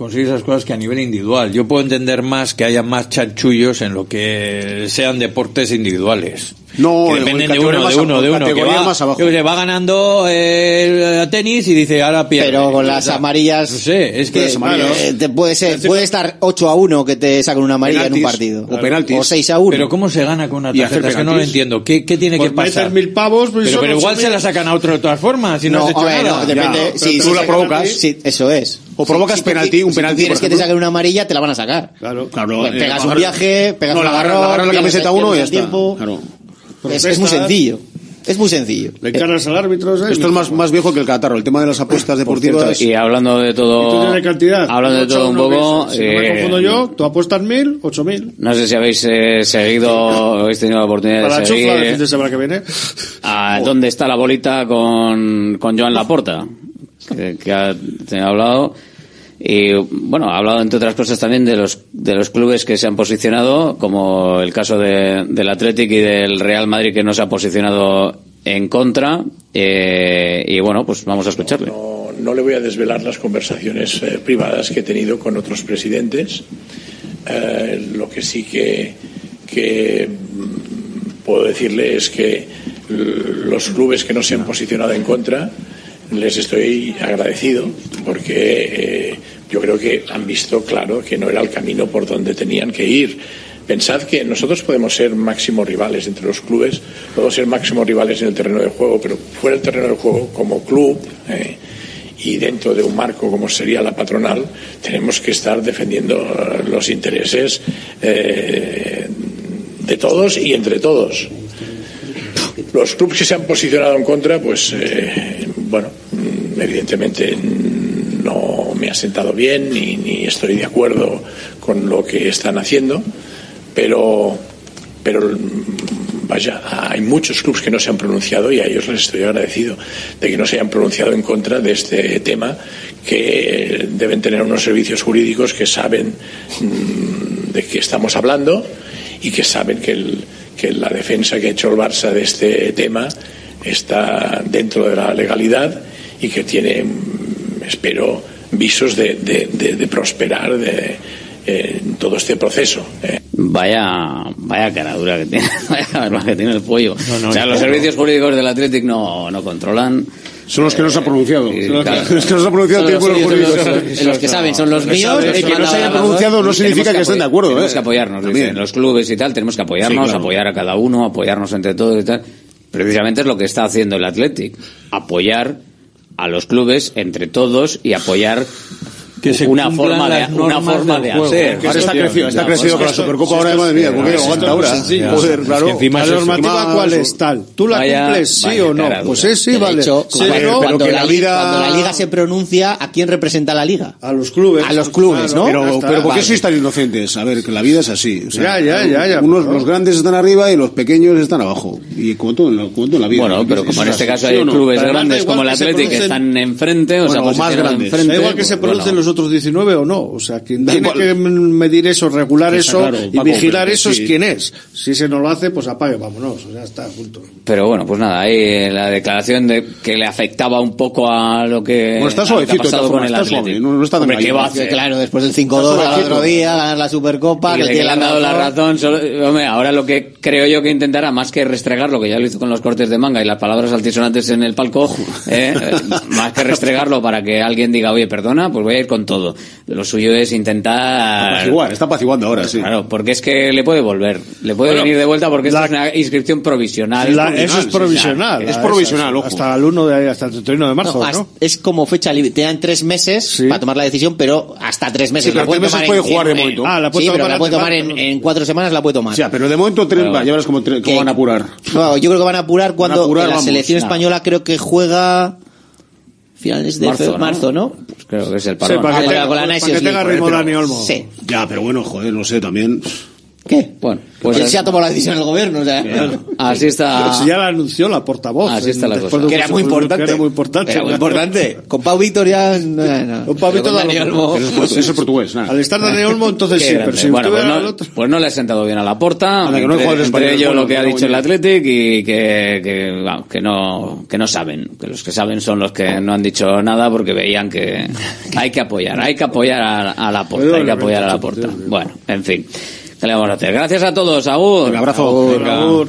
conseguir esas cosas que a nivel individual. Yo puedo entender más que haya más chanchullos en lo que sean deportes individuales. No, que dependen de uno, de uno, de uno, que va, más abajo. Que va ganando eh, a tenis y dice ahora pierde. Pero con las amarillas, no sé, es que eh, eh, te puede ser, puede estar ocho a uno que te saquen una amarilla penaltis, en un partido. O penaltis. O seis a uno. Pero ¿cómo se gana con una tarjeta? Es que no lo entiendo. ¿Qué, qué tiene pues que pasar? mil pavos, pues pero, pero igual se la sacan a otro de todas formas, si no, no has hecho ver, nada. No, depende. Ya, si, tú si la provocas. Sí, eso es. O provocas si, penalti, si, un penalti. Si quieres que te saquen una amarilla, te la van a sacar. Claro, claro. Pues pegas eh, un viaje, pegas no, un agarrón, agarras la camiseta a uno y ya está. Claro. Es, es muy sencillo. Es muy sencillo. Le encargas al árbitro. ¿eh? Esto es más, más viejo que el catarro. El tema de las apuestas deportivas. Cierto, y hablando de todo. ¿Y tú tienes cantidad? Hablando de todo un poco. Si no me confundo yo, tú apuestas mil, ocho mil. No sé si habéis eh, seguido, habéis tenido la oportunidad Para de seguir. Para la chufla del fin de semana que viene. A, ¿Dónde está la bolita con, con Joan Laporta? que, que ha, te ha hablado. Y bueno, ha hablado entre otras cosas también de los de los clubes que se han posicionado, como el caso de, del Athletic y del Real Madrid, que no se ha posicionado en contra. Eh, y bueno, pues vamos a escucharle. No, no, no le voy a desvelar las conversaciones eh, privadas que he tenido con otros presidentes. Eh, lo que sí que, que puedo decirle es que los clubes que no se han posicionado en contra, les estoy agradecido, porque eh, yo creo que han visto claro que no era el camino por donde tenían que ir. Pensad que nosotros podemos ser máximos rivales entre los clubes, podemos ser máximos rivales en el terreno de juego, pero fuera del terreno de juego, como club, eh, y dentro de un marco como sería la patronal, tenemos que estar defendiendo los intereses eh, de todos y entre todos. Los clubes que se han posicionado en contra, pues eh, bueno, evidentemente no me ha sentado bien ni, ni estoy de acuerdo con lo que están haciendo, pero pero vaya, hay muchos clubes que no se han pronunciado y a ellos les estoy agradecido de que no se hayan pronunciado en contra de este tema, que deben tener unos servicios jurídicos que saben mmm, de qué estamos hablando y que saben que el que la defensa que ha hecho el Barça de este tema está dentro de la legalidad y que tiene, espero, visos de, de, de, de prosperar de, eh, en todo este proceso. Eh. Vaya, vaya caradura que tiene, vaya caradura que tiene el pollo. No, no, o sea, los servicios jurídicos del Athletic no, no controlan. Son los que no se han pronunciado. Eh, son los, claro. los que no se han pronunciado tienen buenos jurídicos. Los, los que saben son los míos. El que no se haya pronunciado no significa que, que estén de acuerdo. Tenemos eh. que apoyarnos, dicen, los clubes y tal, tenemos que apoyarnos, sí, claro. apoyar a cada uno, apoyarnos entre todos y tal. Precisamente es lo que está haciendo el Athletic, apoyar a los clubes entre todos y apoyar que se una forma de una forma de hacer. Ahora está crecido, está crecido con la Supercopa ahora, madre mía, ¿por qué aguanta ahora? Joder, claro. La normativa cuál es tal. ¿Tú la cumples sí o no? Pues sí, sí, vale. Cuando la liga cuando la liga se pronuncia, ¿a quién representa la liga? A los clubes. A los clubes, ¿no? Pero pero ¿por qué sois tan inocentes? A ver, que la vida es así. Ya, ya, ya, ya. Unos los grandes están arriba y los pequeños están abajo. Y como todo en la vida. Bueno, pero como en este caso hay clubes grandes como el Athletic que están enfrente, o sea, más grandes. Da igual que se pronuncien los otros diecinueve o no. No, o sea, quien tiene que medir eso, regular eso claro, y Paco, vigilar eso sí. es quien es. Si se no lo hace, pues apague, vámonos, ya está, punto. Pero bueno, pues nada, ahí la declaración de que le afectaba un poco a lo que, bueno, está suavecito, ha pasado con el está suave, no, no está tan Hombre, ¿qué va a hacer? Claro, después del cinco dos al otro día, ganar la Supercopa, y que le han dado la razón. Solo, hombre, ahora lo que creo yo que intentará, más que restregarlo, que ya lo hizo con los cortes de manga y las palabras altisonantes en el palco, eh, más que restregarlo para que alguien diga, oye, perdona, pues voy a ir con todo. Lo suyo es intentar apaciguar, está apaciguando ahora, sí. Claro, porque es que le puede volver, le puede bueno, venir de vuelta porque la, esto es una inscripción provisional. La, es provisional eso es provisional. Sí, es provisional, ojo. Hasta el uno de hasta el treinta y uno de marzo, ¿no? ¿no? Es como fecha libre, te dan tres meses sí. para tomar la decisión, pero hasta tres meses. Sí, pero tres meses puede jugar en, de momento. Ah, la puede sí, tomar, pero la puede tomar en, en cuatro semanas, la puede tomar. Sí, pero de momento tres, va, ya verás cómo, tres, cómo van a apurar. No, yo creo que van a apurar cuando a apurar, la vamos, selección no. española creo que juega finales de marzo, marzo, ¿no? Pues creo que es el parón. Sí, para que, tenga, con la para que tenga ritmo Dani Olmo. Sí. Ya, pero bueno, joder, no sé, también... ¿Qué? Bueno, pues él se ha tomado la decisión el gobierno, o sea, claro. Así está. Si ya la anunció la portavoz. Así está la cosa. Que era muy importante. Que era muy importante. Era muy importante. Con Pau Víctor ya. No, no. Con Pau Víctor Dani Olmo. Eso es portugués. Nada. Al estar Dani Olmo, entonces sí. Pero si bueno, pues no, al otro... pues no le ha sentado bien a la Porta. Entre, que no entre, entre ellos bueno, lo que ha dicho el Athletic y que, que, bueno, que no, que no saben. Que los que saben son los que no han dicho nada porque veían que hay que apoyar. Hay que apoyar a, a la Porta. Hay que apoyar a la Porta. Bueno, en fin. ¿Qué le vamos a hacer? Gracias a todos, Agur. Un abrazo. Agur. Venga. Agur.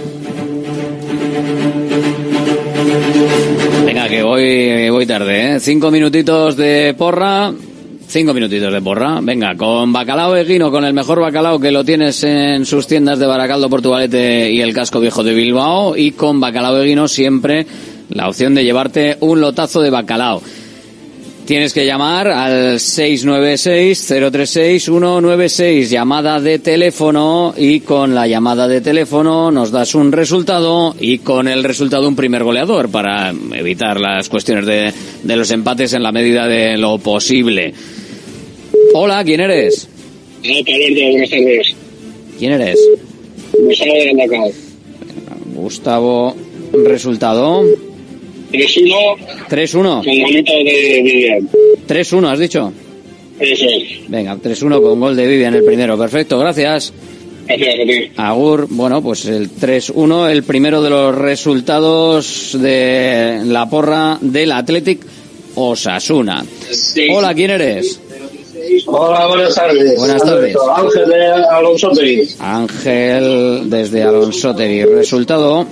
Venga, que voy, voy tarde, ¿eh? Cinco minutitos de porra. Cinco minutitos de porra. Venga, con Bacalao Eguino, con el mejor bacalao que lo tienes en sus tiendas de Baracaldo, Portugalete y el Casco Viejo de Bilbao. Y con Bacalao Eguino siempre la opción de llevarte un lotazo de bacalao. Tienes que llamar al seis nueve seis, cero tres seis, uno nueve seis, llamada de teléfono, y con la llamada de teléfono nos das un resultado y con el resultado un primer goleador para evitar las cuestiones de, de los empates en la medida de lo posible. Hola, ¿quién eres? Hola, buenas tardes. ¿Quién eres? Gustavo de Gandacao. Gustavo, resultado... tres uno. tres uno. Con golito de Vivian. tres uno, ¿has dicho? Eso es. Venga, tres uno con gol de Vivian el primero. Perfecto, gracias. Gracias a ti. Agur, bueno, pues el tres uno, el primero de los resultados de la porra del Athletic Osasuna. Sí. Hola, ¿quién eres? Hola, buenas tardes. Buenas tardes. Ángel de Alonsotegui. Ángel desde Alonsotegui. Resultado.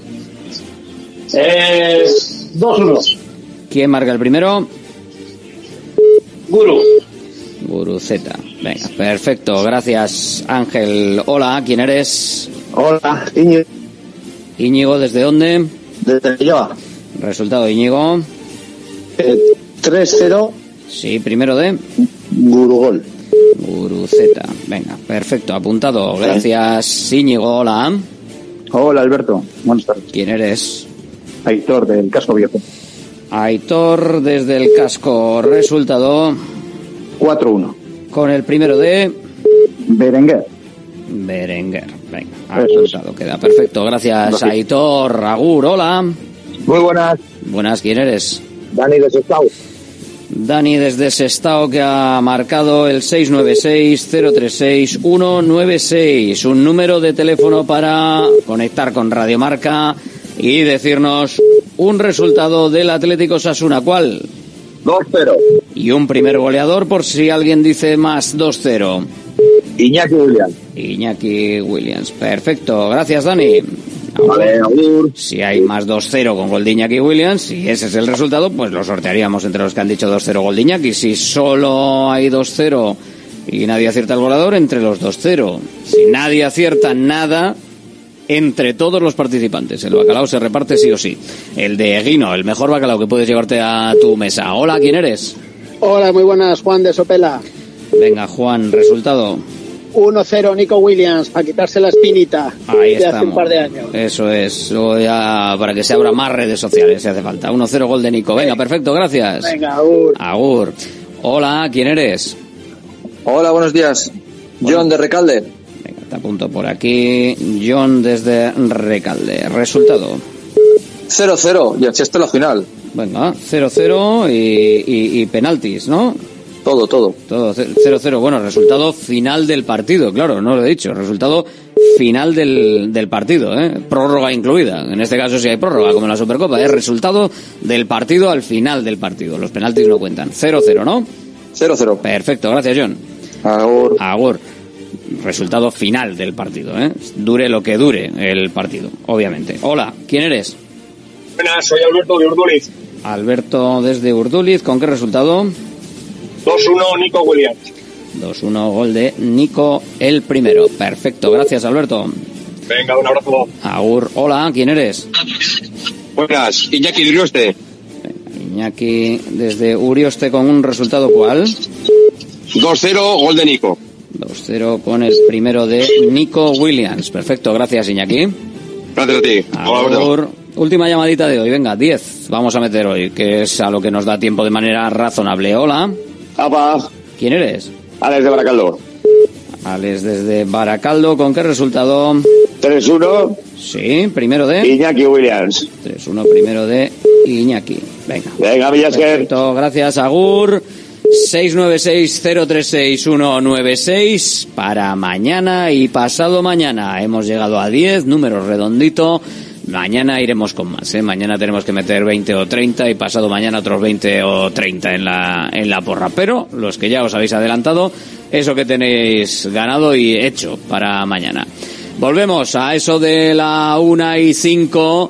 Eh, dos uno. ¿Quién marca el primero? Guru. Guru Z. Venga, perfecto. Gracias, Ángel. Hola, ¿quién eres? Hola, Íñigo. Íñigo, ¿desde dónde? Desde Lleva. Resultado, Íñigo. Eh, tres cero. Sí, primero de Gurugol. Guru Z. Venga, perfecto, apuntado. Gracias, Íñigo. Hola. Hola, Alberto. Buenas tardes. ¿Quién eres? Aitor, del Casco Viejo. Aitor, desde el Casco. Resultado. cuatro uno. Con el primero de Berenguer. Berenguer. Venga, apuntado. Queda perfecto. Gracias, Gracias. Aitor. Agur, hola. Muy buenas. Buenas, ¿quién eres? Dani de Sestao. Dani desde Sestao, que ha marcado el seis nueve seis, cero tres seis, uno nueve seis, un número de teléfono para conectar con Radio Marca y decirnos un resultado del Atlético Osasuna. ¿Cuál? dos cero. Y un primer goleador por si alguien dice más dos cero. Iñaki Williams. Iñaki Williams. Perfecto. Gracias, Dani. Vale, agur. Si hay más dos cero con gol de Iñaki Williams, si ese es el resultado, pues lo sortearíamos entre los que han dicho dos cero gol de Iñaki. Si solo hay dos cero y nadie acierta el goleador, entre los dos cero. Si nadie acierta nada, entre todos los participantes. El bacalao se reparte sí o sí. El de Guino, el mejor bacalao que puedes llevarte a tu mesa. Hola, ¿quién eres? Hola, muy buenas, Juan de Sopela. Venga, Juan, resultado. uno cero Nico Williams, a quitarse la espinita. Ahí de estamos. hace un par de años. Eso es, o ya para que se abra más redes sociales si hace falta. uno cero gol de Nico. Venga, perfecto, gracias. Venga, agur. Agur. Hola, ¿quién eres? Hola, buenos días. John Hola. de Recalde. Venga, te apunto por aquí. John desde Recalde. Resultado. cero cero, y así hasta la final. Venga, cero cero y, y, y penaltis, ¿no? Todo, todo. Todo, cero cero. Bueno, resultado final del partido, claro, no lo he dicho. Resultado final del, del partido, ¿eh? Prórroga incluida. En este caso sí hay prórroga, como en la Supercopa, ¿eh? Resultado del partido al final del partido. Los penaltis no cuentan. cero cero, ¿no? cero cero. Perfecto, gracias, John. Agur. Agur. Resultado final del partido, ¿eh? Dure lo que dure el partido, obviamente. Hola, ¿quién eres? Buenas, soy Alberto de Urduliz. Alberto desde Urduliz, ¿con qué resultado? dos uno Nico Williams. dos uno gol de Nico el primero. Perfecto, gracias, Alberto. Venga, un abrazo. Agur, hola, ¿quién eres? Buenas, Iñaki de Urioste. Iñaki desde Urioste, con un resultado ¿cuál? dos cero gol de Nico. dos cero con el primero de Nico Williams. Perfecto, gracias, Iñaki. Gracias a ti. Agur. Última llamadita de hoy, venga, diez vamos a meter hoy, que es a lo que nos da tiempo de manera razonable. Hola. Apa. ¿Quién eres? Alex de Baracaldo. Alex desde Baracaldo, ¿con qué resultado? tres uno. Sí, primero de... Iñaki Williams. tres uno, primero de Iñaki. Venga. Venga, Villasker. Perfecto, gracias, Agur. seis nueve seis, cero tres seis, uno nueve seis para mañana y pasado mañana. Hemos llegado a diez, número redondito. Mañana iremos con más, ¿eh? Mañana tenemos que meter veinte o treinta y pasado mañana otros veinte o treinta en la, en la porra. Pero los que ya os habéis adelantado, eso que tenéis ganado y hecho para mañana. Volvemos a eso de la una y cinco.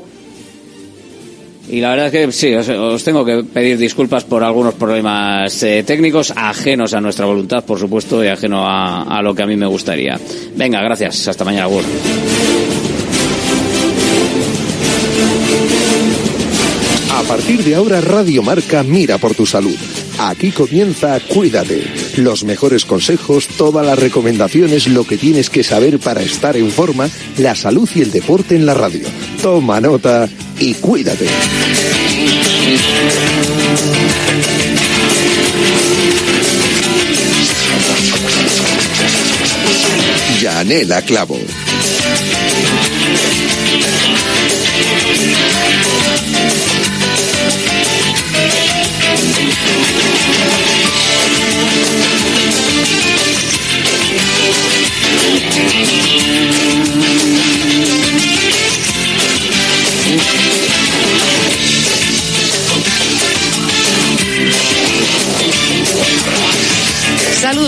Y la verdad es que sí, os, os tengo que pedir disculpas por algunos problemas eh, técnicos, ajenos a nuestra voluntad, por supuesto, y ajeno a, a lo que a mí me gustaría. Venga, gracias. Hasta mañana, Gur. A partir de ahora, Radio Marca mira por tu salud. Aquí comienza Cuídate. Los mejores consejos, todas las recomendaciones, lo que tienes que saber para estar en forma, la salud y el deporte en la radio. Toma nota y cuídate. Yanela Clavo.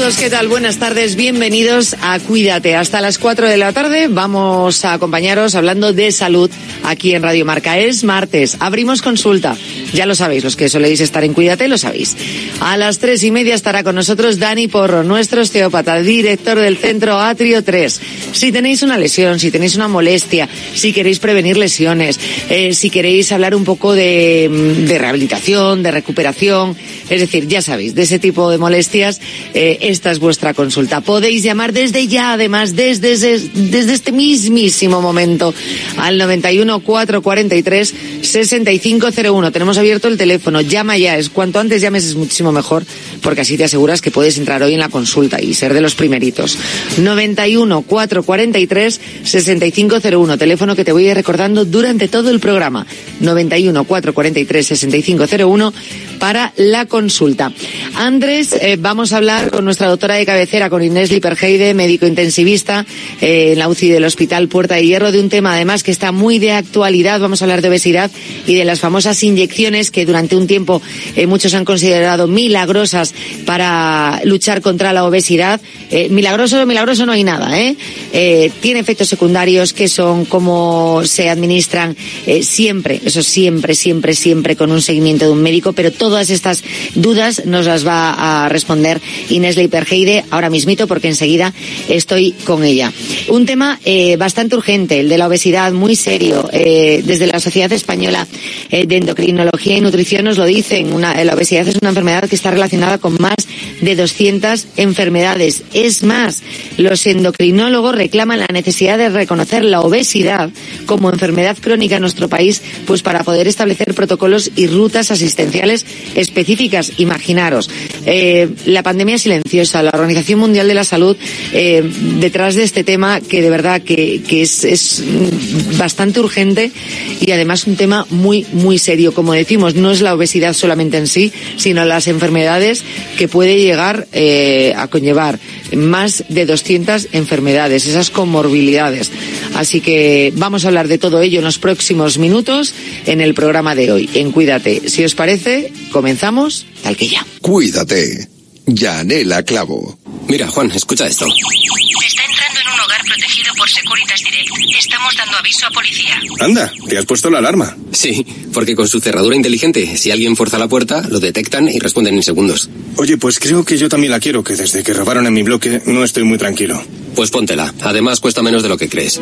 todos, ¿qué tal? Buenas tardes, bienvenidos a Cuídate. Hasta las cuatro de la tarde vamos a acompañaros hablando de salud aquí en Radio Marca. Es martes, abrimos consulta. Ya lo sabéis, los que soléis estar en Cuídate lo sabéis. A las tres y media estará con nosotros Dani Porro, nuestro osteópata, director del Centro Atrio tres. Si tenéis una lesión, si tenéis una molestia, si queréis prevenir lesiones, eh, si queréis hablar un poco de, de rehabilitación, de recuperación, es decir, ya sabéis, de ese tipo de molestias, eh, esta es vuestra consulta. Podéis llamar desde ya, además, desde, desde, desde este mismísimo momento, al noventa y uno, cuatrocientos cuarenta y tres, sesenta y cinco cero uno. Tenemos abierto el teléfono, llama ya, es cuanto antes llames es muchísimo mejor, porque así te aseguras que puedes entrar hoy en la consulta y ser de los primeritos. noventa y uno, cuatrocientos cuarenta y tres, sesenta y cinco cero uno, teléfono que te voy a ir recordando durante todo el programa. noventa y uno, cuatrocientos cuarenta y tres, sesenta y cinco cero uno para la consulta. Andrés, eh, vamos a hablar con nuestra doctora de cabecera, con Inés Liperheide, médico intensivista eh, en la U C I del Hospital Puerta de Hierro, de un tema además que está muy de actualidad. Vamos a hablar de obesidad y de las famosas inyecciones que durante un tiempo eh, muchos han considerado milagrosas para luchar contra la obesidad. Eh, milagroso, milagroso no hay nada, ¿eh? Eh, tiene efectos secundarios, qué son, cómo se administran, eh, siempre, eso siempre, siempre, siempre con un seguimiento de un médico, pero todas estas dudas nos las va a responder Inés Liperheide ahora mismito, porque enseguida estoy con ella. Un tema eh, bastante urgente, el de la obesidad, muy serio. Eh, desde la Sociedad Española eh, de Endocrinología y Nutrición nos lo dicen, una, la obesidad es una enfermedad que está relacionada con más de doscientas enfermedades. Es más, los endocrinólogos reclaman la necesidad de reconocer la obesidad como enfermedad crónica en nuestro país, pues para poder establecer protocolos y rutas asistenciales específicas. Imaginaros, eh, la pandemia silenciosa, la Organización Mundial de la Salud eh, detrás de este tema, que de verdad que, que es, es bastante urgente y además un tema muy, muy serio. Como decimos, no es la obesidad solamente en sí, sino las enfermedades que puede llegar eh, a conllevar más de doscientas enfermedades, esas comorbilidades. Así que vamos a hablar de todo ello en los próximos minutos en el programa de hoy, en Cuídate. Si os parece, comenzamos tal que ya. Cuídate. Yanela Clavo. Mira, Juan, escucha esto. Está entrando en un hogar protegido por Securitas Direct. Estamos dando aviso a policía. Anda, ¿te has puesto la alarma? Sí, porque con su cerradura inteligente, si alguien fuerza la puerta, lo detectan y responden en segundos. Oye, pues creo que yo también la quiero, que desde que robaron en mi bloque no estoy muy tranquilo. Pues póntela. Además, cuesta menos de lo que crees.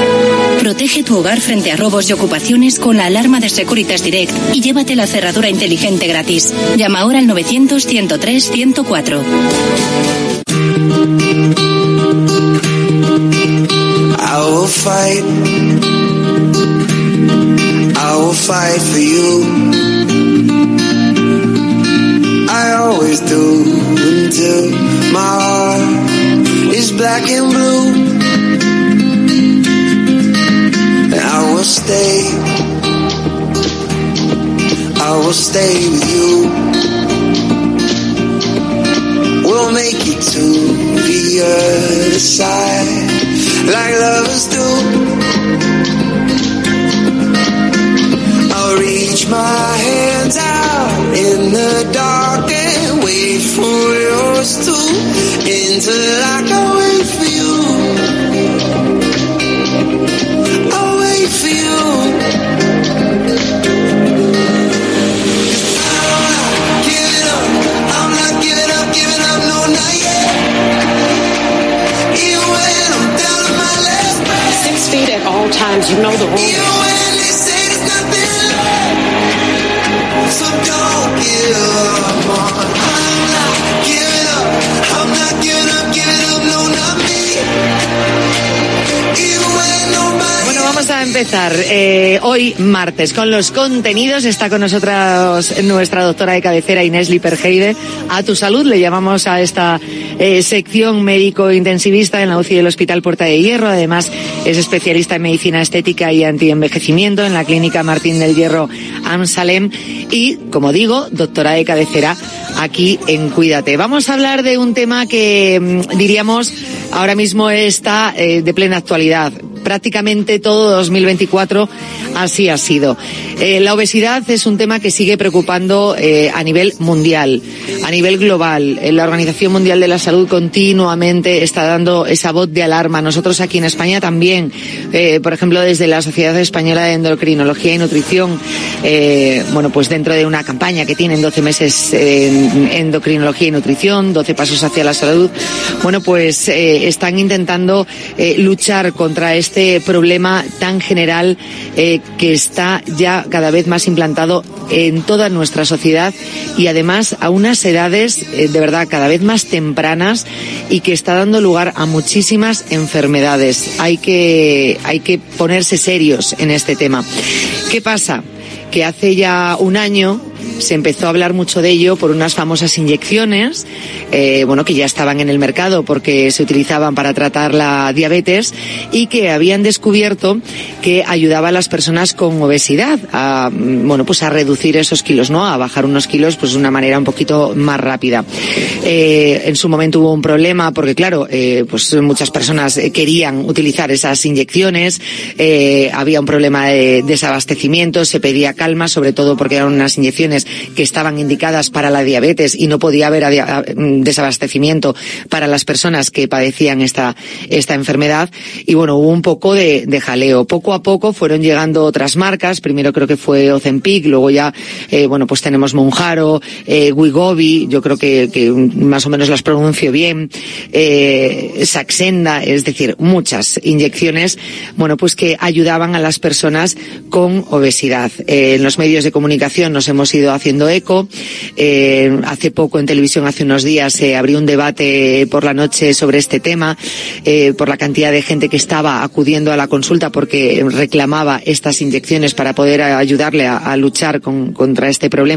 Protege tu hogar frente a robos y ocupaciones con la alarma de Securitas Direct y llévate la cerradura inteligente gratis. Llama ahora al novecientos, ciento tres, ciento cuatro. I will fight. I will fight for you. I always do until my heart is black and blue. And I will stay. I will stay with you. We'll make it to the other side, like lovers do. I'll reach my hands out in the dark and wait for yours too, until I can wait for you. I'll wait for you. Six feet at all times, you know the rules. Even when they say there's nothing left, so don't give up on. I'm not giving up, I'm not giving up, giving up, no, not me. Even when nobody. Bueno, vamos a empezar eh, hoy martes con los contenidos. Está con nosotros nuestra doctora de cabecera Inés Liperheide. A tu salud le llamamos a esta eh, sección médico intensivista en la U C I del Hospital Puerta de Hierro. Además es especialista en medicina estética y antienvejecimiento en la clínica Martín del Hierro Amsalem y, como digo, doctora de cabecera aquí en Cuídate. Vamos a hablar de un tema que diríamos ahora mismo está eh, de plena actualidad. prácticamente todo dos mil veinticuatro así ha sido. Eh, la obesidad es un tema que sigue preocupando eh, a nivel mundial, a nivel global. Eh, la Organización Mundial de la Salud continuamente está dando esa voz de alarma. Nosotros aquí en España también, eh, por ejemplo, desde la Sociedad Española de Endocrinología y Nutrición, eh, bueno, pues dentro de una campaña que tienen doce meses en endocrinología y nutrición, doce pasos hacia la salud, bueno, pues eh, están intentando eh, luchar contra este problema tan general eh, que está ya cada vez más implantado en toda nuestra sociedad y además a unas edades eh, de verdad cada vez más tempranas y que está dando lugar a muchísimas enfermedades. Hay que, hay que ponerse serios en este tema. ¿Qué pasa? Que hace ya un año se empezó a hablar mucho de ello por unas famosas inyecciones, eh, bueno, que ya estaban en el mercado porque se utilizaban para tratar la diabetes y que habían descubierto que ayudaba a las personas con obesidad a, bueno, pues a reducir esos kilos, ¿no? A bajar unos kilos, pues de una manera un poquito más rápida. Eh, en su momento hubo un problema porque, claro, eh, pues muchas personas querían utilizar esas inyecciones, eh, había un problema de desabastecimiento, se pedía calma, sobre todo porque eran unas inyecciones que estaban indicadas para la diabetes y no podía haber desabastecimiento para las personas que padecían esta esta enfermedad y bueno, hubo un poco de, de jaleo. Poco a poco fueron llegando otras marcas, primero creo que fue Ozempic, luego ya eh, bueno, pues tenemos Mounjaro, eh, Wegovy, yo creo que, que más o menos las pronuncio bien, eh, Saxenda, es decir, muchas inyecciones, bueno, pues que ayudaban a las personas con obesidad. Eh, en los medios de comunicación nos hemos ido haciendo eco. Eh, hace poco en televisión, hace unos días, se eh, abrió un debate por la noche sobre este tema, eh, por la cantidad de gente que estaba acudiendo a la consulta porque reclamaba estas inyecciones para poder ayudarle a, a luchar con, contra este problema.